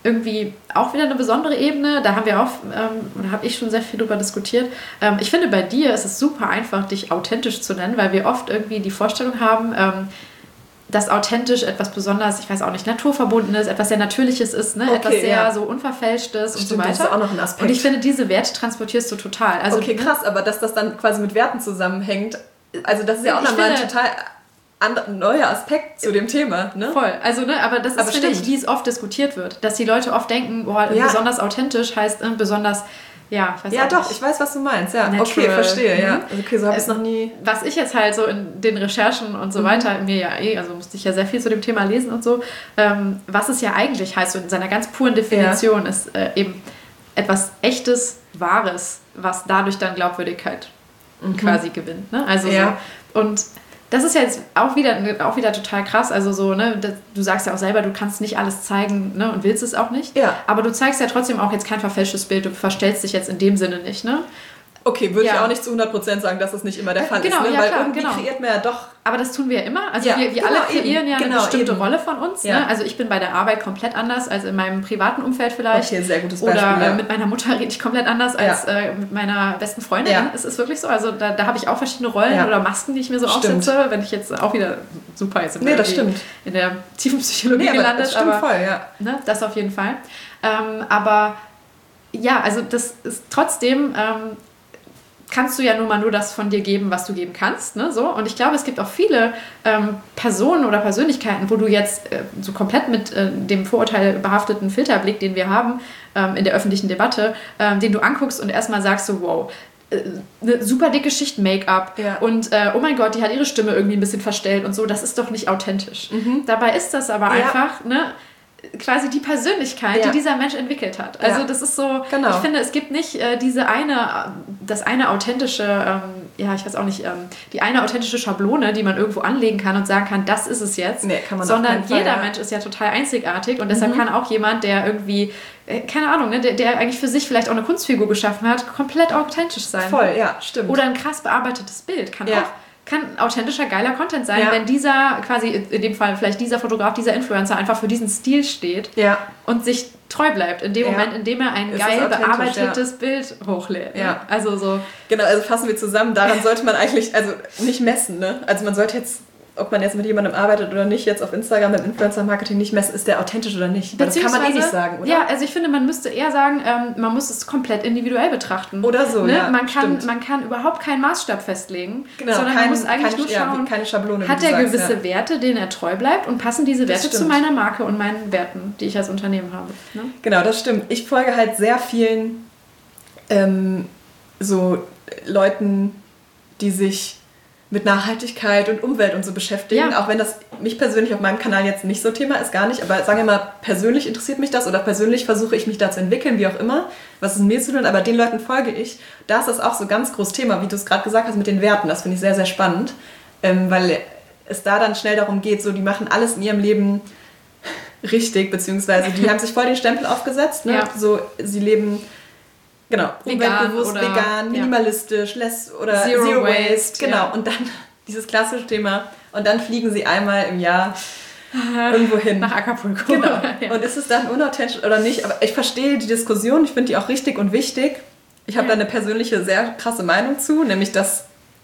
irgendwie auch wieder eine besondere Ebene. Da haben wir auch, ähm, da habe ich schon sehr viel drüber diskutiert. Ähm, ich finde, bei dir ist es super einfach, dich authentisch zu nennen, weil wir oft irgendwie die Vorstellung haben, ähm, dass authentisch etwas besonders, ich weiß auch nicht, naturverbundenes, etwas sehr Natürliches ist, ne? Okay, etwas sehr ja. so Unverfälschtes und Stimmt, so weiter. Das ist auch noch ein Aspekt. Und ich finde, diese Werte transportierst du total. Also, okay, krass, aber dass das dann quasi mit Werten zusammenhängt, also das ist ja auch Ich nochmal ein finde- total and- neuer Aspekt zu dem Thema, ne? Voll, also ne, aber das ist, Aber finde ich, stimmt. wie es oft diskutiert wird, dass die Leute oft denken, boah, Ja. besonders authentisch heißt äh, besonders, ja, ich weiß Ja, auch doch, nicht. ich weiß, was du meinst, ja. Natural. Okay, verstehe, ja. Mhm. Also, okay, so habe ich es Ähm, noch nie... Was ich jetzt halt so in den Recherchen und so Mhm. weiter mir ja eh, also musste ich ja sehr viel zu dem Thema lesen und so, ähm, was es ja eigentlich heißt, so in seiner ganz puren Definition ist äh, eben etwas Echtes, Wahres, was dadurch dann Glaubwürdigkeit quasi gewinnt. Ne? Also Ja. so, und das ist ja jetzt auch wieder, auch wieder total krass. Also so, ne, das, du sagst ja auch selber, du kannst nicht alles zeigen, ne, und willst es auch nicht. Ja. Aber du zeigst ja trotzdem auch jetzt kein verfälschtes Bild, du verstellst dich jetzt in dem Sinne nicht, ne? Okay, würde Ja. ich auch nicht zu hundert Prozent sagen, dass das nicht immer der Fall Genau, ist, ne? ja, Weil klar, irgendwie genau. kreiert man ja doch... Aber das tun wir ja immer. Also Ja, wir, wir genau, alle kreieren eben. ja eine Genau, bestimmte eben. Rolle von uns. Ja. Ne? Also ich bin bei der Arbeit komplett anders als in meinem privaten Umfeld vielleicht. Okay, sehr gutes Beispiel, Oder äh, ja. mit meiner Mutter rede ich komplett anders als Ja. äh, mit meiner besten Freundin. Ja. Es ist wirklich so. Also da, da habe ich auch verschiedene Rollen Ja. oder Masken, die ich mir so Stimmt. aufsetze. Wenn ich jetzt auch wieder super jetzt in, Nee, das irgendwie stimmt. in der tiefen Psychologie Nee, aber gelandet. das stimmt aber voll, ja. Ne, das auf jeden Fall. Ähm, aber ja, also das ist trotzdem... Ähm, kannst du ja nun mal nur das von dir geben, was du geben kannst. Ne? So. Und ich glaube, es gibt auch viele ähm, Personen oder Persönlichkeiten, wo du jetzt äh, so komplett mit äh, dem Vorurteil behafteten Filterblick, den wir haben ähm, in der öffentlichen Debatte, ähm, den du anguckst und erstmal sagst so, wow, äh, eine super dicke Schicht Make-up Ja. und äh, oh mein Gott, die hat ihre Stimme irgendwie ein bisschen verstellt und so, das ist doch nicht authentisch. Dabei ist das aber Ja. einfach, ne, quasi die Persönlichkeit, Ja. die dieser Mensch entwickelt hat. Also Ja. das ist so, Genau. ich finde, es gibt nicht äh, diese eine, das eine authentische, ähm, ja, ich weiß auch nicht, ähm, die eine authentische Schablone, die man irgendwo anlegen kann und sagen kann, das ist es jetzt. Nee, kann man auf Sondern keinen Fall, jeder ja. Mensch ist ja total einzigartig und deshalb Mhm. kann auch jemand, der irgendwie, äh, keine Ahnung, ne, der, der eigentlich für sich vielleicht auch eine Kunstfigur geschaffen hat, komplett authentisch sein. Voll, ja, stimmt. Oder ein krass bearbeitetes Bild kann Ja. auch kann authentischer, geiler Content sein, Ja. wenn dieser quasi, in dem Fall vielleicht dieser Fotograf, dieser Influencer einfach für diesen Stil steht ja. und sich treu bleibt, in dem Ja. Moment, in dem er ein Es geil ist authentisch, bearbeitetes Bild hochlädt. Ne? Ja. Also so. Genau, also fassen wir zusammen, daran sollte man eigentlich also nicht messen, ne? Also man sollte jetzt, ob man jetzt mit jemandem arbeitet oder nicht, jetzt auf Instagram mit Influencer-Marketing nicht messen, ist der authentisch oder nicht. Weil das kann man eh nicht sagen, oder? Ja, also ich finde, man müsste eher sagen, ähm, man muss es komplett individuell betrachten. Oder so, ne? ja, Man kann, stimmt. man kann überhaupt keinen Maßstab festlegen, Genau, sondern kein- man muss eigentlich keine- nur ja, schauen, keine Schablone, wie hat du er sagst, gewisse ja. Werte, denen er treu bleibt und passen diese Das Werte zu stimmt. meiner Marke und meinen Werten, die ich als Unternehmen habe. Ne? Genau, das stimmt. Ich folge halt sehr vielen ähm, so Leuten, die sich mit Nachhaltigkeit und Umwelt und so beschäftigen, Ja. auch wenn das mich persönlich auf meinem Kanal jetzt nicht so Thema ist, gar nicht, aber sagen wir mal, persönlich interessiert mich das oder persönlich versuche ich mich da zu entwickeln, wie auch immer, was ist mir zu tun, aber den Leuten folge ich. Da ist das auch so ein ganz großes Thema, wie du es gerade gesagt hast, mit den Werten, das finde ich sehr, sehr spannend, ähm, weil es da dann schnell darum geht, so die machen alles in ihrem Leben richtig, beziehungsweise die haben sich voll den Stempel aufgesetzt, ne? Ja. So, sie leben genau, Vegan umweltbewusst, oder- vegan, ja. minimalistisch, less oder Zero Zero, Waste, Waste, genau. ja. Und dann dieses klassische Thema und dann fliegen sie einmal im Jahr irgendwo hin. Nach Acapulco. Genau. Ja. Und ist es dann unauthentisch oder nicht? Aber ich verstehe die Diskussion, ich finde die auch richtig und wichtig. Ich habe Ja. da eine persönliche, sehr krasse Meinung zu, nämlich dass,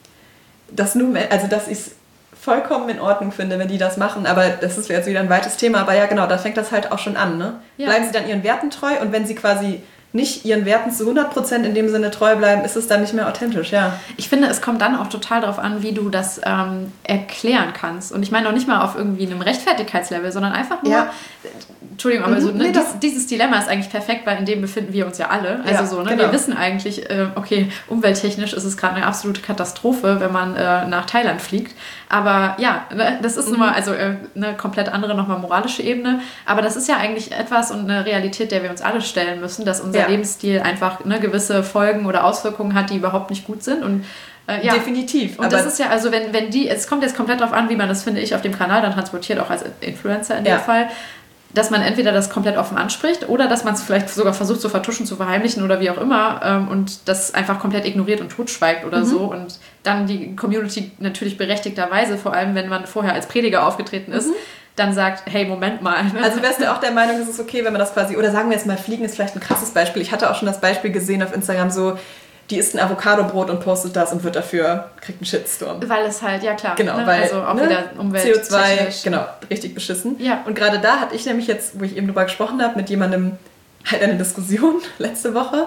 dass nur, Men- also dass ich es vollkommen in Ordnung finde, wenn die das machen, aber das ist jetzt wieder ein weites Thema, aber ja genau, da fängt das halt auch schon an, ne? Ja. Bleiben sie dann ihren Werten treu und wenn sie quasi nicht ihren Werten zu hundert Prozent in dem Sinne treu bleiben, ist es dann nicht mehr authentisch, ja. Ich finde, es kommt dann auch total darauf an, wie du das ähm, erklären kannst. Und ich meine noch nicht mal auf irgendwie einem Rechtfertigkeitslevel, sondern einfach nur, Ja. Entschuldigung, aber Mhm, so, ne, nee, dies, doch. dieses Dilemma ist eigentlich perfekt, weil in dem befinden wir uns ja alle. Also Ja, so, ne, genau. wir wissen eigentlich, äh, okay, umwelttechnisch ist es gerade eine absolute Katastrophe, wenn man äh, nach Thailand fliegt. Aber ja, ne, das ist Mhm. nun mal also äh, eine komplett andere, nochmal moralische Ebene. Aber das ist ja eigentlich etwas und eine Realität, der wir uns alle stellen müssen, dass unser Ja. Lebensstil einfach ne, gewisse Folgen oder Auswirkungen hat, die überhaupt nicht gut sind. Und äh, ja. Definitiv. Und aber das ist ja, also wenn, wenn die, es kommt jetzt komplett darauf an, wie man das, finde ich, auf dem Kanal dann transportiert, auch als Influencer in Ja. dem Fall, dass man entweder das komplett offen anspricht oder dass man es vielleicht sogar versucht zu vertuschen, zu verheimlichen oder wie auch immer ähm, und das einfach komplett ignoriert und totschweigt oder Mhm. so und dann die Community natürlich berechtigterweise, vor allem wenn man vorher als Prediger aufgetreten ist, Mhm. dann sagt, hey, Moment mal. Ne? Also wärst du auch der Meinung, es ist okay, wenn man das quasi, oder sagen wir jetzt mal, Fliegen ist vielleicht ein krasses Beispiel. Ich hatte auch schon das Beispiel gesehen auf Instagram, so, die isst ein Avocado-Brot und postet das und wird dafür, kriegt einen Shitstorm. Weil es halt, ja klar, genau, ne? weil, also auch ne? wieder Umwelt. C O zwei, genau, richtig beschissen. Ja. Und gerade da hatte ich nämlich jetzt, wo ich eben drüber gesprochen habe, mit jemandem halt eine Diskussion letzte Woche,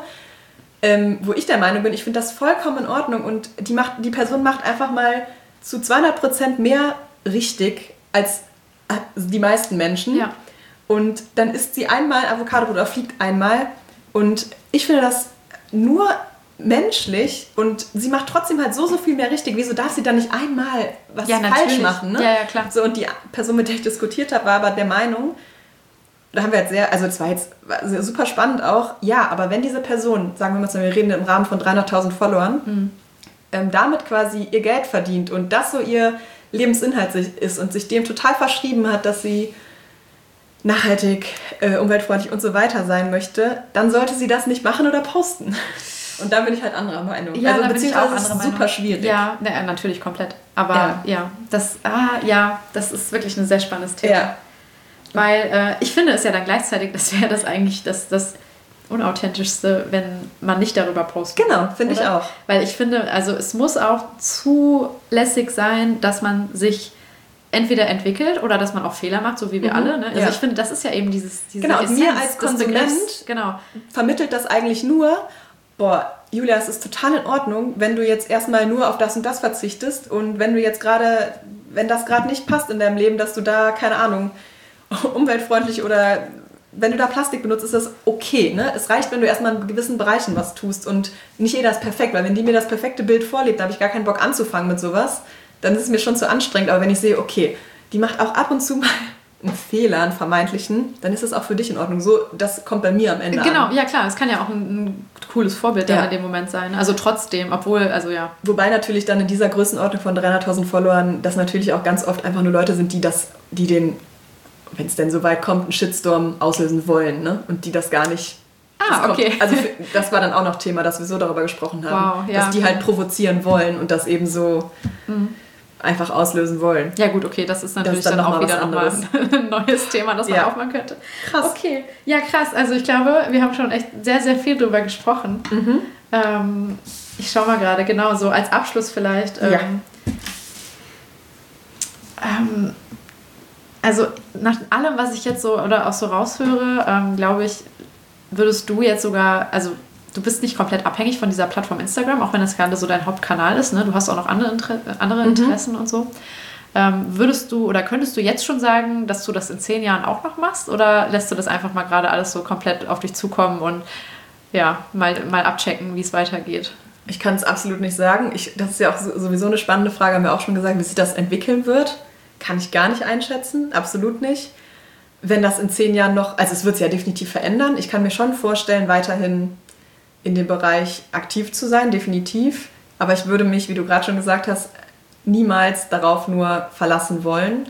ähm, wo ich der Meinung bin, ich finde das vollkommen in Ordnung und die, macht, die Person macht einfach mal zu zweihundert Prozent mehr richtig als die meisten Menschen. Ja. Und dann isst sie einmal Avocado oder fliegt einmal. Und ich finde das nur menschlich und sie macht trotzdem halt so, so viel mehr richtig. Wieso darf sie dann nicht einmal was ja, falsch machen? Ne? Ja, ja, klar. So, und die Person, mit der ich diskutiert habe, war aber der Meinung, da haben wir jetzt sehr, also das war jetzt super spannend auch, ja, aber wenn diese Person, sagen wir mal, wir reden im Rahmen von dreihunderttausend Followern, mhm. ähm, damit quasi ihr Geld verdient und das so ihr Lebensinhalt ist und sich dem total verschrieben hat, dass sie nachhaltig, äh, umweltfreundlich und so weiter sein möchte, dann sollte sie das nicht machen oder posten. Und da bin ich halt anderer Meinung. Ja, also da bin ich auch ist anderer super Meinung. Schwierig. Ja, na, natürlich komplett. Aber ja, ja das, ah, ja, das ist wirklich ein sehr spannendes Thema. Ja. Weil äh, ich finde es ja dann gleichzeitig, das wäre das eigentlich das, das Unauthentischste, wenn man nicht darüber postet. Genau, finde ich auch. Weil ich finde, also es muss auch zulässig sein, dass man sich entweder entwickelt oder dass man auch Fehler macht, so wie wir mhm. alle. Ne? Also ja. ich finde, das ist ja eben dieses diese Genau, und Essenz mir als Konsument genau. vermittelt das eigentlich nur, boah, Julia, es ist total in Ordnung, wenn du jetzt erstmal nur auf das und das verzichtest und wenn du jetzt gerade, wenn das gerade nicht passt in deinem Leben, dass du da, keine Ahnung, umweltfreundlich oder wenn du da Plastik benutzt, ist das okay. Ne? Es reicht, wenn du erstmal in gewissen Bereichen was tust und nicht jeder ist perfekt, weil wenn die mir das perfekte Bild vorlebt, da habe ich gar keinen Bock anzufangen mit sowas, dann ist es mir schon zu anstrengend. Aber wenn ich sehe, okay, die macht auch ab und zu mal einen Fehler, einen vermeintlichen, dann ist es auch für dich in Ordnung. So, das kommt bei mir am Ende Genau, an. ja klar, es kann ja auch ein, ein cooles Vorbild ja. dann in dem Moment sein. Also trotzdem, obwohl, also ja. Wobei natürlich dann in dieser Größenordnung von dreihunderttausend Followern, das natürlich auch ganz oft einfach nur Leute sind, die das, die den, wenn es denn so weit kommt, einen Shitstorm auslösen wollen, ne? Und die das gar nicht... Ah, okay. Kommt, also das war dann auch noch Thema, dass wir so darüber gesprochen haben. Wow, ja, dass die okay. halt provozieren wollen und das eben so... Mhm. einfach auslösen wollen. Ja gut, okay, das ist natürlich das ist dann, dann noch auch wieder nochmal ein neues Thema, das man ja. aufmachen könnte. Krass. Okay, ja krass. Also ich glaube, wir haben schon echt sehr, sehr viel drüber gesprochen. Mhm. Ähm, ich schaue mal gerade, genau, so als Abschluss vielleicht. Ähm, ja. ähm, also nach allem, was ich jetzt so oder auch so raushöre, ähm, glaube ich, würdest du jetzt sogar, also du bist nicht komplett abhängig von dieser Plattform Instagram, auch wenn das gerade so dein Hauptkanal ist. Ne? Du hast auch noch andere, Inter- andere Interessen mhm. und so. Ähm, würdest du oder könntest du jetzt schon sagen, dass du das in zehn Jahren auch noch machst? Oder lässt du das einfach mal gerade alles so komplett auf dich zukommen und ja, mal, mal abchecken, wie es weitergeht? Ich kann es absolut nicht sagen. Ich, das ist ja auch sowieso eine spannende Frage, haben wir auch schon gesagt, wie sich das entwickeln wird. Kann ich gar nicht einschätzen, absolut nicht. Wenn das in zehn Jahren noch, also es wird es ja definitiv verändern. Ich kann mir schon vorstellen, weiterhin in dem Bereich aktiv zu sein, definitiv. Aber ich würde mich, wie du gerade schon gesagt hast, niemals darauf nur verlassen wollen.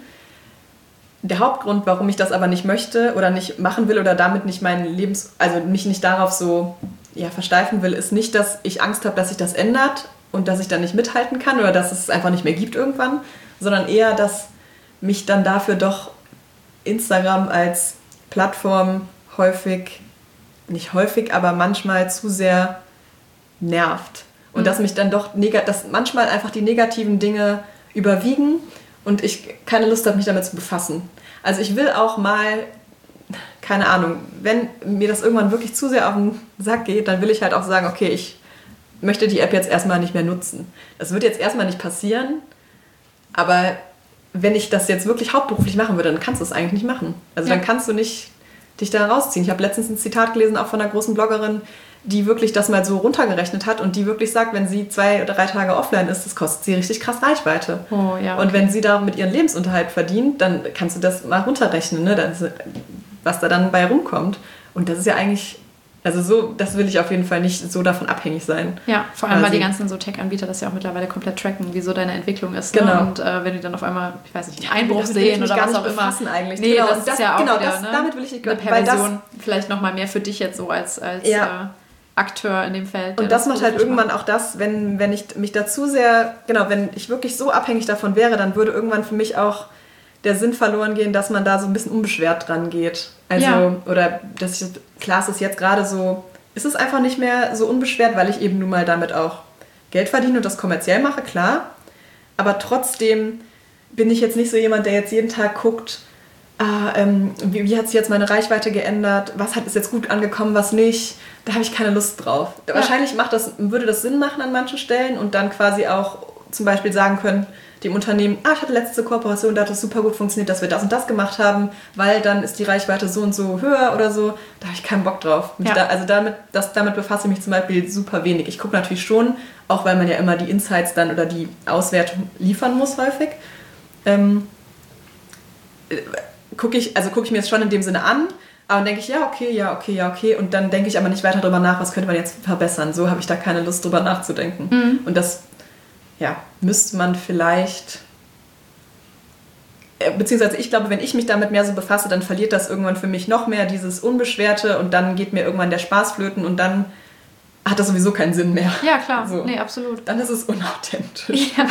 Der Hauptgrund, warum ich das aber nicht möchte oder nicht machen will oder damit nicht meinen Lebens... also mich nicht darauf so ja, versteifen will, ist nicht, dass ich Angst habe, dass sich das ändert und dass ich dann nicht mithalten kann oder dass es einfach nicht mehr gibt irgendwann, sondern eher, dass mich dann dafür doch Instagram als Plattform häufig... nicht häufig, aber manchmal zu sehr nervt. Und mhm. dass mich dann doch, neg- dass manchmal einfach die negativen Dinge überwiegen und ich keine Lust habe, mich damit zu befassen. Also ich will auch mal, keine Ahnung, wenn mir das irgendwann wirklich zu sehr auf den Sack geht, dann will ich halt auch sagen, okay, ich möchte die App jetzt erstmal nicht mehr nutzen. Das wird jetzt erstmal nicht passieren, aber wenn ich das jetzt wirklich hauptberuflich machen würde, dann kannst du es eigentlich nicht machen. Also ja. dann kannst du nicht dich da rausziehen. Ich habe letztens ein Zitat gelesen, auch von einer großen Bloggerin, die wirklich das mal so runtergerechnet hat und die wirklich sagt, wenn sie zwei oder drei Tage offline ist, das kostet sie richtig krass Reichweite. Oh, ja, okay. Und wenn sie da mit ihren Lebensunterhalt verdient, dann kannst du das mal runterrechnen, ne? Das, was da dann bei rumkommt. Und das ist ja eigentlich... Also so, das will ich auf jeden Fall nicht so davon abhängig sein. Ja, vor allem, weil also, die ganzen so Tech-Anbieter das ja auch mittlerweile komplett tracken, wie so deine Entwicklung ist. Genau. Ne? Und äh, wenn die dann auf einmal, ich weiß nicht, einen Einbruch sehen oder was auch immer. Eigentlich. Nee, genau, das, das ist ja auch genau, wieder, das, ne? damit will ich nicht eine Perversion. Vielleicht nochmal mehr für dich jetzt so als, als ja. äh, Akteur in dem Feld. Und das, das macht halt irgendwann macht. auch das, wenn, wenn ich mich dazu sehr, genau, wenn ich wirklich so abhängig davon wäre, dann würde irgendwann für mich auch der Sinn verloren gehen, dass man da so ein bisschen unbeschwert dran geht. Also, ja. oder dass ich, klar, es ist jetzt gerade so, ist es einfach nicht mehr so unbeschwert, weil ich eben nun mal damit auch Geld verdiene und das kommerziell mache, klar. Aber trotzdem bin ich jetzt nicht so jemand, der jetzt jeden Tag guckt, ah, ähm, wie, wie hat sich jetzt meine Reichweite geändert, was hat, ist jetzt gut angekommen, was nicht. Da habe ich keine Lust drauf. Ja. Wahrscheinlich macht das, würde das Sinn machen an manchen Stellen und dann quasi auch zum Beispiel sagen können, dem Unternehmen, ah, ich hatte letzte Kooperation, da hat es super gut funktioniert, dass wir das und das gemacht haben, weil dann ist die Reichweite so und so höher oder so. Da habe ich keinen Bock drauf. Ja. Da, also damit, das, damit befasse ich mich zum Beispiel super wenig. Ich gucke natürlich schon, auch weil man ja immer die Insights dann oder die Auswertung liefern muss häufig. Ähm, gucke ich, also gucke ich mir das schon in dem Sinne an, aber dann denke ich, ja, okay, ja, okay, ja, okay. Und dann denke ich aber nicht weiter drüber nach, was könnte man jetzt verbessern. So habe ich da keine Lust drüber nachzudenken. Mhm. Und das ja, müsste man vielleicht, beziehungsweise ich glaube, wenn ich mich damit mehr so befasse, dann verliert das irgendwann für mich noch mehr dieses Unbeschwerte und dann geht mir irgendwann der Spaß flöten und dann hat das sowieso keinen Sinn mehr. Ja, klar. So. Nee, absolut. Dann ist es unauthentisch. Ja.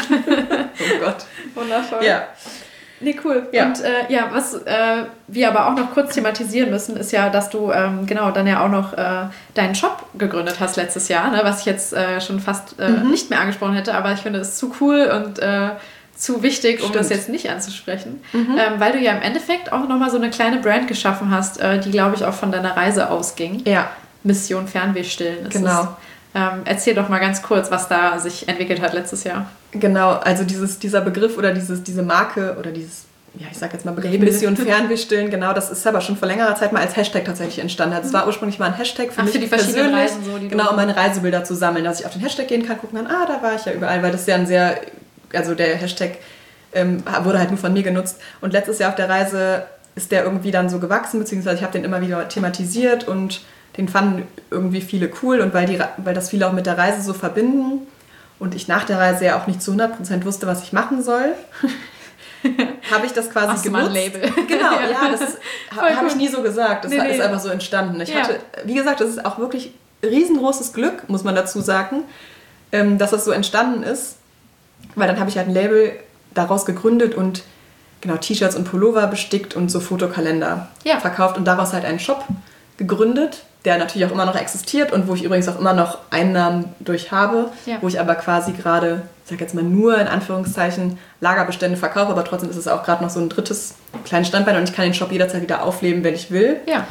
Oh Gott. Wundervoll. Ja. Nee, cool. Ja. Und äh, ja, was äh, wir aber auch noch kurz thematisieren müssen, ist ja, dass du ähm, genau dann ja auch noch äh, deinen Shop gegründet hast letztes Jahr, ne? Was ich jetzt äh, schon fast äh, mhm. nicht mehr angesprochen hätte, aber ich finde es zu cool und äh, zu wichtig, um Stimmt. das jetzt nicht anzusprechen, mhm. ähm, weil du ja im Endeffekt auch nochmal so eine kleine Brand geschaffen hast, äh, die, glaube ich, auch von deiner Reise ausging. Ja. Mission Fernweh stillen. Genau. Es, ähm, erzähl doch mal ganz kurz, was da sich entwickelt hat letztes Jahr. Genau, also dieses, dieser Begriff oder dieses, diese Marke oder dieses, ja, ich sag jetzt mal Begriff Mission Fernweh stillen, genau, das ist aber schon vor längerer Zeit mal als Hashtag tatsächlich entstanden. Also es war ursprünglich mal ein Hashtag für Ach, mich für die verschiedenen persönlich, Reisen so, die genau, um meine Reisebilder zu sammeln, dass ich auf den Hashtag gehen kann, gucken kann, ah, da war ich ja überall, weil das ist ja ein sehr, also der Hashtag ähm, wurde halt nur von mir genutzt und letztes Jahr auf der Reise ist der irgendwie dann so gewachsen, beziehungsweise ich habe den immer wieder thematisiert und den fanden irgendwie viele cool und weil, die, weil das viele auch mit der Reise so verbinden und ich nach der Reise ja auch nicht zu hundert Prozent wusste, was ich machen soll, habe ich das quasi Machst genutzt. Du mal ein Label. Genau, ja, das habe cool. ich nie so gesagt. Das nee, ist nee. einfach so entstanden. Ich ja. hatte, wie gesagt, das ist auch wirklich riesengroßes Glück, muss man dazu sagen, dass das so entstanden ist, weil dann habe ich halt ein Label daraus gegründet und genau T-Shirts und Pullover bestickt und so Fotokalender ja. verkauft und daraus halt einen Shop gegründet, der natürlich auch immer noch existiert und wo ich übrigens auch immer noch Einnahmen durch habe, ja. wo ich aber quasi gerade, ich sag jetzt mal nur in Anführungszeichen, Lagerbestände verkaufe, aber trotzdem ist es auch gerade noch so ein drittes kleines Standbein und ich kann den Shop jederzeit wieder aufleben, wenn ich will. Ja.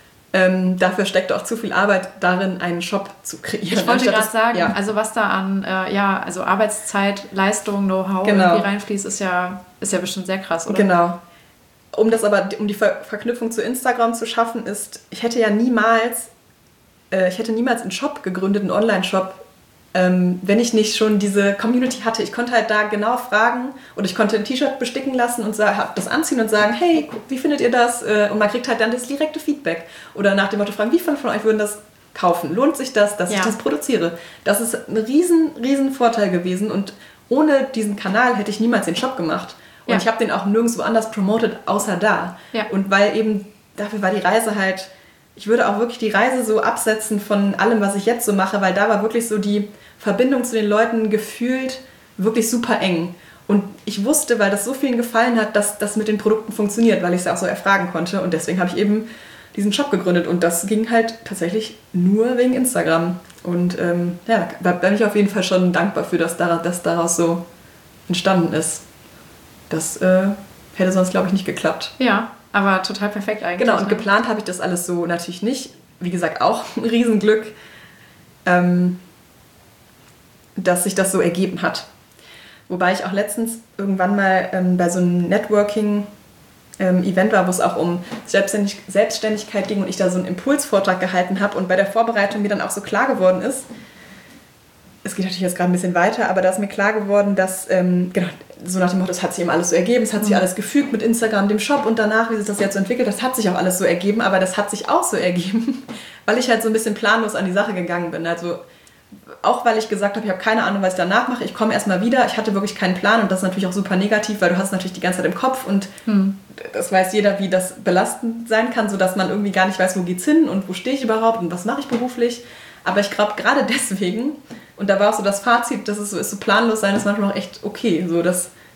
Ähm, dafür steckt auch zu viel Arbeit darin, einen Shop zu kreieren. Ich wollte gerade sagen, ja. also was da an äh, ja, also Arbeitszeit, Leistung, Know-how genau. irgendwie reinfließt, ist ja, ist ja bestimmt sehr krass, oder? Genau. Um das aber, um die Ver- Verknüpfung zu Instagram zu schaffen, ist, ich hätte ja niemals, äh, ich hätte niemals einen Shop gegründet, einen Online-Shop, ähm, wenn ich nicht schon diese Community hatte. Ich konnte halt da genau fragen und ich konnte ein T-Shirt besticken lassen und sa- das anziehen und sagen, hey, wie findet ihr das? Und man kriegt halt dann das direkte Feedback. Oder nach dem Motto fragen, wie viele von euch würden das kaufen? Lohnt sich das, dass ja. ich das produziere? Das ist ein riesen, riesen Vorteil gewesen und ohne diesen Kanal hätte ich niemals den Shop gemacht. Und ja. ich habe den auch nirgendwo anders promotet, außer da. Ja. Und weil eben, dafür war die Reise halt, ich würde auch wirklich die Reise so absetzen von allem, was ich jetzt so mache, weil da war wirklich so die Verbindung zu den Leuten gefühlt wirklich super eng. Und ich wusste, weil das so vielen gefallen hat, dass das mit den Produkten funktioniert, weil ich es auch so erfragen konnte. Und deswegen habe ich eben diesen Shop gegründet. Und das ging halt tatsächlich nur wegen Instagram. Und ähm, ja, da bin ich auf jeden Fall schon dankbar für, dass das daraus so entstanden ist. Das äh, hätte sonst, glaube ich, nicht geklappt. Ja, aber total perfekt eigentlich. Genau, und ne? geplant habe ich das alles so natürlich nicht. Wie gesagt, auch ein Riesenglück, ähm, dass sich das so ergeben hat. Wobei ich auch letztens irgendwann mal ähm, bei so einem Networking-Event ähm, war, wo es auch um Selbstständig- Selbstständigkeit ging und ich da so einen Impulsvortrag gehalten habe und bei der Vorbereitung mir dann auch so klar geworden ist, es geht natürlich jetzt gerade ein bisschen weiter, aber da ist mir klar geworden, dass, ähm, genau, so nach dem Motto, es hat sich eben alles so ergeben, es hat sich mhm. alles gefügt mit Instagram, dem Shop und danach, wie sich das jetzt so entwickelt, das hat sich auch alles so ergeben, aber das hat sich auch so ergeben, weil ich halt so ein bisschen planlos an die Sache gegangen bin. Also auch weil ich gesagt habe, ich habe keine Ahnung, was ich danach mache, ich komme erstmal wieder, ich hatte wirklich keinen Plan und das ist natürlich auch super negativ, weil du hast es natürlich die ganze Zeit im Kopf und mhm. das weiß jeder, wie das belastend sein kann, sodass man irgendwie gar nicht weiß, wo geht's hin und wo stehe ich überhaupt und was mache ich beruflich. Aber ich glaube, gerade deswegen, und da war auch so das Fazit, dass es so ist, so planlos sein ist manchmal auch echt okay. So, das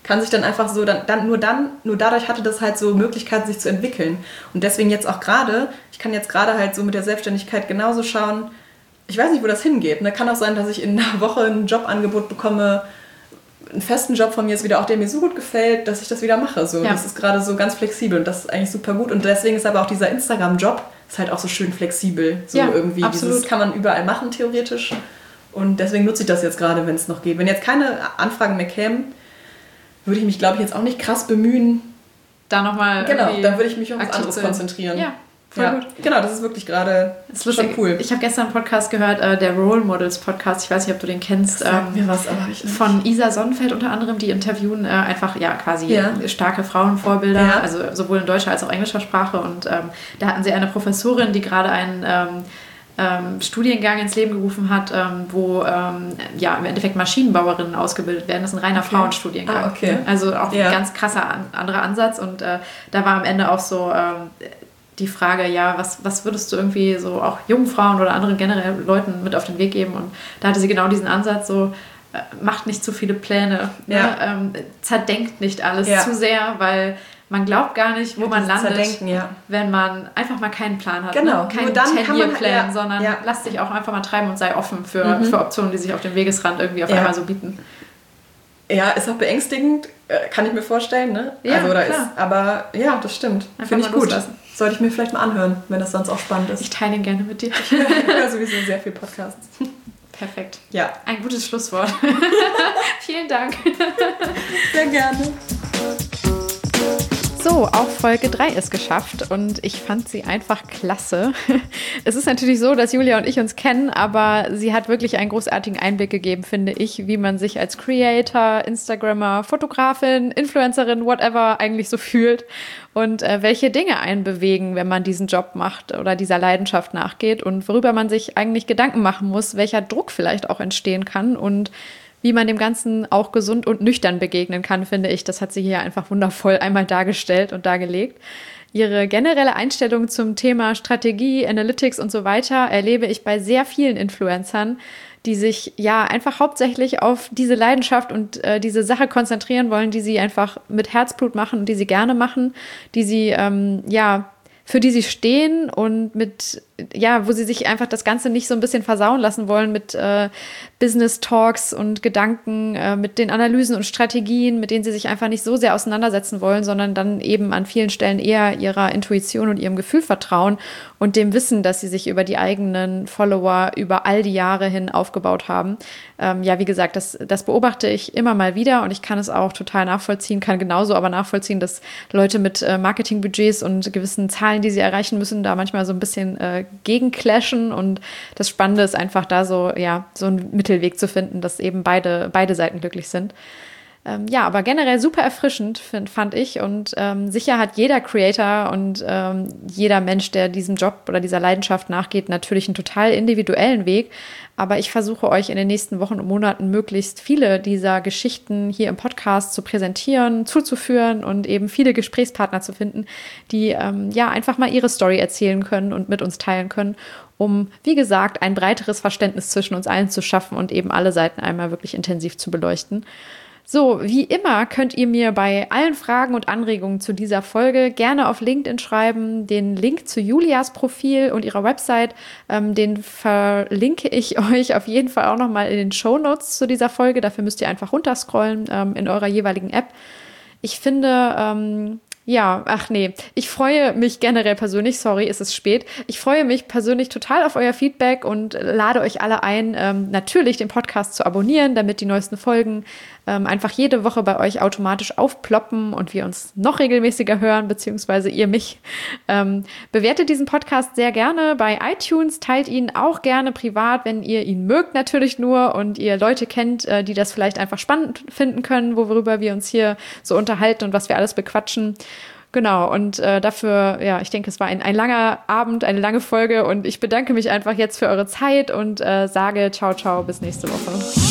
kann sich dann einfach so, dann, dann nur dann, nur dadurch hatte das halt so Möglichkeiten, sich zu entwickeln. Und deswegen jetzt auch gerade, ich kann jetzt gerade halt so mit der Selbstständigkeit genauso schauen, ich weiß nicht, wo das hingeht. Ne? Kann auch sein, dass ich in einer Woche ein Jobangebot bekomme, einen festen Job von mir jetzt wieder, auch der mir so gut gefällt, dass ich das wieder mache. So. Ja. Das ist gerade so ganz flexibel und das ist eigentlich super gut. Und deswegen ist aber auch dieser Instagram-Job ist halt auch so schön flexibel. So ja, irgendwie. Absolut. Dieses kann man überall machen, theoretisch. Und deswegen nutze ich das jetzt gerade, wenn es noch geht. Wenn jetzt keine Anfragen mehr kämen, würde ich mich, glaube ich, jetzt auch nicht krass bemühen. Da nochmal Genau, dann würde ich mich auf was anderes konzentrieren. Ja. Voll ja, gut. Genau, das ist wirklich gerade schon cool. Ich habe gestern einen Podcast gehört, äh, der Role Models Podcast, ich weiß nicht, ob du den kennst. Sag ähm, mir was, aber ich nicht. Von Isa Sonnenfeld unter anderem, die interviewen äh, einfach ja quasi ja. starke Frauenvorbilder, ja. also sowohl in deutscher als auch englischer Sprache. Und ähm, da hatten sie eine Professorin, die gerade einen ähm, ähm, Studiengang ins Leben gerufen hat, ähm, wo ähm, ja im Endeffekt Maschinenbauerinnen ausgebildet werden. Das ist ein reiner okay. Frauenstudiengang. Ah, okay. Also auch ja. ein ganz krasser an, anderer Ansatz. Und äh, da war am Ende auch so ähm, die Frage, ja, was, was würdest du irgendwie so auch jungen Frauen oder anderen generell Leuten mit auf den Weg geben? Und da hatte sie genau diesen Ansatz, so äh, macht nicht zu viele Pläne, ja. ne? ähm, zerdenkt nicht alles ja. zu sehr, weil man glaubt gar nicht, wo man landet, ja. wenn man einfach mal keinen Plan hat. Genau. Ne? Keinen ten-year-Plan, ja. sondern ja. lass dich auch einfach mal treiben und sei offen für, mhm. für Optionen, die sich auf dem Wegesrand irgendwie auf ja. einmal so bieten. Ja, ist auch beängstigend, kann ich mir vorstellen, ne? Ja, also, oder klar. Ist, aber ja, das stimmt. Finde ich gut. Loslassen. Sollte ich mir vielleicht mal anhören, wenn das sonst auch spannend ist. Ich teile ihn gerne mit dir. Ich höre sowieso sehr viel Podcasts. Perfekt. Ja. Ein gutes Schlusswort. Vielen Dank. Sehr gerne. So, auch Folge drei ist geschafft und ich fand sie einfach klasse. Es ist natürlich so, dass Julia und ich uns kennen, aber sie hat wirklich einen großartigen Einblick gegeben, finde ich, wie man sich als Creator, Instagrammer, Fotografin, Influencerin, whatever eigentlich so fühlt und äh, welche Dinge einen bewegen, wenn man diesen Job macht oder dieser Leidenschaft nachgeht und worüber man sich eigentlich Gedanken machen muss, welcher Druck vielleicht auch entstehen kann und wie man dem Ganzen auch gesund und nüchtern begegnen kann, finde ich. Das hat sie hier einfach wundervoll einmal dargestellt und dargelegt. Ihre generelle Einstellung zum Thema Strategie, Analytics und so weiter erlebe ich bei sehr vielen Influencern, die sich ja einfach hauptsächlich auf diese Leidenschaft und äh, diese Sache konzentrieren wollen, die sie einfach mit Herzblut machen und die sie gerne machen, die sie, ähm, ja, für die sie stehen und mit, ja, wo sie sich einfach das Ganze nicht so ein bisschen versauen lassen wollen mit äh, Business Talks und Gedanken, äh, mit den Analysen und Strategien, mit denen sie sich einfach nicht so sehr auseinandersetzen wollen, sondern dann eben an vielen Stellen eher ihrer Intuition und ihrem Gefühl vertrauen und dem Wissen, dass sie sich über die eigenen Follower über all die Jahre hin aufgebaut haben. Ähm, ja, wie gesagt, das, das beobachte ich immer mal wieder und ich kann es auch total nachvollziehen, kann genauso aber nachvollziehen, dass Leute mit äh, Marketingbudgets und gewissen Zahlen, die sie erreichen müssen, da manchmal so ein bisschen äh, gegenclashen und das Spannende ist einfach da so, ja, so einen Mittelweg zu finden, dass eben beide, beide Seiten glücklich sind. Ähm, ja, aber generell super erfrischend, find, fand ich und ähm, sicher hat jeder Creator und ähm, jeder Mensch, der diesem Job oder dieser Leidenschaft nachgeht, natürlich einen total individuellen Weg, aber ich versuche euch in den nächsten Wochen und Monaten möglichst viele dieser Geschichten hier im Podcast zu präsentieren, zuzuführen und eben viele Gesprächspartner zu finden, die ähm, ja einfach mal ihre Story erzählen können und mit uns teilen können, um, wie gesagt, ein breiteres Verständnis zwischen uns allen zu schaffen und eben alle Seiten einmal wirklich intensiv zu beleuchten. So, wie immer könnt ihr mir bei allen Fragen und Anregungen zu dieser Folge gerne auf LinkedIn schreiben. Den Link zu Julias Profil und ihrer Website, ähm, den verlinke ich euch auf jeden Fall auch nochmal in den Shownotes zu dieser Folge. Dafür müsst ihr einfach runterscrollen ähm, in eurer jeweiligen App. Ich finde, ähm, ja, ach nee, ich freue mich generell persönlich, sorry, es ist spät, ich freue mich persönlich total auf euer Feedback und lade euch alle ein, ähm, natürlich den Podcast zu abonnieren, damit die neuesten Folgen ähm, einfach jede Woche bei euch automatisch aufploppen und wir uns noch regelmäßiger hören, beziehungsweise ihr mich. Ähm, bewertet diesen Podcast sehr gerne bei iTunes, teilt ihn auch gerne privat, wenn ihr ihn mögt natürlich nur und ihr Leute kennt, äh, die das vielleicht einfach spannend finden können, worüber wir uns hier so unterhalten und was wir alles bequatschen. Genau, und äh, dafür, ja, ich denke, es war ein, ein langer Abend, eine lange Folge und ich bedanke mich einfach jetzt für eure Zeit und äh, sage ciao, ciao, bis nächste Woche.